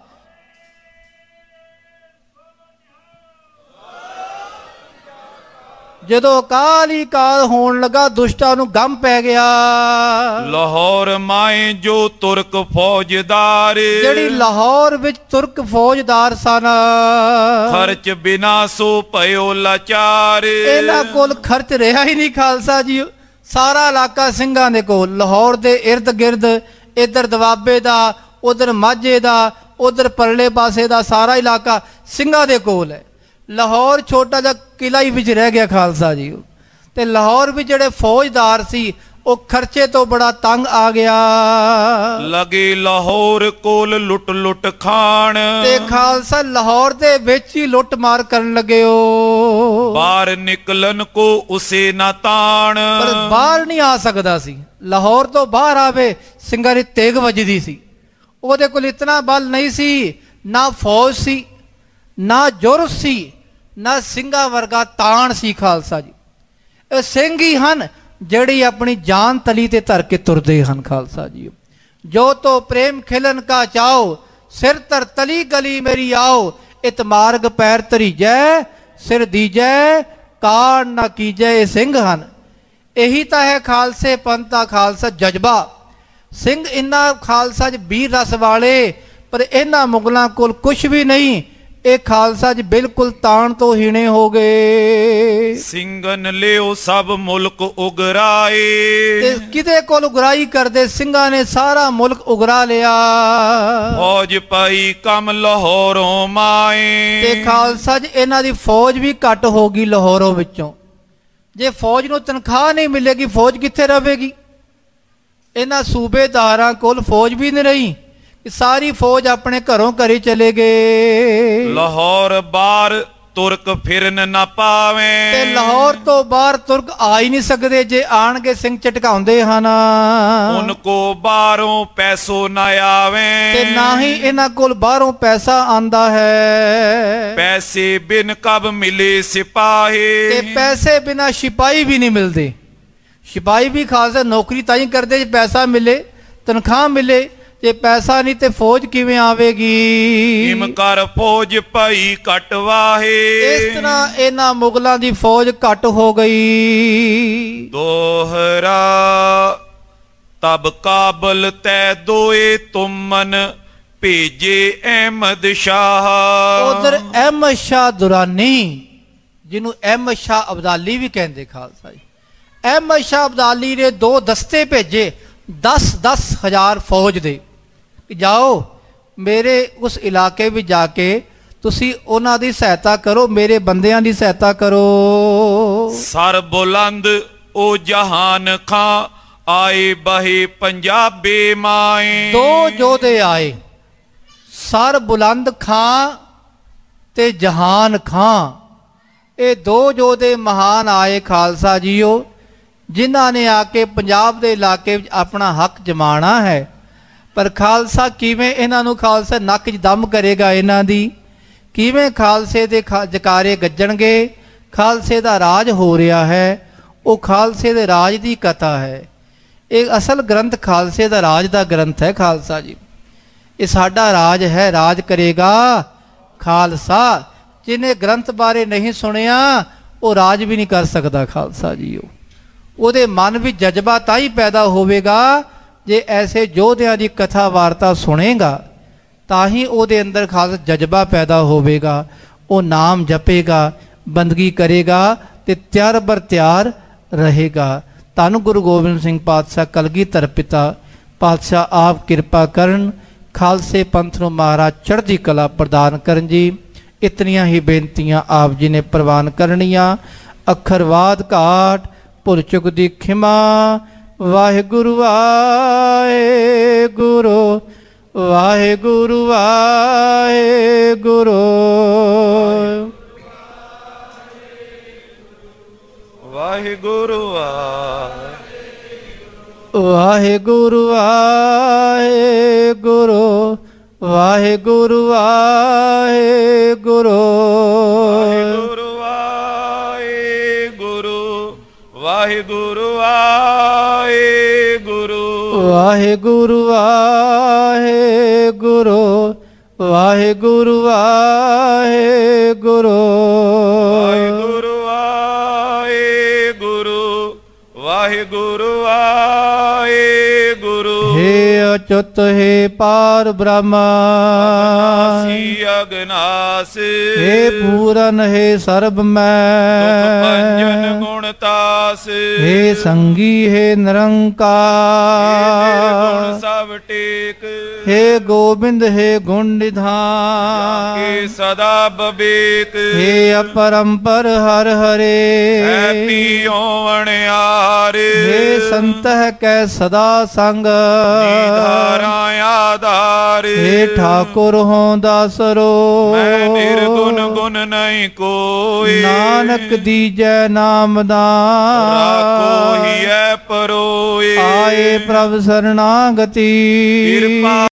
ਜਦੋਂ ਅਕਾਲ ਹੀ ਅਕਾਲ ਹੋਣ ਲੱਗਾ ਦੁਸ਼ਟਾਂ ਨੂੰ ਗਮ ਪੈ ਗਿਆ। ਲਾਹੌਰ ਮਾਏ ਜੋ ਤੁਰਕ ਫੌਜਦਾਰ, ਜਿਹੜੀ ਲਾਹੌਰ ਵਿੱਚ ਤੁਰਕ ਫੌਜਦਾਰ ਸਨ, ਖਰਚ ਬਿਨਾ ਸੋ ਪਇਓ ਲਾਚਾਰ। ਇਹਨਾਂ ਕੋਲ ਖਰਚ ਰਿਹਾ ਹੀ ਨਹੀਂ ਖਾਲਸਾ ਜੀ। ਸਾਰਾ ਇਲਾਕਾ ਸਿੰਘਾਂ ਦੇ ਕੋਲ, ਲਾਹੌਰ ਦੇ ਇਰਦ ਗਿਰਦ, ਇੱਧਰ ਦਵਾਬੇ ਦਾ, ਉਧਰ ਮਾਝੇ ਦਾ, ਉਧਰ ਪਰਲੇ ਪਾਸੇ ਦਾ ਸਾਰਾ ਇਲਾਕਾ ਸਿੰਘਾਂ ਦੇ ਕੋਲ ਹੈ। ਲਾਹੌਰ ਛੋਟਾ ਜਿਹਾ ਕਿਲਾ ਹੀ ਵਿੱਚ ਰਹਿ ਗਿਆ ਖਾਲਸਾ ਜੀ। ਤੇ ਲਾਹੌਰ ਵਿੱਚ ਜਿਹੜੇ ਫੌਜਦਾਰ ਸੀ ਉਹ ਖਰਚੇ ਤੋਂ ਬੜਾ ਤੰਗ ਆ ਗਿਆ। ਲਗੇ ਲਾਹੌਰ ਕੋਲ ਲੁੱਟ ਲੁੱਟ ਖਾਣ, ਤੇ ਖਾਲਸਾ ਲਾਹੌਰ ਦੇ ਵਿੱਚ ਹੀ ਲੁੱਟ ਮਾਰ ਕਰਨ ਲੱਗੇ। ਉਹ ਬਾਹਰ ਨਿਕਲਣ ਕੋ ਉਸੇ ਨਾ ਤਾਣ, ਪਰ ਬਾਹਰ ਨਹੀਂ ਆ ਸਕਦਾ ਸੀ। ਲਾਹੌਰ ਤੋਂ ਬਾਹਰ ਆਵੇ ਸਿੰਘਾਂ ਦੀ ਤੇਗ ਵੱਜਦੀ ਸੀ। ਉਹਦੇ ਕੋਲ ਇਤਨਾ ਬਲ ਨਹੀਂ ਸੀ, ਨਾ ਫੌਜ ਸੀ, ਨਾ ਜੁਰਤ ਸੀ, ਨਾ ਸਿੰਘਾਂ ਵਰਗਾ ਤਾਣ ਸੀ ਖਾਲਸਾ ਜੀ। ਇਹ ਸਿੰਘ ਹੀ ਹਨ ਜਿਹੜੀ ਆਪਣੀ ਜਾਨ ਤਲੀ ਤੇ ਧਰ ਕੇ ਤੁਰਦੇ ਹਨ ਖਾਲਸਾ ਜੀ। ਜੋ ਤੋ ਪ੍ਰੇਮ ਖਿਲਨ ਕਾ ਚਾਓ, ਸਿਰ ਤਰ ਤਲੀ ਗਲੀ ਮੇਰੀ ਆਓ। ਇਤ ਮਾਰਗ ਪੈਰ ਧਰੀਜੈ, ਸਿਰ ਦੀਜੈ, ਕਾਣ ਨਾ ਕੀਜੈ। ਇਹ ਸਿੰਘ ਹਨ। ਇਹੀ ਤਾਂ ਹੈ ਖਾਲਸੇ ਪੰਥ ਦਾ ਖਾਲਸਾ ਜਜ਼ਬਾ। ਸਿੰਘ ਇਨ੍ਹਾਂ ਖਾਲਸਾ 'ਚ ਵੀਰ ਰਸ ਵਾਲੇ, ਪਰ ਇਹਨਾਂ ਮੁਗਲਾਂ ਕੋਲ ਕੁਛ ਵੀ ਨਹੀਂ। ਇਹ ਖਾਲਸਾ ਜੀ ਬਿਲਕੁਲ ਤਾਣ ਤੋਂ ਹੀਣੇ ਹੋ ਗਏ। ਸਿੰਘਨ ਲਿਓ ਸਭ ਮੁਲਕ ਉਗਰਾਏ, ਤੇ ਕਿਤੇ ਕੋਲ ਉਗਰਾਈ ਕਰਦੇ ਸਿੰਘਾਂ ਨੇ ਸਾਰਾ ਮੁਲਕ ਉਗਰਾ ਲਿਆ। ਫੌਜ ਪਾਈ ਕਮ ਲਾਹੌਰੋਂ ਮਾਏ, ਤੇ ਖਾਲਸਾ ਜੀ ਇਹਨਾਂ ਦੀ ਫੌਜ ਵੀ ਘੱਟ ਹੋ ਗਈ ਲਾਹੌਰੋਂ ਵਿੱਚੋਂ। ਜੇ ਫੌਜ ਨੂੰ ਤਨਖਾਹ ਨਹੀਂ ਮਿਲੇਗੀ ਫੌਜ ਕਿੱਥੇ ਰਵੇਗੀ। ਇਹਨਾਂ ਸੂਬੇਦਾਰਾਂ ਕੋਲ ਫੌਜ ਵੀ ਨਹੀਂ ਰਹੀ ਸਾਰੀ ਫੌਜ ਆਪਣੇ ਘਰੋਂ ਘਰੇ ਚਲੇ ਗਏ। ਲਾਹੌਰ ਬਾਰ ਤੁਰਕ ਫਿਰਨ ਨਾ ਪਾਵੇ, ਤੇ ਲਾਹੌਰ ਤੋਂ ਬਾਹਰ ਤੁਰਕ ਆ ਹੀ ਨਹੀਂ ਸਕਦੇ, ਜੇ ਆਣਗੇ ਸਿੰਘ ਝਟਕਾਉਂਦੇ ਹਨ। ਉਨ ਕੋ ਬਾਹਰੋਂ ਪੈਸੋ ਨਾ ਆਵੇ, ਤੇ ਨਾ ਹੀ ਇਹਨਾਂ ਕੋਲ ਬਾਹਰੋਂ ਪੈਸਾ ਆਂਦਾ ਹੈ। ਪੈਸੇ ਬਿਨ ਕਬ ਮਿਲੇ ਸਿਪਾਹੀ, ਤੇ ਪੈਸੇ ਬਿਨਾ ਸਿਪਾਹੀ ਵੀ ਨਹੀਂ ਮਿਲਦੇ। ਸਿਪਾਹੀ ਵੀ ਖਾਲਸਾ ਨੌਕਰੀ ਤਾਂ ਹੀ ਕਰਦੇ ਜੇ ਪੈਸਾ ਮਿਲੇ, ਤਨਖਾਹ ਮਿਲੇ। ਜੇ ਪੈਸਾ ਨਹੀਂ ਤੇ ਫੌਜ ਕਿਵੇਂ ਆਵੇਗੀ? ਹਿਮ ਕਰ ਫੌਜ ਭਾਈ ਘਟ ਵਾਹੇ, ਇਸ ਤਰ੍ਹਾਂ ਇਹਨਾਂ ਮੁਗਲਾਂ ਦੀ ਫੌਜ ਘਟ ਹੋ ਗਈ। ਦੋਹਰਾ ਤਬ ਕਾਬਲ ਤੈ ਦੋਏ ਤੁਮਨ ਭੇਜੇ ਅਹਿਮਦ ਸ਼ਾਹ। ਉਧਰ ਅਹਿਮਦ ਸ਼ਾਹ ਦੁਰਾਨੀ, ਜਿਹਨੂੰ ਅਹਿਮਦ ਸ਼ਾਹ ਅਬਦਾਲੀ ਵੀ ਕਹਿੰਦੇ ਖਾਲਸਾ ਜੀ, ਅਹਿਮਦ ਸ਼ਾਹ ਅਬਦਾਲੀ ਨੇ ਦੋ ਦਸਤੇ ਭੇਜੇ ਦਸ ਦਸ ਹਜ਼ਾਰ ਫੌਜ ਦੇ, ਜਾਓ ਮੇਰੇ ਉਸ ਇਲਾਕੇ ਵਿੱਚ ਜਾ ਕੇ ਤੁਸੀਂ ਉਹਨਾਂ ਦੀ ਸਹਾਇਤਾ ਕਰੋ, ਮੇਰੇ ਬੰਦਿਆਂ ਦੀ ਸਹਾਇਤਾ ਕਰੋ। ਸਰ ਬੁਲੰਦ ਉਹ ਜਹਾਨ ਖਾਂ ਆਏ ਬਹੇ ਪੰਜਾਬੀ ਮਾਏ। ਦੋ ਯੋਧੇ ਆਏ, ਸਰ ਬੁਲੰਦ ਖਾਂ ਤੇ ਜਹਾਨ ਖਾਂ, ਇਹ ਦੋ ਯੋਧੇ ਮਹਾਨ ਆਏ ਖਾਲਸਾ ਜੀਓ, ਜਿਨ੍ਹਾਂ ਨੇ ਆ ਕੇ ਪੰਜਾਬ ਦੇ ਇਲਾਕੇ ਵਿੱਚ ਆਪਣਾ ਹੱਕ ਜਮਾਣਾ ਹੈ। ਪਰ ਖਾਲਸਾ ਕਿਵੇਂ ਇਹਨਾਂ ਨੂੰ ਖਾਲਸਾ ਨੱਕ 'ਚ ਦਮ ਕਰੇਗਾ? ਇਹਨਾਂ ਦੀ ਕਿਵੇਂ ਖਾਲਸੇ ਦੇ ਜਕਾਰੇ ਗੱਜਣਗੇ? ਖਾਲਸੇ ਦਾ ਰਾਜ ਹੋ ਰਿਹਾ ਹੈ, ਉਹ ਖਾਲਸੇ ਦੇ ਰਾਜ ਦੀ ਕਥਾ ਹੈ। ਇਹ ਅਸਲ ਗ੍ਰੰਥ ਖਾਲਸੇ ਦਾ ਰਾਜ ਦਾ ਗ੍ਰੰਥ ਹੈ ਖਾਲਸਾ ਜੀ। ਇਹ ਸਾਡਾ ਰਾਜ ਹੈ, ਰਾਜ ਕਰੇਗਾ ਖਾਲਸਾ। ਜਿਹਨੇ ਗ੍ਰੰਥ ਬਾਰੇ ਨਹੀਂ ਸੁਣਿਆ ਉਹ ਰਾਜ ਵੀ ਨਹੀਂ ਕਰ ਸਕਦਾ ਖਾਲਸਾ ਜੀ। ਉਹ ਉਹਦੇ ਮਨ ਵਿੱਚ ਜਜ਼ਬਾ ਤਾਂ ਹੀ ਪੈਦਾ ਹੋਵੇਗਾ ਜੇ ਐਸੇ ਯੋਧਿਆਂ ਦੀ ਕਥਾ ਵਾਰਤਾ ਸੁਣੇਗਾ, ਤਾਂ ਹੀ ਉਹਦੇ ਅੰਦਰ ਖਾਸ ਜਜ਼ਬਾ ਪੈਦਾ ਹੋਵੇਗਾ। ਉਹ ਨਾਮ ਜਪੇਗਾ, ਬੰਦਗੀ ਕਰੇਗਾ ਤੇ ਤਿਆਰ ਬਰ ਤਿਆਰ ਰਹੇਗਾ। ਧੰਨ ਗੁਰੂ ਗੋਬਿੰਦ ਸਿੰਘ ਪਾਤਸ਼ਾਹ ਕਲਗੀਧਰ ਪਿਤਾ ਪਾਤਸ਼ਾਹ ਆਪ ਕਿਰਪਾ ਕਰਨ, ਖਾਲਸੇ ਪੰਥ ਨੂੰ ਮਹਾਰਾਜ ਚੜ੍ਹਦੀ ਕਲਾ ਪ੍ਰਦਾਨ ਕਰਨ ਜੀ। ਇਤਨੀਆਂ ਹੀ ਬੇਨਤੀਆਂ ਆਪ ਜੀ ਨੇ ਪ੍ਰਵਾਨ ਕਰਨੀਆਂ। ਅੱਖਰਵਾਦ ਘਾਟ ਭੁੱਲ ਚੁੱਕ ਦੀ ਖਿਮਾ। ਵਾਹਿਗੁਰੂ ਵਾਹਿਗੁਰੂ ਵਾਹਿਗੁਰੂ ਵਾਹਿਗੁਰੂ ਵਾਹਿਗੁਰੂ ਵਾਹਿਗੁਰੂ ਵਾਹਿਗੁਰੂ ਵਾਹਿਗੁਰੂ ਵਾਹਿਗੁਰੂ ਵਾਹਿਗੁਰੂ ਵਾਹਿਗੁਰੂ ਵਾਹਿਗੁਰੂ ਵਾਹਿਗੁਰੂ ਵਾਹਿਗੁਰੂ ਵਾਹਿਗੁਰੂ ਵਾਹਿਗੁਰੂ ਵਾਹਿਗੁਰੂ ਵਾਹਿਗੁਰੂ ਵਾਹਿਗੁਰੂ। ਹੇ ਅਚੁੱਤ ਹੈ ਪਾਰ ਬ੍ਰਹਮ, ਅਗਨਾਸੀ ਅਗਨਾਸ, ਹੇ ਪੂਰਨ ਹੈ ਸਰਬ ਮੈਂ, ਦੁਖ ਭੰਜਨ ਗੁਣ ਤਾਸ, ਹੇ ਸੰਗੀ ਹੈ ਨਿਰੰਕਾਰ, ਗੁਣ ਸਭ ਟੇਕ, ਹੇ ਗੋਬਿੰਦ ਹੈ ਗੁਣ ਨਿਧਾਨ, ਕੇ ਸਦਾ ਬਵੇਕ, ਹੇ ਅਪਰੰਪਰ ਹਰ ਹਰੇ, ਹੈ ਪੀਓ ਅਣਿਆਰ, ਹੇ ਸੰਤ ਹੈ ਕੈ ਸਦਾ ਸੰਗ, ਨਿਧਾਰਾ ਆਧਾਰ, ਹੇ ਠਾਕੁਰ ਹੋਂ ਦਾਸਰੋ, ਮੈਂ ਨਿਰਗੁਣ ਗੁਣ ਨਹੀਂ ਕੋਈ, ਨਾਨਕ ਦੀਜੈ ਨਾਮਦਾਨ, ਰਾਖੋ ਹੀ ਐ ਪਰੋਏ, ਆਏ ਪ੍ਰਭ ਸਰਨਾਗਤੀ। ਕਿਰਪਾ